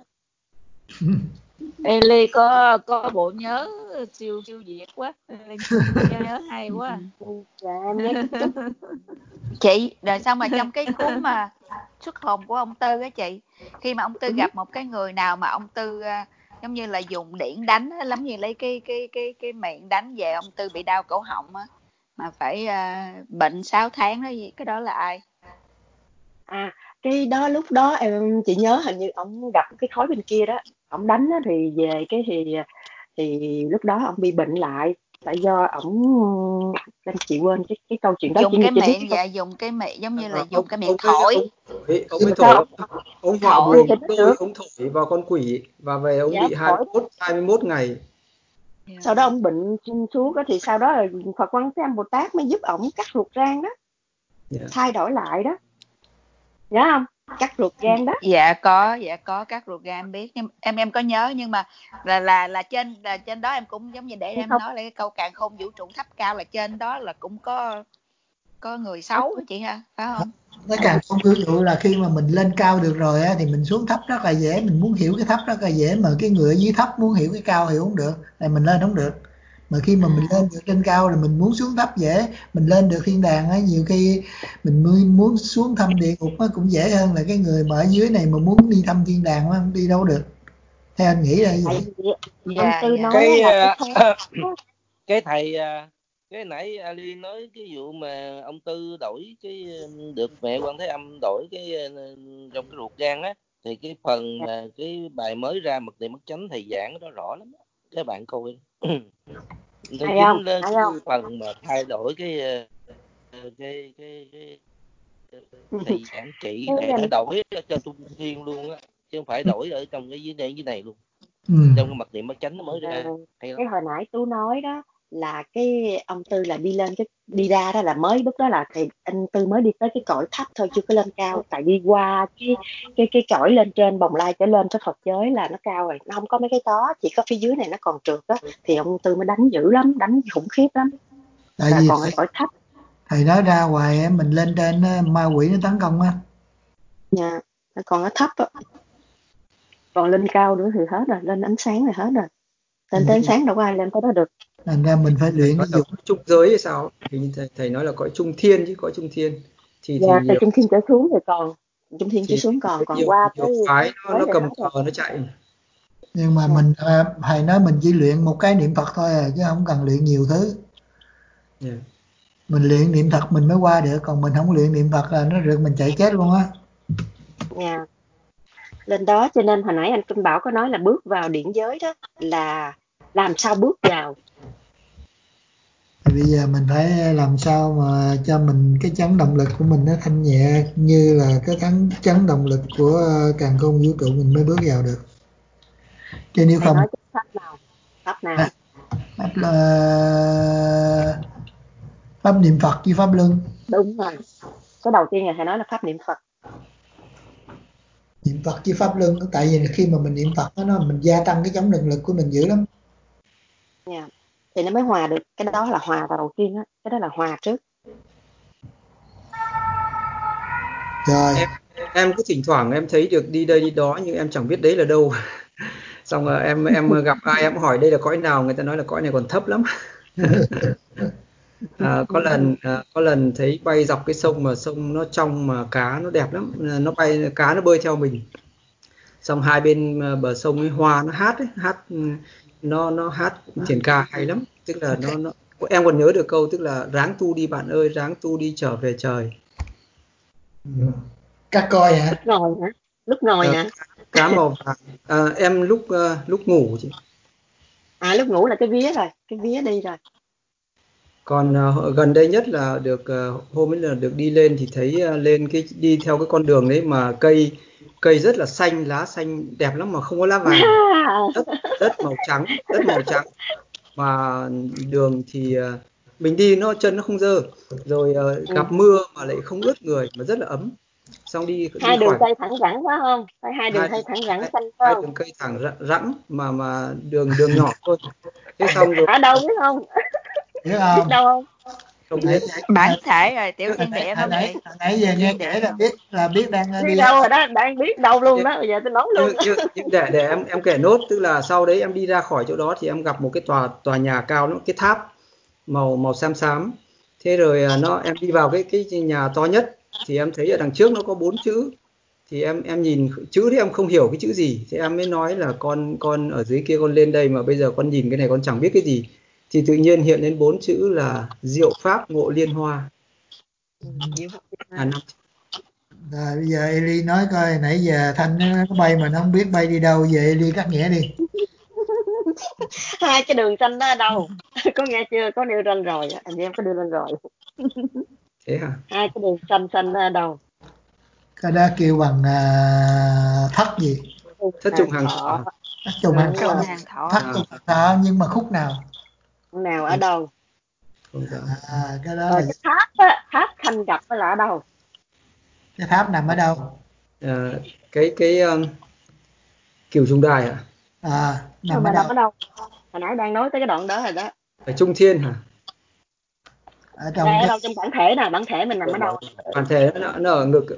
Eli có có bộ nhớ siêu siêu việt quá, nhớ hay quá. Dạ em nghe chút. Chị rồi xong mà trong cái cuốn mà xuất hồn của ông Tư á chị, khi mà ông Tư gặp một cái người nào mà ông Tư uh, giống như là dùng điển đánh á, lắm như lấy cái cái cái cái miệng đánh về ông Tư bị đau cổ họng á, mà phải uh, bệnh sáu tháng đó, cái đó là ai? À cái đó lúc đó em chỉ nhớ hình như ông gặp cái khối bên kia đó, ông đánh á, thì về cái thì thì lúc đó ông bị bệnh lại, tại do ổng, em chị quên cái cái câu chuyện đó, chỉ dùng cái chỉ biết miệng, cái câu dạ dùng cái miệng giống như là À, dùng ông cái miệng ông ấy thổi. ông thổi, ông ấy mà sao thổi ông ông, ông họa Thổi. buồng thì nó tôi, được. ông thổi vào con quỷ và về ông Dạ bị thổi, hai mươi mốt ngày. sau đó ông bệnh xuống đó, thì sau đó là Phật Quan Thế Âm Bồ Tát mới giúp ổng cắt ruột gan đó, Yeah. thay đổi lại đó, nhớ không, cắt ruột gan đó. Dạ có, dạ có các ruột gan em biết, nhưng em em có nhớ, nhưng mà là là là trên là trên đó em cũng giống như để em Không, nói lại cái câu càn khôn vũ trụ thấp cao, là trên đó là cũng có có người có xấu hả chị ha, phải không? Cái càng không vũ trụ là khi mà mình lên cao được rồi á, thì mình xuống thấp rất là dễ, mình muốn hiểu cái thấp rất là dễ, mà cái người ở dưới thấp muốn hiểu cái cao hiểu không được, là mình lên không được. Mà khi mà mình lên được trên cao là mình muốn xuống thấp dễ, mình lên được thiên đàng á, nhiều khi mình muốn muốn xuống thăm địa ngục nó cũng dễ hơn là cái người mà ở dưới này mà muốn đi thăm thiên đàng nó không đi đâu được. Theo anh nghĩ là như tại vậy. vì ông Dạ Tư dạ. nói cái là cái à, khối cái thầy à, cái nãy Ali nói cái vụ mà ông Tư đổi cái được mẹ Quan Thế Âm đổi cái trong cái ruột gan á, thì cái phần mà cái bài mới ra Mật Niệm Bất Chánh thầy giảng đó rõ lắm, các bạn coi nó hay không, dính lên hay cái không. phần mà thay đổi cái cái cái, cái thầy giảng trị Cái, để um, đổi cho trung thiên luôn á, chứ không phải đổi ở trong cái dưới này dưới này luôn, Ừ. trong cái Mật Niệm Bất Chánh nó mới ra à, hay lắm. cái hồi nãy Tú nói đó là cái ông Tư là đi lên cái đi ra đó là mới lúc đó là thì anh Tư mới đi tới cái cõi thấp thôi, chưa có lên cao, tại đi qua cái cái cái cõi lên trên bồng lai trở lên tới Phật giới là nó cao rồi, nó không có mấy cái đó, chỉ có phía dưới này nó còn trượt á, thì ông Tư mới đánh dữ lắm, đánh khủng khiếp lắm, Tại là vì còn ở thầy, cõi thấp thầy nói ra hoài á, mình lên trên á, ma quỷ nó tấn công á. nha, nó còn ở thấp á, còn lên cao nữa thì hết rồi, lên ánh sáng thì hết rồi, lên tới ánh sáng đâu có ai lên tới đó được. Thành ra mình phải luyện Nói cái là dục. cõi trung giới hay sao? Thì thầy, thầy nói là cõi trung thiên chứ cõi trung thiên thì Dạ, thì từ nhiều trung thiên trở xuống thì còn trung thiên trở thì xuống còn còn nhiều qua nhiều tới phái tới nó tới nó rồi cầm hết rồi. cờ nó chạy. Nhưng mà Dạ. mình à, thầy nói mình chỉ luyện một cái niệm Phật thôi à, chứ không cần luyện nhiều thứ. Yeah. Mình luyện niệm Phật mình mới qua được, còn mình không luyện niệm Phật là nó rượt mình chạy chết luôn á. Dạ. Lên đó cho nên hồi nãy anh Kinh Bảo có nói là bước vào điển giới đó là làm sao bước vào. Thì bây giờ mình phải làm sao mà cho mình cái chấn động lực của mình nó thanh nhẹ như là cái chấn chấn động lực của càn khôn vũ trụ mình mới bước vào được. Chứ nếu Thầy không nói cái pháp nào? Pháp nào? pháp là pháp niệm Phật với pháp luân. Đúng rồi. Cái đầu tiên là thầy nói là pháp niệm Phật. Niệm Phật với pháp luân, tại vì khi mà mình niệm Phật đó, nó mình gia tăng cái chấn động lực của mình dữ lắm. Dạ. Thì nó mới hòa được, cái đó là hòa vào đầu tiên á, cái đó là hòa trước. Rồi. Em em cứ thỉnh thoảng em thấy được đi đây đi đó nhưng em chẳng biết đấy là đâu. Xong rồi em em gặp ai em hỏi đây là cõi nào, người ta nói là cõi này còn thấp lắm. À, có lần à, có lần thấy bay dọc cái sông mà sông nó trong mà cá nó đẹp lắm, nó bay cá nó bơi theo mình, xong hai bên bờ sông ấy hoa nó hát ấy, hát nó nó hát thiền ca hay lắm, tức là nó nó em còn nhớ được câu tức là ráng tu đi bạn ơi, ráng tu đi trở về trời. Cắt coi hả? Lúc ngồi hả? Lúc ngồi Ờ, hả? cá màu vàng. À, em lúc uh, lúc ngủ chị. À lúc ngủ là cái vía rồi, cái vía đi rồi. Còn uh, gần đây nhất là được uh, hôm ấy là được đi lên thì thấy uh, lên cái đi theo cái con đường đấy mà cây cây rất là xanh, lá xanh đẹp lắm mà không có lá vàng, đất đất màu trắng, đất màu trắng mà đường thì uh, mình đi nó chân nó không dơ, rồi uh, Ừ. gặp mưa mà lại không ướt người mà rất là ấm, xong đi đi Hai đường khỏi cây thẳng rẳng quá không? Phải hai đường hai cây thẳng rẳng hai, xanh phải hai không? đường cây thẳng rẵng, rẵng mà mà đường đường nhỏ thôi, thế xong rồi Ở đâu biết không? Hiểu Biết không? đâu không? không Nãy biết. nãy Bản nãy thể rồi, tiểu thiên nãy địa nãy không nãy, vậy? nãy Tiểu giờ nghe thiên địa kể là không? biết là biết đang Biết đi đâu rồi đó, đang biết đâu luôn đó, bây giờ tôi nói nhưng, luôn. nhưng, nhưng để để em em kể nốt, tức là sau đấy em đi ra khỏi chỗ đó thì em gặp một cái tòa tòa nhà cao lắm, cái tháp màu màu xám xám, thế rồi nó em đi vào cái cái nhà to nhất thì em thấy ở đằng trước nó có bốn chữ, thì em em nhìn chữ thì em không hiểu cái chữ gì, thì em mới nói là con con ở dưới kia con lên đây mà bây giờ con nhìn cái này con chẳng biết cái gì, thì tự nhiên hiện lên bốn chữ là diệu pháp ngộ liên hoa. Ừ, À, năm Rồi bây giờ Eli nói coi, nãy giờ Thanh nó bay mà nó không biết bay đi đâu, về Eli cắt nghĩa đi. Hai cái đường xanh đó ở đâu? Có nghe chưa? Có nêu lên rồi, anh em có đưa lên rồi. Thế hả? Hai cái đường xanh xanh đó ở đâu? Cái đó kêu bằng à, thất gì? Thất trùng hàng thọ. Thất trùng hàng Đúng thọ. rồi. Hàng thọ. Thất trùng hàng thọ, nhưng mà khúc nào? Nào ở đâu? Không rõ. À, cái đó Rồi là cái tháp á, tháp Khanh Gặp là ở đâu? cái tháp nằm ở đâu? À, cái cái um, Cửu Trùng Đài ạ. À, Rồi nằm mà ở nằm đâu? ở đâu? Hồi nãy đang nói tới cái đoạn đó rồi đó. Ở Trung Thiên hả? Ở trong Đây ở cái đâu trong bản thể nè, bản thể mình nằm ở đâu? Bản thể nó, nó ở ngực.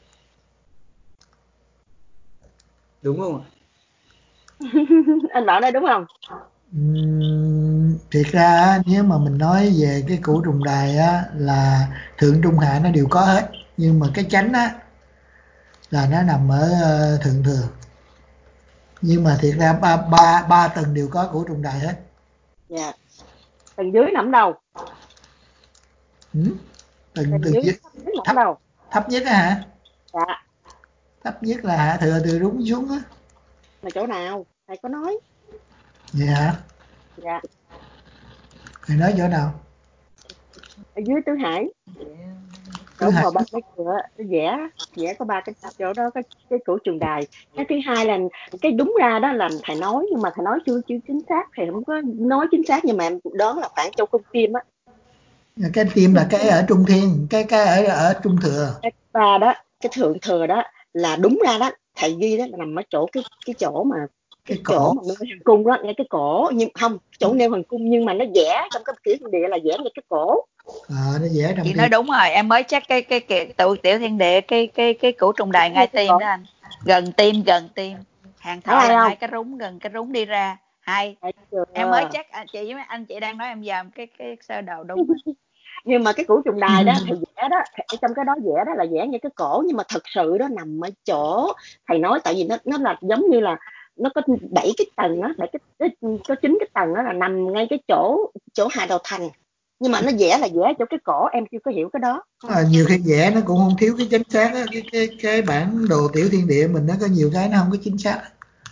Đúng không ạ? Anh bảo đây đúng không? Ừm, thiệt ra á, nếu mà mình nói về cái cửu trùng đài á, là thượng trung hạ nó đều có hết, nhưng mà cái chánh á là nó nằm ở ờ, thượng thừa. Nhưng mà thiệt ra ba ba ba tầng đều có cửu trùng đài hết. Dạ. Tầng dưới nằm đâu? Ừ? Tầng Tầng từ dưới dưới, thấp nhất nằm thấp đâu? thấp nhất á hả? Dạ. Thấp nhất là hạ thừa từ đúng xuống á. Là chỗ nào? Thầy có nói. Vậy hả? Dạ. Thầy nói chỗ nào? Ở dưới tứ hải. Tứ Chỗ hải. mà ba cái cửa nó vẽ, vẽ có ba cái chỗ đó, cái cái cửu trường đài. Cái thứ hai là cái đúng ra đó là thầy nói, nhưng mà thầy nói chưa chưa chính xác, thầy không có nói chính xác, nhưng mà em đoán là khoảng chỗ cung tim á. Cái tim là cái ở trung thiên, cái cái ở ở trung thừa. Cái ba đó, cái thượng thừa đó là đúng ra đó, thầy ghi đó là nằm ở chỗ cái cái chỗ mà cái, Cái chỗ cổ. mà nêu hoàng cung đó, ngay cái cổ, nhưng không chỗ nêu hoàng cung, nhưng mà nó vẽ trong cái kiểu thiên địa là vẽ ngay cái cổ. Ờ, nó vẽ trong Chị tim. nói đúng rồi, em mới check cái cái cái tự tiểu thiên địa, cái cái cái cửu trùng đài ngay tim đó anh, gần tim gần tim. Hàng Thấy thọ hay là không? ngay cái rúng, gần cái rúng đi ra. Hay. Thấy chưa? Em mới check, anh chị với mấy anh chị đang nói em dòm cái cái sơ đồ đúng á. Nhưng mà cái cửu trùng đài đó thầy vẽ đó, thầy, trong cái đó vẽ đó là vẽ như cái cổ, nhưng mà thật sự đó nằm ở chỗ thầy nói, tại vì nó nó là giống như là nó có bảy cái tầng á, bảy cái, cái có chín cái tầng đó là nằm ngay cái chỗ chỗ hạ đầu thành, nhưng mà nó vẽ là vẽ chỗ cái cổ, em chưa có hiểu cái đó. À, nhiều khi vẽ nó cũng không thiếu cái chính xác á, cái cái cái bản đồ tiểu thiên địa mình nó có nhiều cái nó không có chính xác,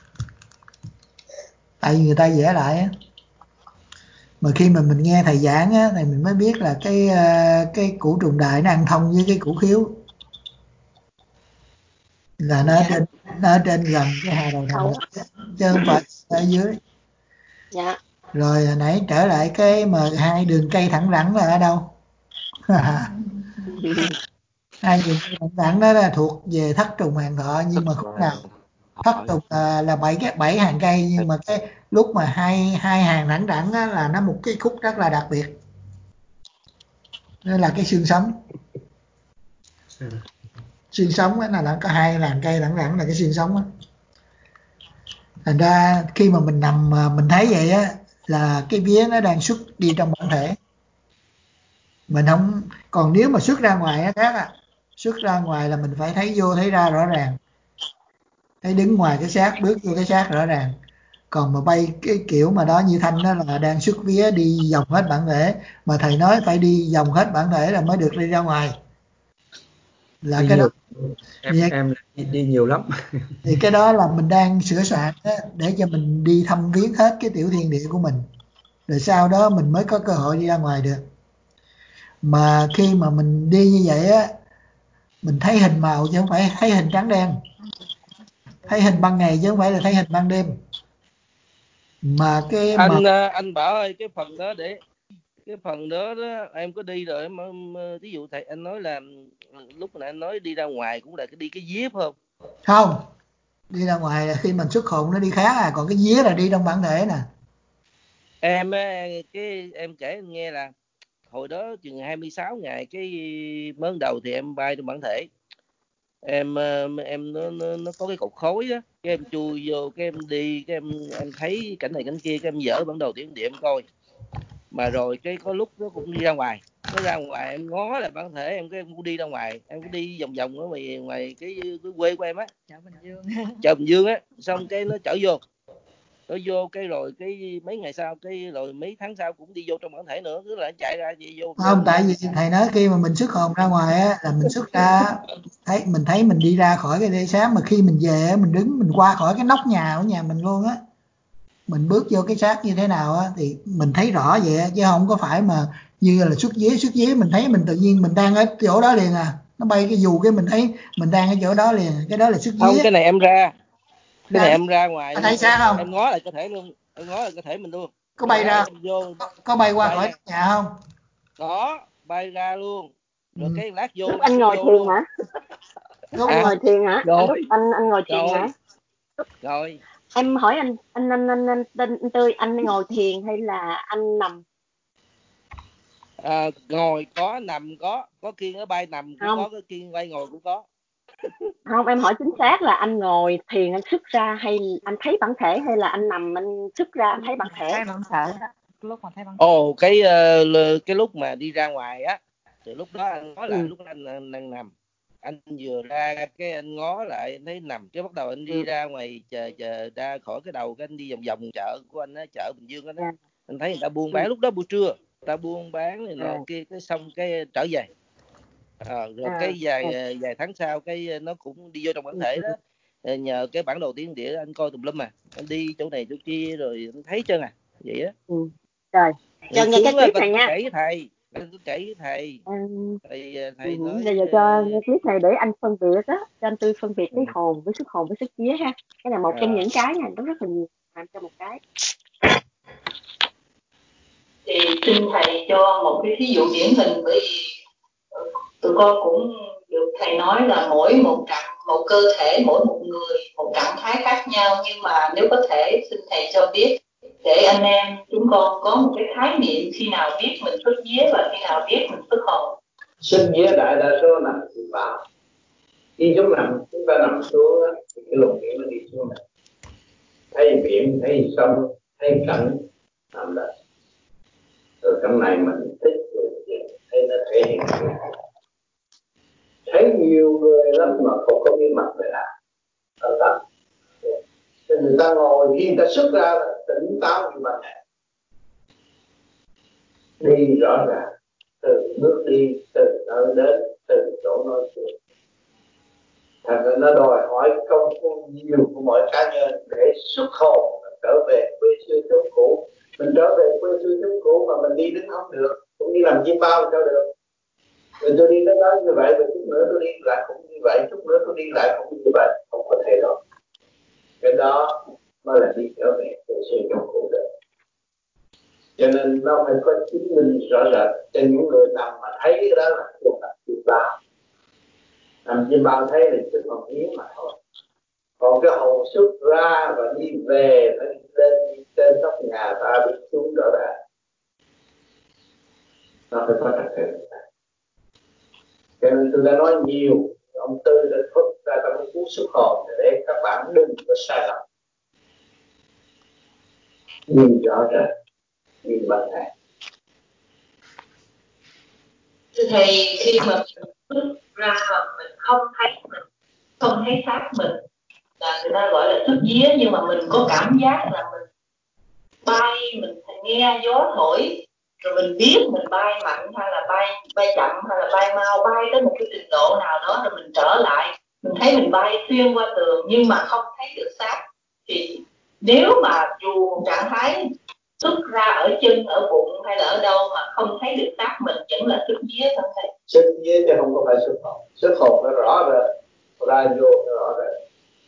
tại vì người ta vẽ lại á. Mà khi mà mình nghe thầy giảng á thì mình mới biết là cái cái cửu trùng đài nó ăn thông với cái cửu khiếu, là nó ở trên, nó ở trên gần cái hà đầu thành chứ không phải ở dưới. Dạ. Rồi hồi nãy trở lại cái mà hai đường cây thẳng rẳng là ở đâu? Hai đường cây thẳng rẳng đó là thuộc về thất trùng hàng thọ, nhưng mà khúc nào thất trùng là, là bảy cái bảy hàng cây, nhưng mà cái lúc mà hai hai hàng thẳng rẳng á, là nó một cái khúc rất là đặc biệt, đó là cái xương sống. Xương sống á, là nó có hai làn cây thẳng rẳng là cái xương sống á. Thành ra khi mà mình nằm mà mình thấy vậy á, là cái vía nó đang xuất đi trong bản thể mình không. Còn nếu mà xuất ra ngoài á khác à, xuất ra ngoài là mình phải thấy vô thấy ra rõ ràng, thấy đứng ngoài cái xác bước vô cái xác rõ ràng. Còn mà bay cái kiểu mà đó như Thanh đó là đang xuất vía đi vòng hết bản thể, mà thầy nói phải đi vòng hết bản thể là mới được đi ra ngoài, là Đi cái nhiều. đó Em thì, em đi, đi nhiều lắm. thì cái đó là mình đang sửa soạn đó, để cho mình đi thăm viếng hết cái tiểu thiên địa của mình, rồi sau đó mình mới có cơ hội đi ra ngoài được. Mà khi mà mình đi như vậy á, mình thấy hình màu chứ không phải thấy hình trắng đen, thấy hình ban ngày chứ không phải là thấy hình ban đêm. Mà cái mà anh anh Bảo ơi, cái phần đó để cái phần đó đó em có đi rồi mà, mà ví dụ thầy anh nói là lúc nãy anh nói đi ra ngoài cũng là cái đi cái vía phải không? Không, đi ra ngoài là khi mình xuất hồn nó đi khác à, còn cái vía là đi trong bản thể nè. Em cái em kể anh nghe là hồi đó chừng hai mươi sáu ngày cái mới đầu thì em bay trong bản thể, em em nó nó, nó có cái cột khối á, cái em chui vô cái em đi cái em em thấy cảnh này cảnh kia cái em dở bản đồ tiểu địa em coi, mà rồi cái có lúc nó cũng đi ra ngoài, nó ra ngoài em ngó là bản thể em, cái em cũng đi ra ngoài, em cũng đi vòng vòng ở ngoài ngoài cái, cái quê của em á, Chợ Bình Dương. chợ Bình Dương á, xong cái nó chở vô nó vô cái rồi cái mấy ngày sau cái rồi mấy tháng sau cũng đi vô trong bản thể nữa, cứ là chạy ra vậy vô. Không, tại vì thầy nói khi mà mình xuất hồn ra ngoài á là mình xuất ra thấy mình thấy mình đi ra khỏi cái thể xác, mà khi mình về mình đứng mình qua khỏi cái nóc nhà của nhà mình luôn á, mình bước vô cái xác như thế nào á thì mình thấy rõ vậy á, chứ không có phải mà như là xuất vía xuất vía mình thấy mình tự nhiên mình đang ở chỗ đó liền à, nó bay cái dù cái mình thấy mình đang ở chỗ đó liền, cái đó là xuất vía. Không, cái này em ra cái này Ra- em ra ngoài có luôn. thấy xác không? Em ngó lại cơ thể luôn, em ngó lại cơ thể mình luôn. Có bay ra em vô có, có bay qua bay khỏi ra. nhà không? Có bay ra luôn, rồi Ừ. cái lát vô Lúc anh ngồi vô thiền luôn. hả? Lúc anh À, ngồi thiền hả? rồi Lúc anh anh ngồi thiền rồi hả? rồi Em hỏi anh anh anh anh anh, anh, anh Tươi, anh ngồi thiền hay là anh nằm? à, ngồi có, nằm có, có khi nó bay nằm cũng Không, có, có khi bay ngồi cũng có. không, em hỏi chính xác là anh ngồi thiền anh xuất ra hay anh thấy bản thể, hay là anh nằm anh xuất ra anh thấy bản thể? Thấy bản thể đó, lúc mà thấy bản thể. Ồ, cái uh, cái lúc mà đi ra ngoài á thì lúc đó anh nói là Ừ. lúc anh đang đang nằm, anh vừa ra cái anh ngó lại anh thấy nằm, cái bắt đầu anh đi Ừ. ra ngoài chờ chờ ra khỏi cái đầu, cái anh đi vòng vòng chợ của anh á, chợ Bình Dương anh á, Yeah. anh thấy người ta buôn Ừ. bán, lúc đó buổi trưa ta buôn bán này nọ À. kia, cái xong cái trở về. À, rồi À. cái vài À. vài tháng sau cái nó cũng đi vô trong bản Ừ. thể đó. Ờ, nhờ cái bản đồ tiếng địa anh coi tùm lum mà anh đi chỗ này chỗ kia rồi anh thấy chân à vậy á. Ừ. Rồi cho nghe cái Xuống clip con này cứ nha. kể với thầy, anh cứ kể với thầy. Um, thầy thầy ừ. nói Bây giờ cho nghe clip này để anh phân biệt á, cho anh Tư phân biệt cái ừ. hồn với xuất hồn với xuất vía ha. Cái là một à. trong những cái này nó rất là nhiều, làm cho một cái. Thì xin thầy cho một cái thí dụ điển hình, bởi vì tụi con cũng được thầy nói là mỗi một trạng, một cơ thể, mỗi một người một trạng thái khác nhau, nhưng mà nếu có thể xin thầy cho biết để anh em chúng con có một cái khái niệm khi nào biết mình xuất vía và khi nào biết mình xuất hồn. Xuất vía đại đa số nằm thì vào, khi chúng nằm chúng ta nằm xuống thì cái luồng điện nó đi xuống này, thấy biển, thấy sông, thấy cảnh nằm đó, rồi trong này mình thích rồi thấy nó thể hiện. Thấy nhiều người lắm mà không có biết mặt người nào, thật thật. Thì người ta ngồi, khi người ta xuất ra là tỉnh táo như ban ngày, đi rõ ràng, từ bước đi, từ nơi đến, từ chỗ nói chuyện. Thật ra nó đòi hỏi công phu nhiều của mỗi cá nhân để xuất hồn trở về quê xưa chốn cũ. Mình trở về quê xưa chốn cũ mà mình đi đứng không được, cũng đi làm chim bao sao được. Rồi tôi đi đến đó như vậy, rồi chút nữa tôi đi lại cũng như vậy, chút nữa tôi đi lại cũng như vậy, không có thể đâu. Cái đó mới là đi trở về quê xưa chốn cũ được. Cho nên nó phải có chứng minh rõ rệt cho những người nào mà thấy cái đó là thuộc là chim bao. Làm chim bao thấy là chút hồn hiến mà thôi. Còn cái hồn xuất ra và đi về, nó đi lên đi trên nóc nhà ta, đi xuống rõ ràng, nó phải có trật tự. Cho nên tôi đã nói nhiều, ông Tư đã thúc ra trong cái cuốn xuất hồn để các bạn đừng có sai lầm, nhìn rõ ràng, nhìn bằng này. Thưa thầy, khi mà mình xuất ra mà mình không thấy mình, không thấy xác mình, là người ta gọi là xuất vía, nhưng mà mình có cảm giác là mình bay, mình nghe gió thổi, rồi mình biết mình bay mạnh hay là bay bay chậm hay là bay mau, bay tới một cái trình độ nào đó rồi mình trở lại, mình thấy mình bay xuyên qua tường nhưng mà không thấy được xác. Thì nếu mà dù một trạng thái xuất ra ở chân, ở bụng hay là ở đâu mà không thấy được xác mình vẫn là xuất vía không thầy? Xuất vía chứ không có phải xuất hồn. Xuất hồn nó rõ rệt, ra vô nó rõ rệt.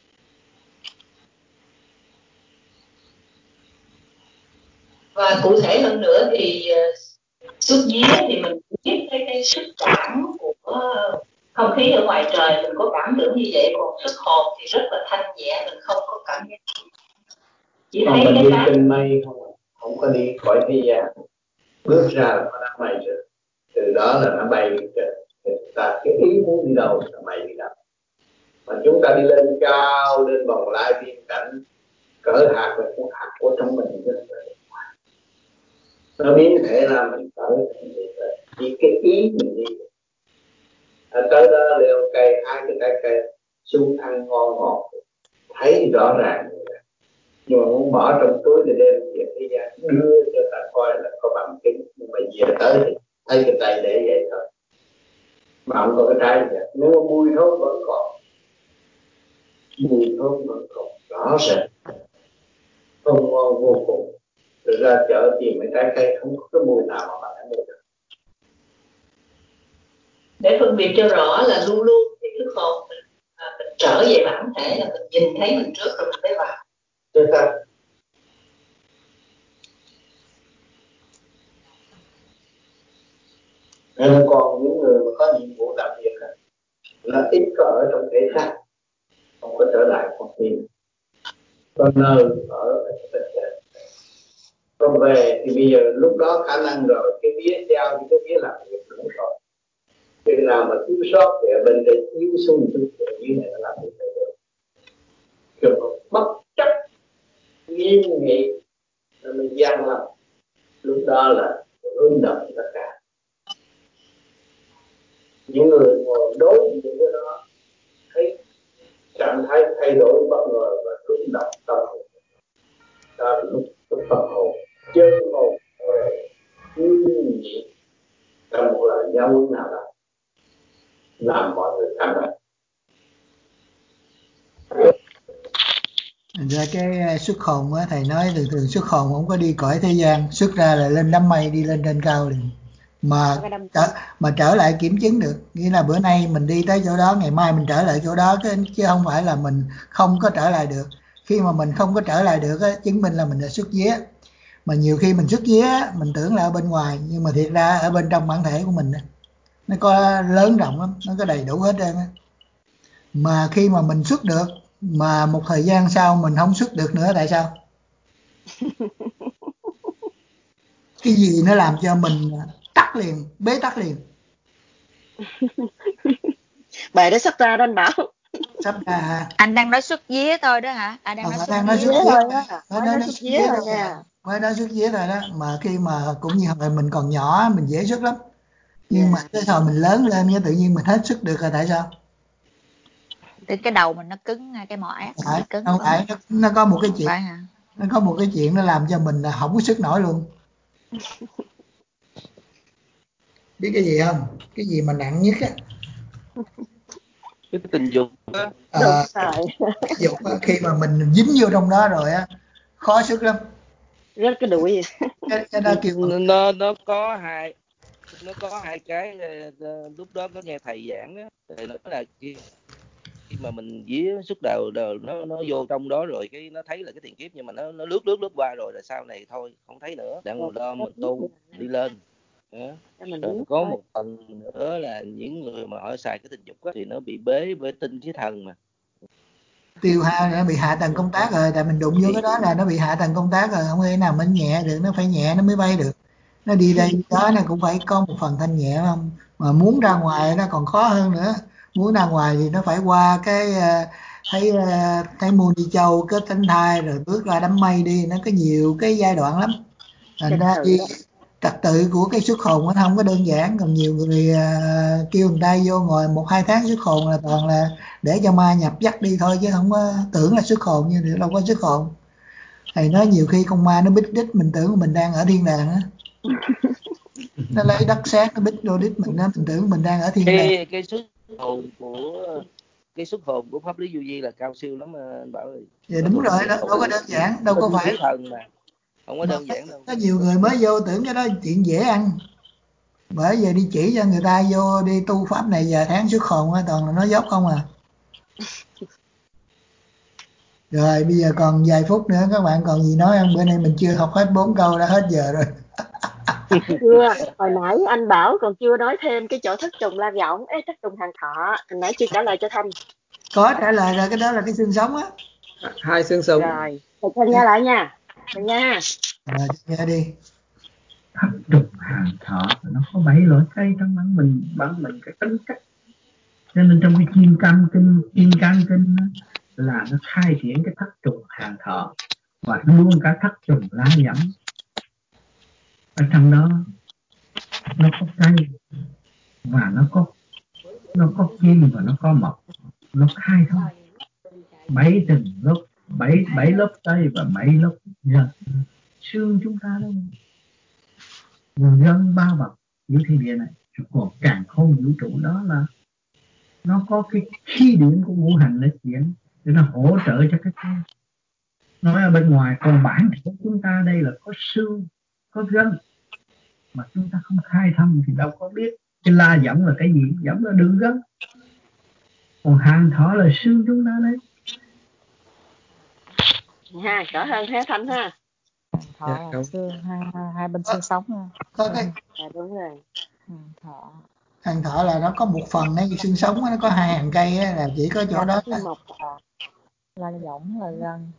Và cụ thể hơn nữa thì uh, xuất vía thì mình biết cái cái sức cảm của uh, không khí ở ngoài trời, mình có cảm tưởng như vậy. Còn xuất hồn thì rất là thanh nhẹ, mình không có cảm giác, chỉ không thấy phải cái đi xác. trên mây không, không có đi khỏi thế gian, bước ra là nó đã bay rồi, từ đó là nó bay đi trời. Ta cái ý muốn đi đâu là bay đi đâu. Mà chúng ta đi lên cao, lên bồng lai biên cảnh, cỡ hạt là cũng hạt của trong mình chứ. Nó biến thể ra mình tới chỉ cái ý mình đi. À, tới đó leo cây, hai cái trái cây xuống ăn ngon ngọt, thấy rõ ràng. nhưng mà muốn bỏ trong túi thì đem về thế gian đưa cho ta coi là có bằng chứng, nhưng mà về tới thì thấy cái tay để vậy thôi mà không có cái trái gì. Nếu mà mùi thơm vẫn còn, mùi thơm vẫn còn rõ rệt, không ngon vô cùng. Thực ra chợ tìm mấy trái cây không có cái mùi nào mà bạn ăn được. Để phân biệt cho rõ là luôn luôn cái thức hồn mình, à, mình trở về bản thể là mình nhìn thấy mình trước rồi mình mới vào. Chứ sao? Nên còn những người mà có nhiệm vụ làm việc là ít có ở trong thể xác, không có trở lại con tim, có nơi ở trong thể xác. Còn về thì bây giờ lúc đó khả năng rồi cái vía treo thì cái vía làm việc đúng rồi. Chừng nào mà thiếu sót thì ở bên đây thiếu xuống chút thì vía này nó làm việc được. Trường hợp bất chấp nghiêm nghị nó mới gian lắm. Lúc đó là hướng động tất cả. Những người ngồi đối diện với nó thấy trạng thái thay đổi bất ngờ và hướng động tâm hồn. Đó là lúc tâm hồn chân hồn về nghiêm nghị trong một lời giáo huấn nào đó làm mọi người cảm động. Ra cái xuất hồn á, thầy nói thường thường xuất hồn không có đi cõi thế gian, xuất ra là lên đám mây đi lên trên cao liền, mà trở, mà trở lại kiểm chứng được, nghĩa là bữa nay mình đi tới chỗ đó, ngày mai mình trở lại chỗ đó, chứ không phải là mình không có trở lại được. Khi mà mình không có trở lại được á, chứng minh là mình đã xuất vía. Mà nhiều khi mình xuất vía mình tưởng là ở bên ngoài, nhưng mà thiệt ra ở bên trong bản thể của mình nó có lớn rộng lắm, nó có đầy đủ hết trơn á. Mà khi mà mình xuất được mà một thời gian sau mình không xuất được nữa, tại sao? Cái gì nó làm cho mình tắt liền, bế tắc liền? Bài đó sắp ra đó anh Bảo. Sắp ra hả? Anh đang nói xuất vía thôi đó hả? Anh đang Ờ, nói xuất đang nói vía xuất Vía vía thôi thôi, á, mới nói nói nói nói xuất xuất vía vía thôi thôi nha. à. Mới nói xuất vía thôi đó, mà khi mà cũng như hồi mình còn nhỏ mình dễ xuất lắm, nhưng Dạ. mà cái thời mình lớn lên cái tự nhiên mình hết sức được rồi, tại sao? Thì cái đầu mình nó cứng, cái mỏ ác mình Phải, bị cứng không phải phải, không? nó, nó có một cái chuyện, Phải hả? nó có một cái chuyện nó làm cho mình là không có sức nổi luôn. Biết cái gì không? Cái gì mà nặng nhất á? Cái tình dục á. Đúng À, rồi. cái dục á, khi mà mình dính vô trong đó rồi á, khó sức lắm. Rất cái đuổi gì. Cái, cái đó kêu nó nó có hai nó có hai cái. Lúc đó có nghe thầy giảng á, thầy nói là khi khi mà mình vía xuất đầu đầu nó nó vô trong đó rồi, cái nó thấy là cái tiền kiếp, nhưng mà nó nó lướt lướt lướt qua rồi là sau này thôi không thấy nữa, đang lo mình tu đi lên. Rồi có một phần nữa là những người mà họ xài cái tình dục á, thì nó bị bế với tinh với thần mà tiêu hao, nó bị hạ tầng công tác rồi, tại mình đụng vô cái đó là nó bị hạ tầng công tác rồi, không thể nào mình nhẹ được, nó phải nhẹ nó mới bay được. Nó đi đây đi đó nó cũng phải có một phần thanh nhẹ, không? Mà muốn ra ngoài nó còn khó hơn nữa. Muốn ra ngoài thì nó phải qua cái uh, thấy uh, thấy môn đi châu kết tránh thai rồi bước ra đám mây đi, nó có nhiều cái giai đoạn lắm. Thành ra đi trật tự của cái xuất hồn nó không có đơn giản. Còn nhiều người uh, kêu người ta vô ngồi một hai tháng xuất hồn là toàn là để cho ma nhập dắt đi thôi, chứ không có tưởng là xuất hồn, như đâu có xuất hồn. Thầy nói nhiều khi con ma nó bích đích mình tưởng mình đang ở thiên đàng á. Nó lấy đất sét nó bích vô đít mình đó, mình tưởng mình đang ở thiên đàng. cái cái xuất hồn của cái xuất hồn của pháp lý vô vi là cao siêu lắm anh Bảo ơi. Dạ đúng rồi, đâu, đâu có đơn giản, đâu có phải thần mà không có đơn giản đâu. Có nhiều người mới vô tưởng cái đó chuyện dễ ăn, bởi giờ đi chỉ cho người ta vô đi tu pháp này vài tháng xuất hồn á, toàn là nói dốc không à. Rồi bây giờ còn vài phút nữa, các bạn còn gì nói không? Bữa nay mình chưa học hết bốn câu, đã hết giờ rồi. Chưa, hồi nãy anh Bảo còn chưa nói thêm cái chỗ thất trùng la giọng, ấy thất trùng hàng thọ, hồi nãy chưa trả lời cho Thanh. Có trả lời rồi, cái đó là cái xương sống á. Hai xương sống. Rồi, thầy Thanh nghe lại nha. Thầy nha. Rồi, nghe đi. Thất trùng hàng thọ nó có bảy loại cây trong bản mình, bản mình cái tính cách. Cho nên trong cái kim cang kinh, kim cang kinh là nó khai triển cái thất trùng hàng thọ và luôn cả thất trùng lá nhẫn. Ở trong đó nó có cây và nó có nó có kim và nó có mộc, nó khai thông bảy từng lúc bảy bảy lớp Tây và bảy lớp Nhân. Xương chúng ta đâu, nguồn gân bao bọc giữa thiên địa này. Còn càng không vũ trụ đó là nó có cái khí điển của ngũ hành để chuyển, để nó hỗ trợ cho cái con. Nói ở bên ngoài, còn bản thể chúng ta đây là có xương, có gân, mà chúng ta không khai thăm thì đâu có biết cái la võng là cái gì. Võng là đường gân, còn hàng thọ là xương chúng ta đấy. Ha, rõ hơn thế Thanh ha. Thọ là xương, hai, hai, hai bên xương sống ha. Có cái À, đúng rồi. Thọ. hàng thọ là nó có một phần nó như xương sống, nó có hai hàng cây á, là chỉ có chỗ đó. Mộc là võng là gân.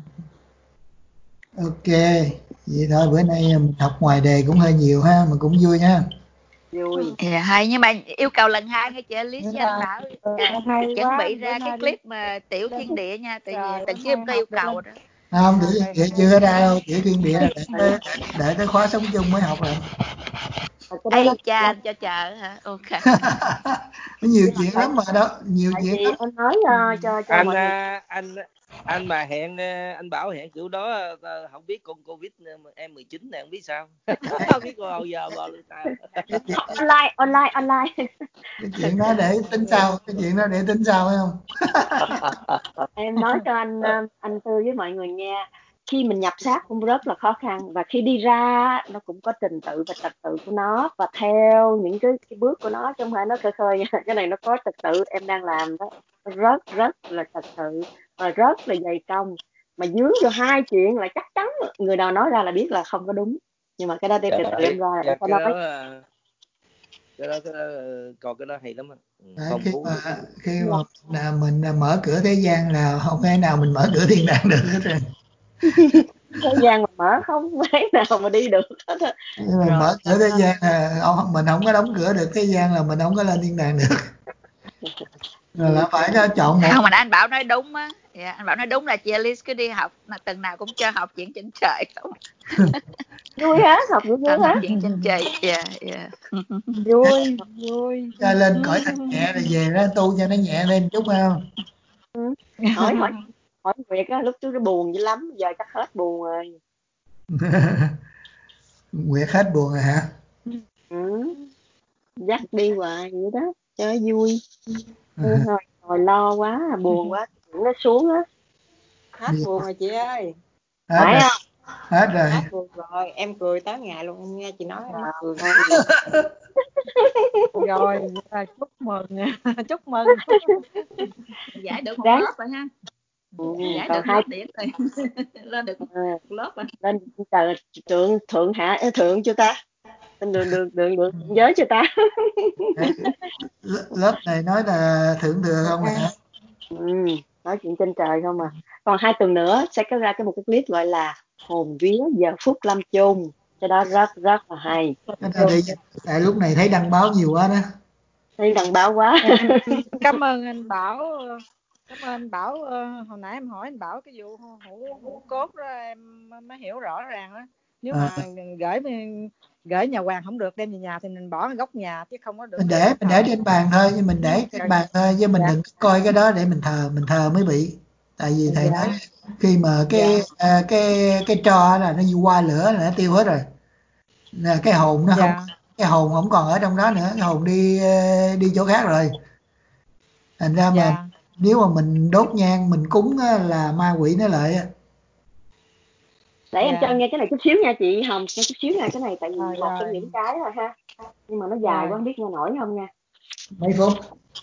Ok, vậy thôi bữa nay mình học ngoài đề cũng hơi nhiều ha, mà cũng vui nha. Vui. Dạ hay, nhưng mà yêu cầu lần hai nghe chị Alice với anh Bảo À, hay chuẩn quá, bị ra bữa cái nay clip mà tiểu thiên địa nha, tại vì Trời, Tần bữa Chiêm nay có học yêu được cầu lên. đó. Không, Học tiểu này thiên địa chưa ra đâu, tiểu thiên địa là để tới, để tới khóa sống chung mới học rồi. Ây cha, anh cho chờ hả? Ok. Nhiều chuyện lắm mà đó, nhiều Tại chuyện vì lắm. anh nói uh, cho cho anh mọi người. anh anh mà hẹn anh Bảo hẹn kiểu đó không biết con Covid em mười chín này không biết sao. Không biết bao giờ bao sao. Online online online. Cái chuyện đó để tính sau, cái chuyện đó để tính sau phải không? Em nói cho anh anh Tư với mọi người nghe, khi mình nhập xác cũng rất là khó khăn, và khi đi ra nó cũng có trình tự và trật tự của nó, và theo những cái, cái bước của nó, chứ không phải nó khơi khơi nha. Cái này nó có trật tự, em đang làm đó rất rất là trật tự và rất là dày công, mà dướng vô hai chuyện là chắc chắn người nào nói ra là biết là không có đúng, nhưng mà cái đó để từ từ em ra là em cái phải nói. đó cái đó cái đó còn cái đó hay lắm á. Đấy, khi mà khi mà là mình mở cửa thế gian là không thể nào mình mở cửa thiên đàng được hết rồi. Thế gian mà mở không phải nào mà đi được hết. Rồi, mở cửa thế gian là mình không có đóng cửa được thế gian là mình không có lên thiên đàng được. Rồi là phải có chọn một. Không, mà anh Bảo nói đúng á. Dạ, anh Bảo nói đúng là chị Alice cứ đi học là tuần nào cũng cho học chuyện trên trời không. Vui hả? Học vui vui hả? Học chuyện trên trời. Dạ, dạ. Vui, vui. Cho lên cõi thanh nhẹ rồi về đó tu cho nó nhẹ lên chút không? Ừ. Hỏi hỏi hỏi Nguyệt á, lúc trước nó buồn dữ lắm, giờ chắc hết buồn rồi. Nguyệt hết buồn rồi hả? Ừ. Dắt đi hoài vậy đó cho vui. Ừ, hồi, hồi lo quá, buồn quá, nó xuống á. Hết buồn rồi chị ơi. Hết Phải rồi. không? Hết rồi. Hết buồn rồi, em cười tới ngày luôn, em nghe chị nói em mắc cười. Rồi, chúc mừng, chúc mừng. Giải được một Đáng. lớp rồi ha. Ừ, Giải còn được hai lớp điểm rồi. Lên được à, một lớp rồi. lên trời thượng thượng hạ thượng cho ta. Lên đường đường đường đường giới cho ta. Lớp này nói là thượng thừa không hả? Ừ, nói chuyện trên trời không à. Còn hai tuần nữa sẽ có ra cái một cái clip gọi là hồn vía giờ phút lâm chung, cái đó rất rất là hay. Tại, tại lúc này thấy đăng báo nhiều quá đó. Thấy đăng báo quá. Cảm ơn anh Bảo. Cảm ơn anh Bảo. Hồi nãy em hỏi anh Bảo cái vụ hũ hũ cốt đó em mới hiểu rõ ràng đó. Nếu mà à. gửi gửi nhà Hoàng không được đem về nhà thì mình bỏ ở góc nhà chứ không có được. Mình để mình để trên bàn thôi, nhưng mình để trên bàn thôi, chứ mình dạ. đừng coi cái đó để mình thờ, mình thờ mới bị. Tại vì thầy dạ. nói khi mà cái dạ. uh, cái cái tro là nó qua lửa là nó tiêu hết rồi. Là cái hồn nó dạ. không cái hồn không còn ở trong đó nữa, cái hồn đi đi chỗ khác rồi. Thành ra dạ. mà nếu mà mình đốt nhang mình cúng á, là ma quỷ nó lợi á. Để em dạ. cho nghe cái này chút xíu nha chị Hồng, nghe chút xíu nha, cái này tại vì rồi, một rồi. trong những cái rồi ha, nhưng mà nó dài quá không biết nghe nổi không nha. Mấy phút.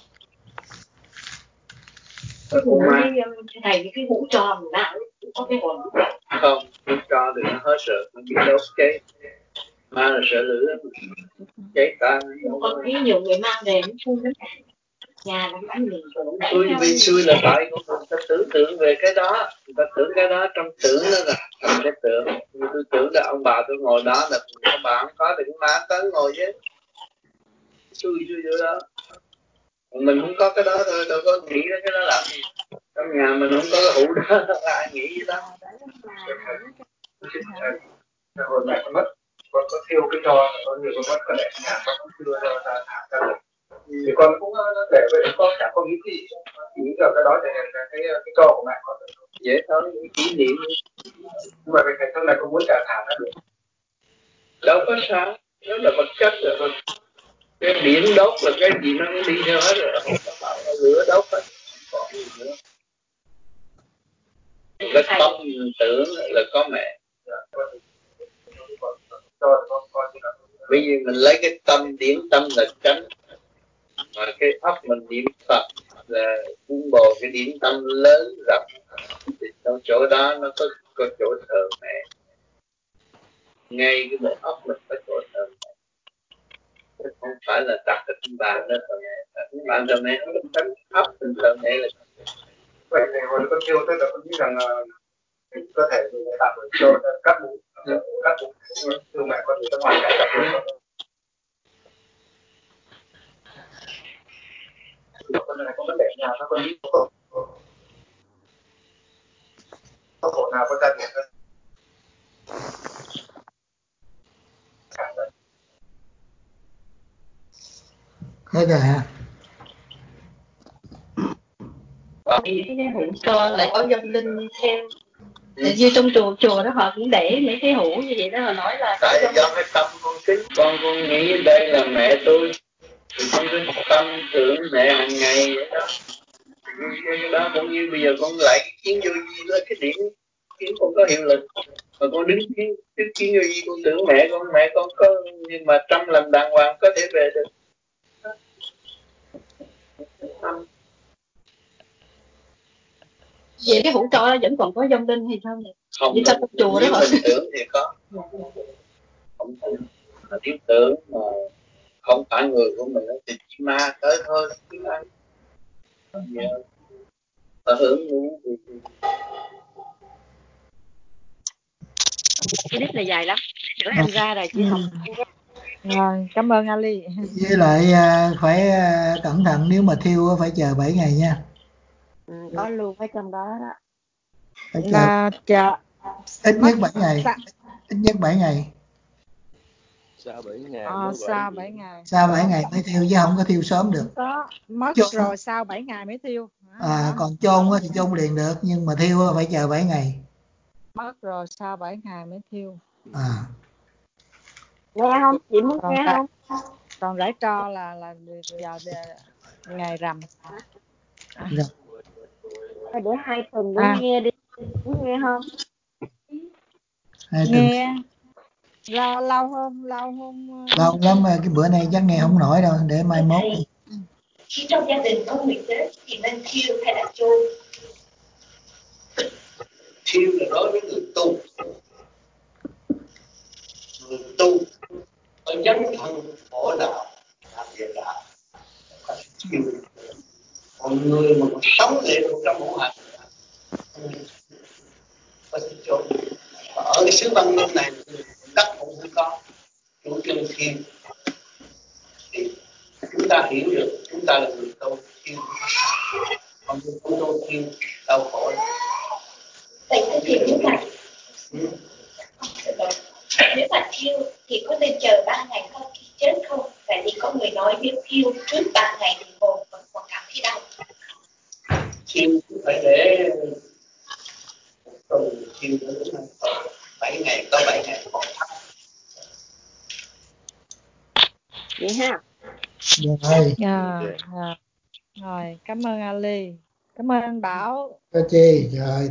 Cái hũ cái này cái hũ tròn nào cũng có cái hồn. Không, hũ tròn thì nó hơi sợ, nó bị đốt cháy. Ma là sợ lửa, cháy ta. Có cái nhiều người mang về nó phun đến nhà nó ăn mình tưởng xui vì xui là tại của người ta tưởng tượng về cái đó, người ta tưởng cái đó trong tưởng đó là cái tưởng. Tôi tưởng là ông bà tôi ngồi đó là ông bà không có thì cũng má tới ngồi chứ. Xui xui chỗ đó. Mình không có cái đó thôi, đâu có nghĩ đến cái đó làm gì. Trong nhà mình không có cái hũ đó, ai nghĩ gì đó. Hồi này con mất, con có thiêu cái trò, con nhiều con mất có để nhà con không đưa ra thả ra được. Thì con cũng để vậy, con chẳng có nghĩ gì, nghĩ vào cái đó để cái cái cái trò của mẹ con. dễ thôi, những kỷ niệm. Nhưng mà cái thân này có muốn trả thả nó được? Đâu có sao, nó là vật chất rồi. Cái điện đốt là cái gì nó cũng đi theo hết rồi, không có bảo là lửa đốt hết. Còn gì nữa. Cái tâm tưởng là có mẹ. Bây giờ mình lấy cái tâm, điểm tâm là chánh, mà cái óc mình niệm Phật là buông bồ cái điểm tâm lớn rộng, thì trong chỗ đó nó có có chỗ thờ mẹ. Ngay cái bộ óc mình có chỗ thờ mẹ, không phải là đặt ở trên bàn đó thờ mẹ. Trên bàn thờ mẹ nó có tấm óc mình thờ mẹ là. Vậy thì hồi con thiêu tôi đã có nghĩ rằng cơ thể mình đã tạo được cho các bụng, các bụng từ mẹ con người ta ngoài cả các bụng. Con này có vấn đề nào các con nghĩ không? Có khổ nào có gia đình không? Hết rồi hả? Thì cái hũ cho lại có dân linh theo. Như trong chùa chùa đó họ cũng để mấy cái hũ như vậy đó, họ nói là tại trong... do cái tâm con kính, con con nghĩ đây là mẹ tôi, thì con cứ tâm tưởng mẹ hàng ngày vậy đó. Cái đó cũng như bây giờ con lại kiến vô vi là cái điểm kiến con có hiệu lực, mà con đứng kiến đứng kiến vô vi con tưởng mẹ con mẹ con có, nhưng mà trăm lần đàng hoàng có thể về được. Vậy cái hũ cho vẫn còn có dông linh hay sao vậy? Không, như trong chùa đó nếu họ mình tưởng thì có, không tưởng mà nếu tưởng mà không phải người của mình thì chỉ ma tới thôi, chứ ai ta hướng luôn thì cái đít này dài lắm, nữa em ra rồi chị học. Rồi, cảm ơn Ali. Với lại à, phải à, cẩn thận, nếu mà thiêu phải chờ bảy ngày nha. Ừ, có luôn ở trong đó đó. Phải chờ Là chờ ít mất nhất bảy ngày, sa, ít nhất bảy ngày. Sau bảy ngày ờ, mới sau bảy bảy ngày. Sau bảy ngày mới thiêu chứ không có thiêu sớm được. Có mất Chôn, rồi sau bảy ngày mới thiêu. à, Hả? còn chôn á thì chôn liền được, nhưng mà thiêu á phải chờ bảy ngày. Mất rồi sau bảy ngày mới thiêu. À. Nghe không? Chị muốn Còn nghe rải, không? còn rải tro là là giờ ngày rằm. Rồi. Thôi để hai tuần nữa À, nghe đi. Muốn nghe không? Hai tuần nghe lâu lâu hôm lâu hôm lâu lắm, cái bữa nay chắc nghe không nổi đâu, để mai mốt. Khi trong gia đình có người chết thì nên thiêu hay là chôn? thiêu là đối với người tu, người tu có dấn thân khổ đạo làm việc đạo, thiêu. Còn người mà sống lệ thuộc trong ngũ hành có thể chôn. Ở cái xứ văn minh này đất cũng không có chủ trương thiên, thì chúng ta hiểu được chúng ta là người tu thiên, còn người tu tu thiên đau khổ. Vậy thì nếu mà nếu mà thiêu thì có nên chờ ba ngày sau khi chết không? Tại vì có người nói nếu thiêu trước ba ngày thì hồn vẫn còn cảm thấy đau. Thiêu phải để tuần thiêu nữa, bảy ngày có bảy ngày còn thấp. Vậy ha. Rồi. à, à, rồi cảm ơn Ali, cảm ơn anh Bảo. Có chi rồi.